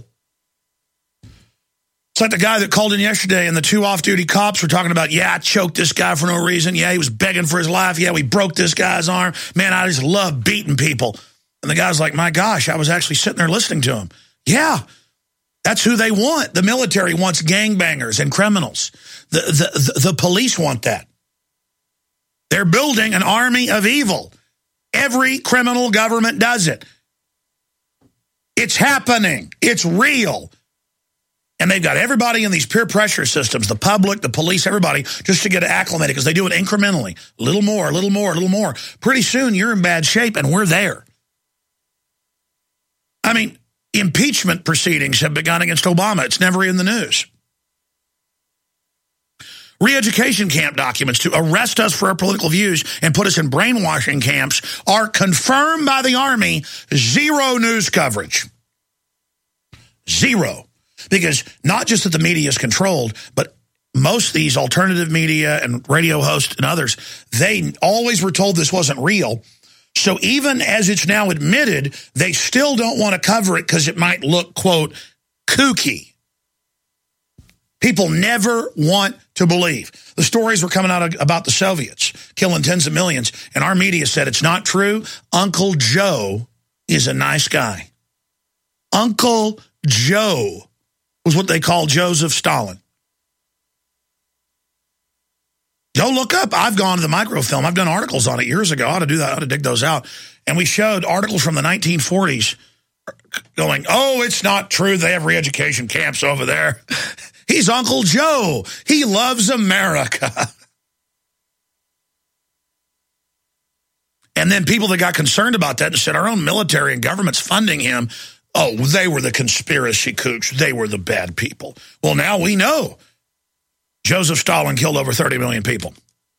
It's like the guy that called in yesterday, and the two off-duty cops were talking about, yeah, I choked this guy for no reason. Yeah, he was begging for his life. Yeah, we broke this guy's arm. Man, I just love beating people. And the guy's like, my gosh, I was actually sitting there listening to him. Yeah. That's who they want. The military wants gangbangers and criminals. The police want that. They're building an army of evil. Every criminal government does it. It's happening. It's real. And they've got everybody in these peer pressure systems, the public, the police, everybody, just to get acclimated because they do it incrementally. A little more, a little more, a little more. Pretty soon you're in bad shape and we're there. I mean, impeachment proceedings have begun against Obama. It's never in the news. Re-education camp documents to arrest us for our political views and put us in brainwashing camps are confirmed by the Army. Zero news coverage. Zero. Because not just that the media is controlled, but most of these alternative media and radio hosts and others, they always were told this wasn't real. So even as it's now admitted, they still don't want to cover it because it might look, quote, kooky. People never want to believe. The stories were coming out about the Soviets killing tens of millions, and our media said it's not true. Uncle Joe is a nice guy. Uncle Joe was what they called Joseph Stalin. Go look up. I've gone to the microfilm. I've done articles on it years ago. I ought to do that. I ought to dig those out. And we showed articles from the 1940s going, oh, it's not true. They have re-education camps over there. He's Uncle Joe. He loves America. And then people that got concerned about that and said our own military and government's funding him, oh, they were the conspiracy kooks. They were the bad people. Well, now we know Joseph Stalin killed over 30 million people.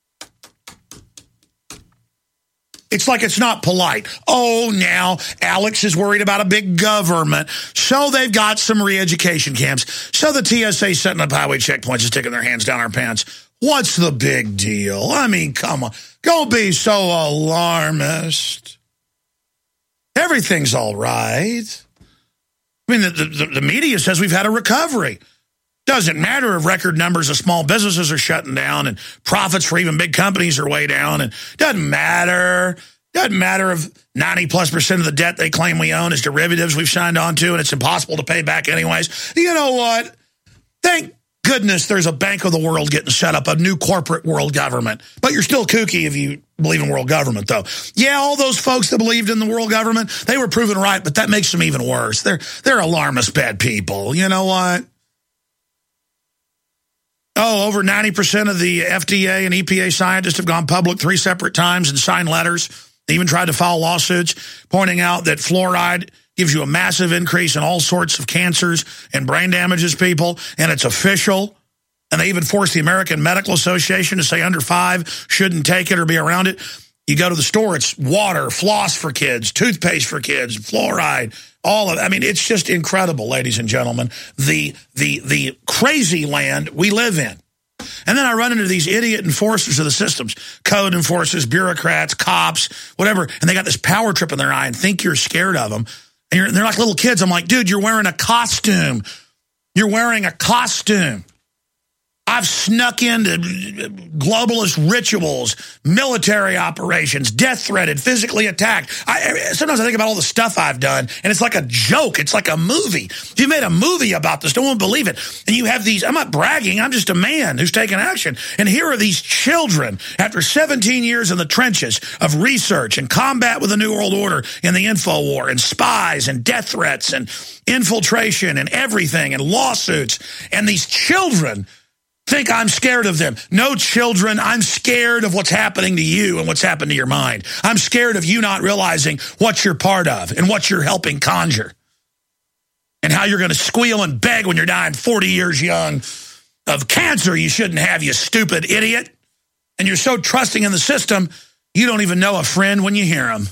It's like it's not polite. Oh, now Alex is worried about a big government. So they've got some re-education camps. So the TSA setting up highway checkpoints and sticking their hands down our pants. What's the big deal? I mean, come on. Don't be so alarmist. Everything's all right. I mean, the media says we've had a recovery. Doesn't matter if record numbers of small businesses are shutting down and profits for even big companies are way down. And doesn't matter. Doesn't matter if 90+% of the debt they claim we own is derivatives we've signed on to and it's impossible to pay back anyways. You know what? Thank goodness there's a Bank of the World getting set up, a new corporate world government. But you're still kooky if you believe in world government, though. Yeah, all those folks that believed in the world government, they were proven right, but that makes them even worse. They're alarmist bad people. You know what? Oh, over 90% of the FDA and EPA scientists have gone public 3 separate times and signed letters. They even tried to file lawsuits pointing out that fluoride gives you a massive increase in all sorts of cancers and brain damages people, and it's official. And they even forced the American Medical Association to say under 5 shouldn't take it or be around it. You go to the store, it's water, floss for kids, toothpaste for kids, fluoride, all of it. I mean, it's just incredible, ladies and gentlemen, the crazy land we live in. And then I run into these idiot enforcers of the systems, code enforcers, bureaucrats, cops, whatever, and they got this power trip in their eye and think you're scared of them. And they're like little kids. I'm like, dude, you're wearing a costume. You're wearing a costume. I've snuck into globalist rituals, military operations, death threatened, physically attacked. Sometimes I think about all the stuff I've done, and it's like a joke. It's like a movie. If you made a movie about this, no one would believe it. And you have these, I'm not bragging, I'm just a man who's taking action. And here are these children, after 17 years in the trenches of research and combat with the New World Order in the info war, and spies and death threats and infiltration and everything and lawsuits. And these children think I'm scared of them. No, children, I'm scared of what's happening to you and what's happened to your mind. I'm scared of you not realizing what you're part of and what you're helping conjure. And how you're going to squeal and beg when you're dying 40 years young of cancer you shouldn't have, you stupid idiot. And you're so trusting in the system, you don't even know a friend when you hear them.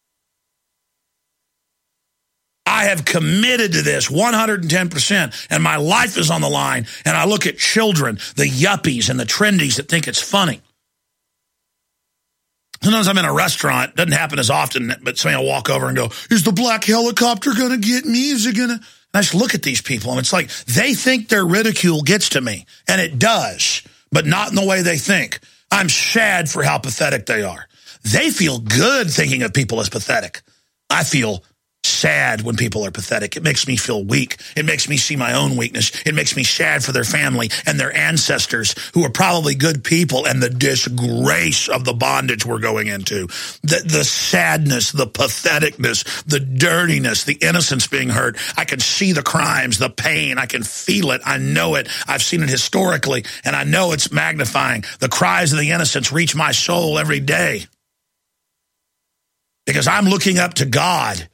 I have committed to this 110%, and my life is on the line, and I look at children, the yuppies and the trendies that think it's funny. Sometimes I'm in a restaurant, doesn't happen as often, but somebody will walk over and go, is the black helicopter going to get me? Is it going to? And I just look at these people, and it's like they think their ridicule gets to me, and it does, but not in the way they think. I'm sad for how pathetic they are. They feel good thinking of people as pathetic. I feel sad when people are pathetic. It makes me feel weak. It makes me see my own weakness. It makes me sad for their family and their ancestors who are probably good people, and the disgrace of the bondage we're going into. The sadness, the patheticness, the dirtiness, the innocence being hurt. I can see the crimes, the pain. I can feel it. I know it. I've seen it historically, and I know it's magnifying. The cries of the innocents reach my soul every day. Because I'm looking up to God,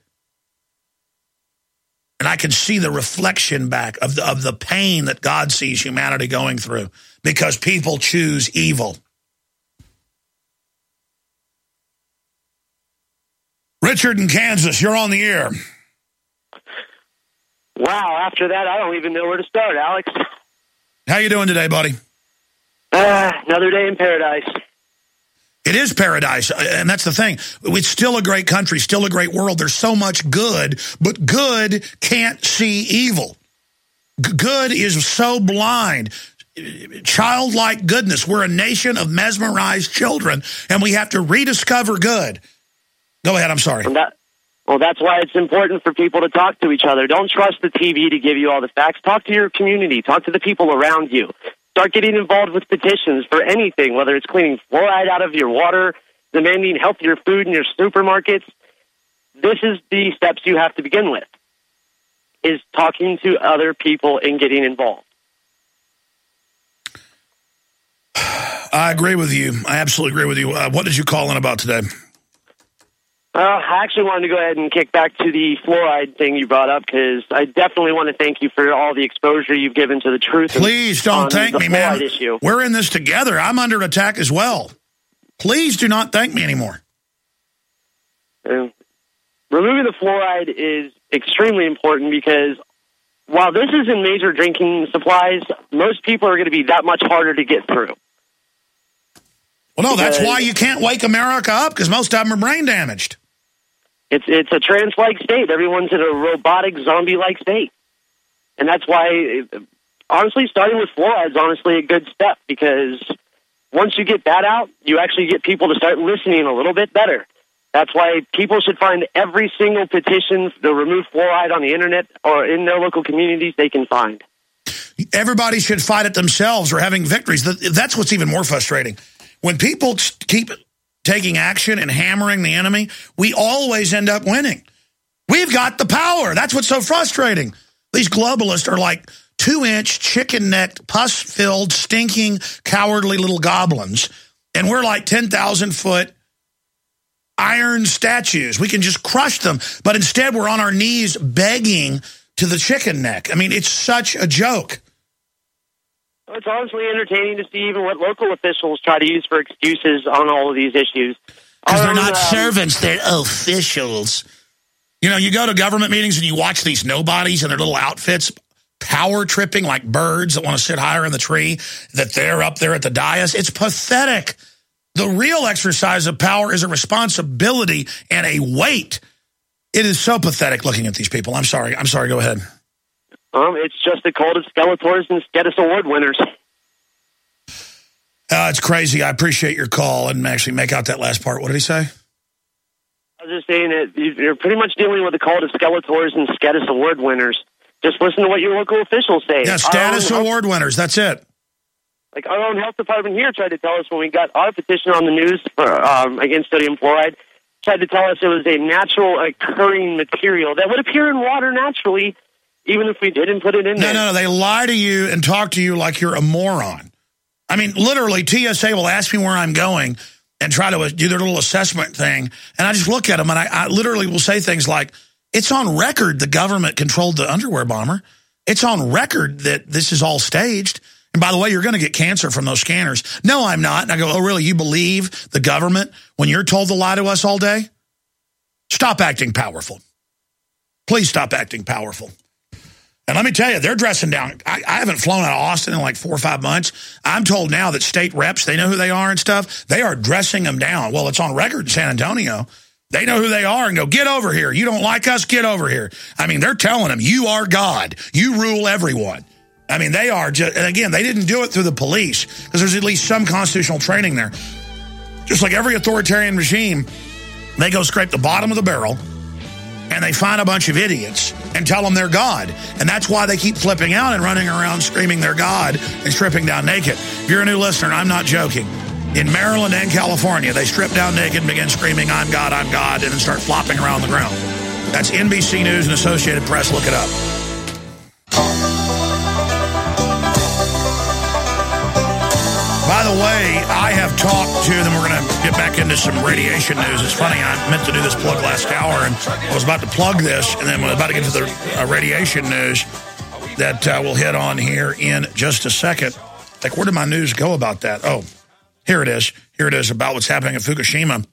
and I can see the reflection back of the pain that God sees humanity going through because people choose evil. Richard in Kansas, you're on the air. Wow, after that, I don't even know where to start, Alex. How you doing today, buddy? Another day in paradise. It is paradise, and that's the thing. It's still a great country, still a great world. There's so much good, but good can't see evil. Good is so blind. Childlike goodness. We're a nation of mesmerized children, and we have to rediscover good. Go ahead, I'm sorry. Well, that's why it's important for people to talk to each other. Don't trust the TV to give you all the facts. Talk to your community. Talk to the people around you. Start getting involved with petitions for anything, whether it's cleaning fluoride out of your water, demanding healthier food in your supermarkets. This is the steps you have to begin with, is talking to other people and getting involved. I agree with you. I absolutely agree with you. What did you call in about today? I actually wanted to go ahead and kick back to the fluoride thing you brought up, because I definitely want to thank you for all the exposure you've given to the truth. Please don't thank me, man. Issue. We're in this together. I'm under attack as well. Please do not thank me anymore. Removing the fluoride is extremely important, because while this is in major drinking supplies, most people are going to be that much harder to get through. Well, no, that's why you can't wake America up, because most of them are brain damaged. It's a trance-like state. Everyone's in a robotic, zombie-like state. And that's why, honestly, starting with fluoride is honestly a good step, because once you get that out, you actually get people to start listening a little bit better. That's why people should find every single petition to remove fluoride on the internet or in their local communities they can find. Everybody should fight it themselves or having victories. That's what's even more frustrating. When people keep taking action and hammering the enemy, we always end up winning. We've got the power. That's what's so frustrating. These globalists are like 2-inch, chicken-necked, pus-filled, stinking, cowardly little goblins, and we're like 10,000-foot iron statues. We can just crush them, but instead we're on our knees begging to the chicken neck. I mean, it's such a joke. It's honestly entertaining to see even what local officials try to use for excuses on all of these issues. Because they're not servants, they're officials. You know, you go to government meetings and you watch these nobodies in their little outfits, power tripping like birds that want to sit higher in the tree, that they're up there at the dais. It's pathetic. The real exercise of power is a responsibility and a weight. It is so pathetic looking at these people. I'm sorry. Go ahead. It's just a cult of Skeletors and Skedis Award winners. It's crazy. I appreciate your call and actually make out that last part. What did he say? I was just saying that you're pretty much dealing with a cult of Skeletors and Skedis Award winners. Just listen to what your local officials say. Yeah, status award winners. That's it. Like our own health department here tried to tell us when we got our petition on the news for, against sodium fluoride, tried to tell us it was a natural occurring material that would appear in water naturally, even if we didn't put it in there. No. They lie to you and talk to you like you're a moron. I mean, literally, TSA will ask me where I'm going and try to do their little assessment thing. And I just look at them and I literally will say things like, it's on record the government controlled the underwear bomber. It's on record that this is all staged. And by the way, you're going to get cancer from those scanners. No, I'm not. And I go, oh, really? You believe the government when you're told to lie to us all day? Stop acting powerful. Please stop acting powerful. And let me tell you, they're dressing down. I haven't flown out of Austin in like 4 or 5 months. I'm told now that state reps, they know who they are and stuff. They are dressing them down. Well, it's on record in San Antonio. They know who they are and go, get over here. You don't like us? Get over here. I mean, they're telling them, you are God. You rule everyone. I mean, they are just, and again, they didn't do it through the police because there's at least some constitutional training there. Just like every authoritarian regime, they go scrape the bottom of the barrel and they find a bunch of idiots and tell them they're God. And that's why they keep flipping out and running around screaming they're God and stripping down naked. If you're a new listener, I'm not joking. In Maryland and California, they strip down naked and begin screaming, I'm God, and then start flopping around the ground. That's NBC News and Associated Press. Look it up. By the way, I have talked to, then we're going to get back into some radiation news. It's funny, I meant to do this plug last hour, and I was about to plug this, and then we're about to get to the radiation news that we'll hit on here in just a second. Like, where did my news go about that? Oh, here it is. Here it is about what's happening in Fukushima.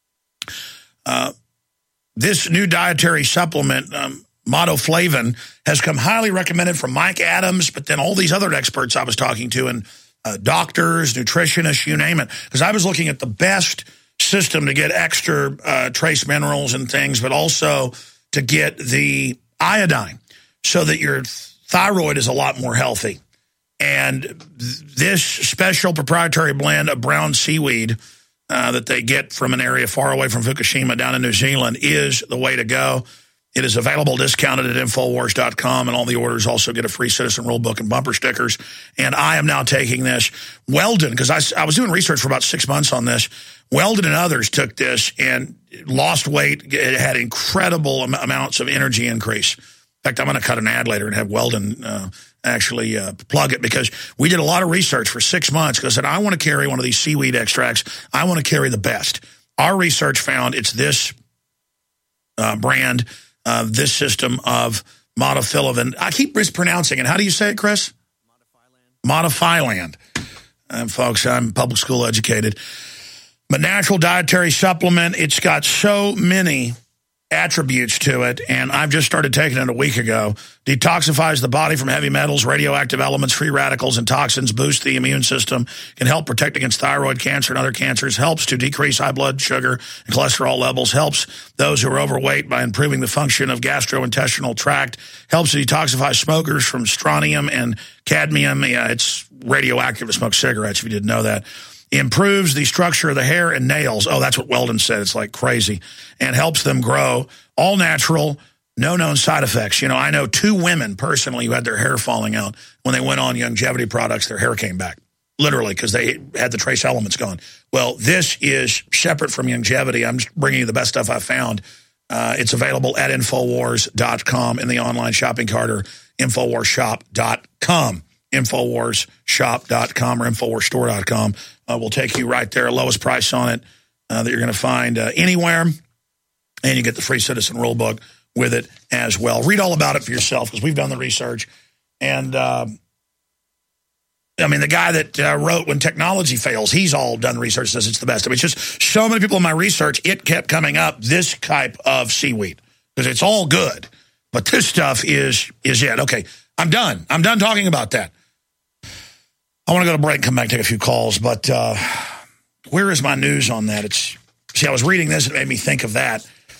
This new dietary supplement, Modoflavin, has come highly recommended from Mike Adams, but then all these other experts I was talking to, and doctors, nutritionists, you name it. Because I was looking at the best system to get extra trace minerals and things, but also to get the iodine so that your thyroid is a lot more healthy. And this special proprietary blend of brown seaweed that they get from an area far away from Fukushima down in New Zealand is the way to go. It is available, discounted at Infowars.com, and all the orders also get a free Citizen Rule book and bumper stickers. And I am now taking this. Weldon, because I was doing research for about 6 months on this. Weldon and others took this and lost weight. It had incredible amounts of energy increase. In fact, I'm going to cut an ad later and have Weldon actually plug it, because we did a lot of research for 6 months because I said, I want to carry one of these seaweed extracts. I want to carry the best. Our research found it's this brand, this system of Modoflavin. I keep mispronouncing it. How do you say it, Chris? Modifyland. Folks, I'm public school educated. But natural dietary supplement, it's got so many attributes to it, and I've just started taking it a week ago. Detoxifies the body from heavy metals, radioactive elements, free radicals, and toxins, boosts the immune system, can help protect against thyroid cancer and other cancers, helps to decrease high blood sugar and cholesterol levels, helps those who are overweight by improving the function of gastrointestinal tract, helps to detoxify smokers from strontium and cadmium. Yeah, it's radioactive to smoke cigarettes, if you didn't know that. Improves the structure of the hair and nails. Oh, that's what Weldon said. It's like crazy. And helps them grow. All natural, no known side effects. You know, I know 2 women personally who had their hair falling out. When they went on longevity products, their hair came back. Literally, because they had the trace elements gone. Well, this is separate from longevity. I'm just bringing you the best stuff I found. It's available at Infowars.com in the online shopping cart, or InfoWarsShop.com. Infowarshop.com or InfoWarsStore.com will take you right there. Lowest price on it that you're going to find anywhere. And you get the free Citizen Rule book with it as well. Read all about it for yourself, because we've done the research. And, I mean, the guy that wrote When Technology Fails, he's all done research, says it's the best. I mean, it's just so many people in my research, it kept coming up, this type of seaweed. Because it's all good. But this stuff is it. Okay, I'm done. I'm done talking about that. I want to go to break and come back and take a few calls, but where is my news on that? See, I was reading this, and it made me think of that.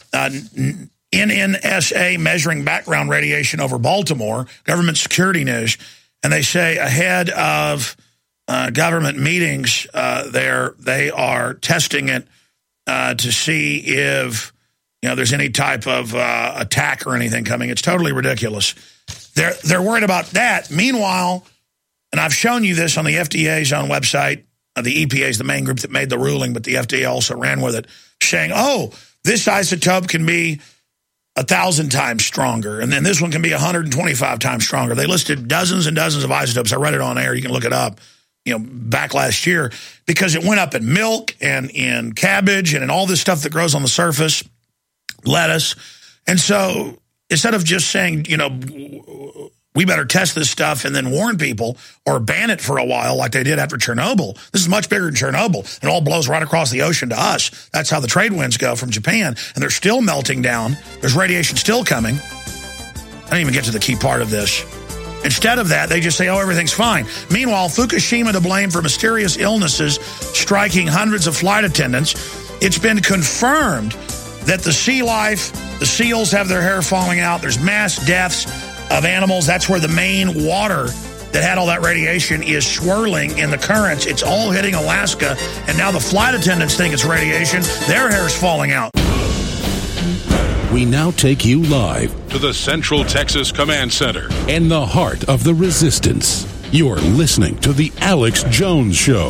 NNSA measuring background radiation over Baltimore, government security news, and they say ahead of government meetings there, they are testing it to see if there's any type of attack or anything coming. It's totally ridiculous. They're worried about that. Meanwhile, and I've shown you this on the FDA's own website. The EPA is the main group that made the ruling, but the FDA also ran with it, saying, oh, this isotope can be 1,000 times stronger, and then this one can be 125 times stronger. They listed dozens and dozens of isotopes. I read it on air. You can look it up, back last year, because it went up in milk and in cabbage and in all this stuff that grows on the surface, lettuce. And so instead of just saying, we better test this stuff and then warn people or ban it for a while like they did after Chernobyl. This is much bigger than Chernobyl. It all blows right across the ocean to us. That's how the trade winds go from Japan. And they're still melting down. There's radiation still coming. I didn't even get to the key part of this. Instead of that, they just say, oh, everything's fine. Meanwhile, Fukushima to blame for mysterious illnesses striking hundreds of flight attendants. It's been confirmed that the sea life, the seals have their hair falling out. There's mass deaths of animals. That's where the main water that had all that radiation is swirling in the currents. It's all hitting Alaska, and now the flight attendants think it's radiation. Their hair's falling out. We now take you live to the Central Texas Command Center in the heart of the resistance. You're listening to The Alex Jones Show.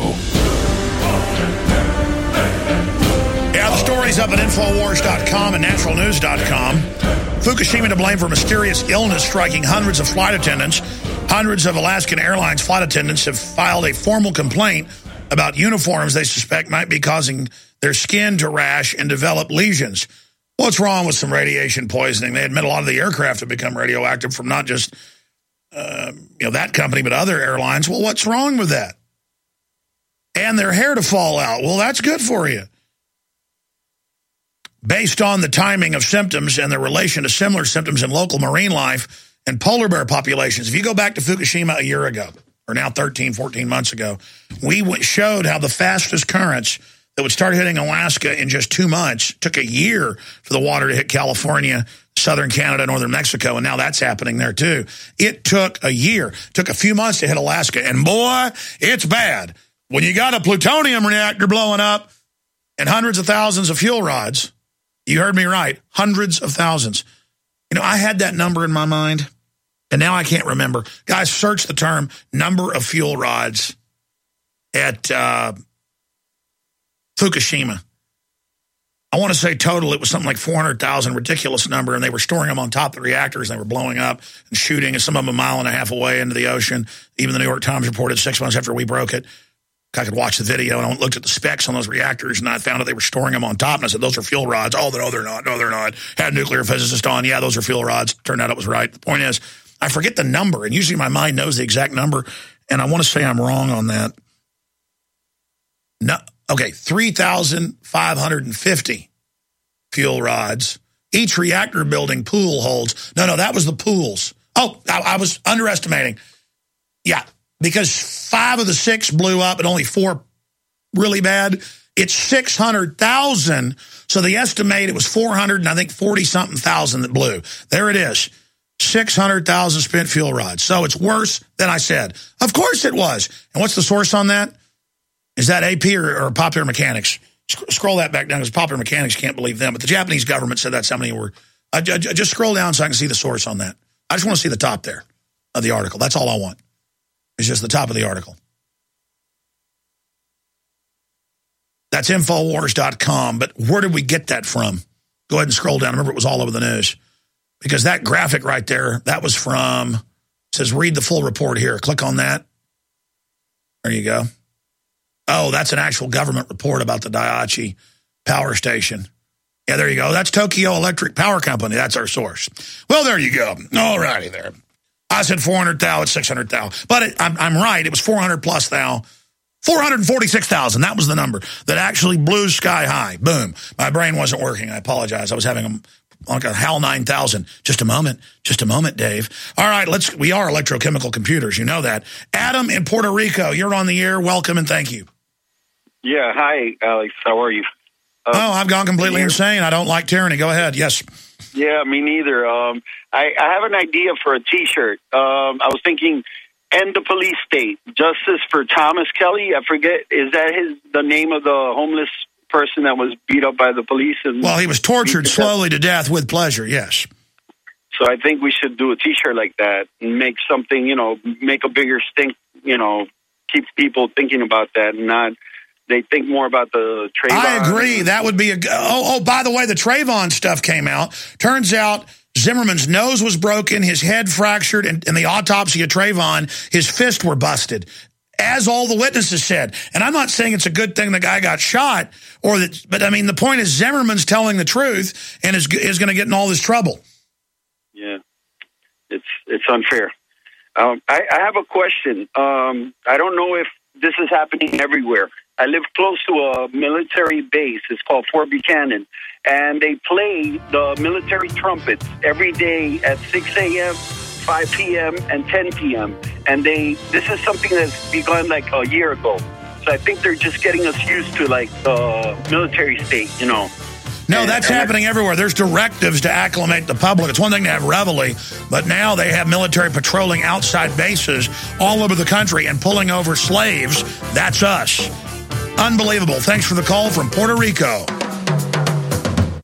Yeah, the story's up at Infowars.com and NaturalNews.com. Fukushima to blame for mysterious illness striking hundreds of flight attendants. Hundreds of Alaskan Airlines flight attendants have filed a formal complaint about uniforms they suspect might be causing their skin to rash and develop lesions. What's wrong with some radiation poisoning? They admit a lot of the aircraft have become radioactive from not just that company, but other airlines. Well, what's wrong with that? And their hair to fall out. Well, that's good for you. Based on the timing of symptoms and their relation to similar symptoms in local marine life and polar bear populations. If you go back to Fukushima a year ago, or now 13, 14 months ago, we showed how the fastest currents that would start hitting Alaska in just 2 months took a year for the water to hit California, southern Canada, northern Mexico, and now that's happening there too. It took a year, took a few months to hit Alaska, and boy, it's bad. When you got a plutonium reactor blowing up and hundreds of thousands of fuel rods, you heard me right, hundreds of thousands. I had that number in my mind, and now I can't remember. Guys, search the term number of fuel rods at Fukushima. I want to say total, it was something like 400,000, ridiculous number, and they were storing them on top of the reactors, and they were blowing up and shooting, and some of them a mile and a half away into the ocean. Even the New York Times reported 6 months after we broke it. I could watch the video, and I looked at the specs on those reactors, and I found out they were storing them on top, and I said, those are fuel rods. Oh, no, they're not. No, they're not. Had a nuclear physicist on. Yeah, those are fuel rods. Turned out it was right. The point is, I forget the number, and usually my mind knows the exact number, and I want to say I'm wrong on that. No, okay, 3,550 fuel rods. Each reactor building pool holds. No, that was the pools. Oh, I was underestimating. Yeah, because 5 of the 6 blew up and only 4 really bad. It's 600,000. So they estimate it was 400 and I think 40-something thousand that blew. There it is. 600,000 spent fuel rods. So it's worse than I said. Of course it was. And what's the source on that? Is that AP or Popular Mechanics? Scroll that back down because Popular Mechanics can't believe them. But the Japanese government said that's how many were. Just scroll down so I can see the source on that. I just want to see the top there of the article. That's all I want. It's just the top of the article. That's Infowars.com. But where did we get that from? Go ahead and scroll down. Remember, it was all over the news. Because that graphic right there, that was from, it says read the full report here. Click on that. There you go. Oh, that's an actual government report about the Daiichi power station. Yeah, there you go. That's Tokyo Electric Power Company. That's our source. Well, there you go. All righty there. I said 400 thou, it's 600 thou. But I'm right. It was 400 plus thou. 446,000. That was the number that actually blew sky high. Boom. My brain wasn't working. I apologize. I was having like a HAL 9000. Just a moment, Dave. All right, we are electrochemical computers. You know that. Adam in Puerto Rico, you're on the air. Welcome and thank you. Yeah, hi, Alex. How are you? I've gone completely insane. I don't like tyranny. Go ahead. Yes. Yeah, me neither. I have an idea for a T-shirt. I was thinking, "End the police state, justice for Thomas Kelly." I forget, is that the name of the homeless person that was beat up by the police? Well, he was tortured slowly to death with pleasure. Yes. So I think we should do a T-shirt like that and make something, make a bigger stink. Keep people thinking about that and not. They think more about the Trayvon. I agree. That would be by the way, the Trayvon stuff came out. Turns out Zimmerman's nose was broken, his head fractured, and in the autopsy of Trayvon, his fists were busted, as all the witnesses said. And I'm not saying it's a good thing the guy got shot, but I mean, the point is Zimmerman's telling the truth and is going to get in all this trouble. Yeah, it's unfair. I have a question. I don't know if this is happening everywhere. I live close to a military base. It's called Fort Buchanan. And they play the military trumpets every day at 6 a.m., 5 p.m., and 10 p.m. And this is something that's begun like a year ago. So I think they're just getting us used to like the military state, No, that's happening everywhere. There's directives to acclimate the public. It's one thing to have reveille, but now they have military patrolling outside bases all over the country and pulling over slaves. That's us. Unbelievable. Thanks for the call from Puerto Rico.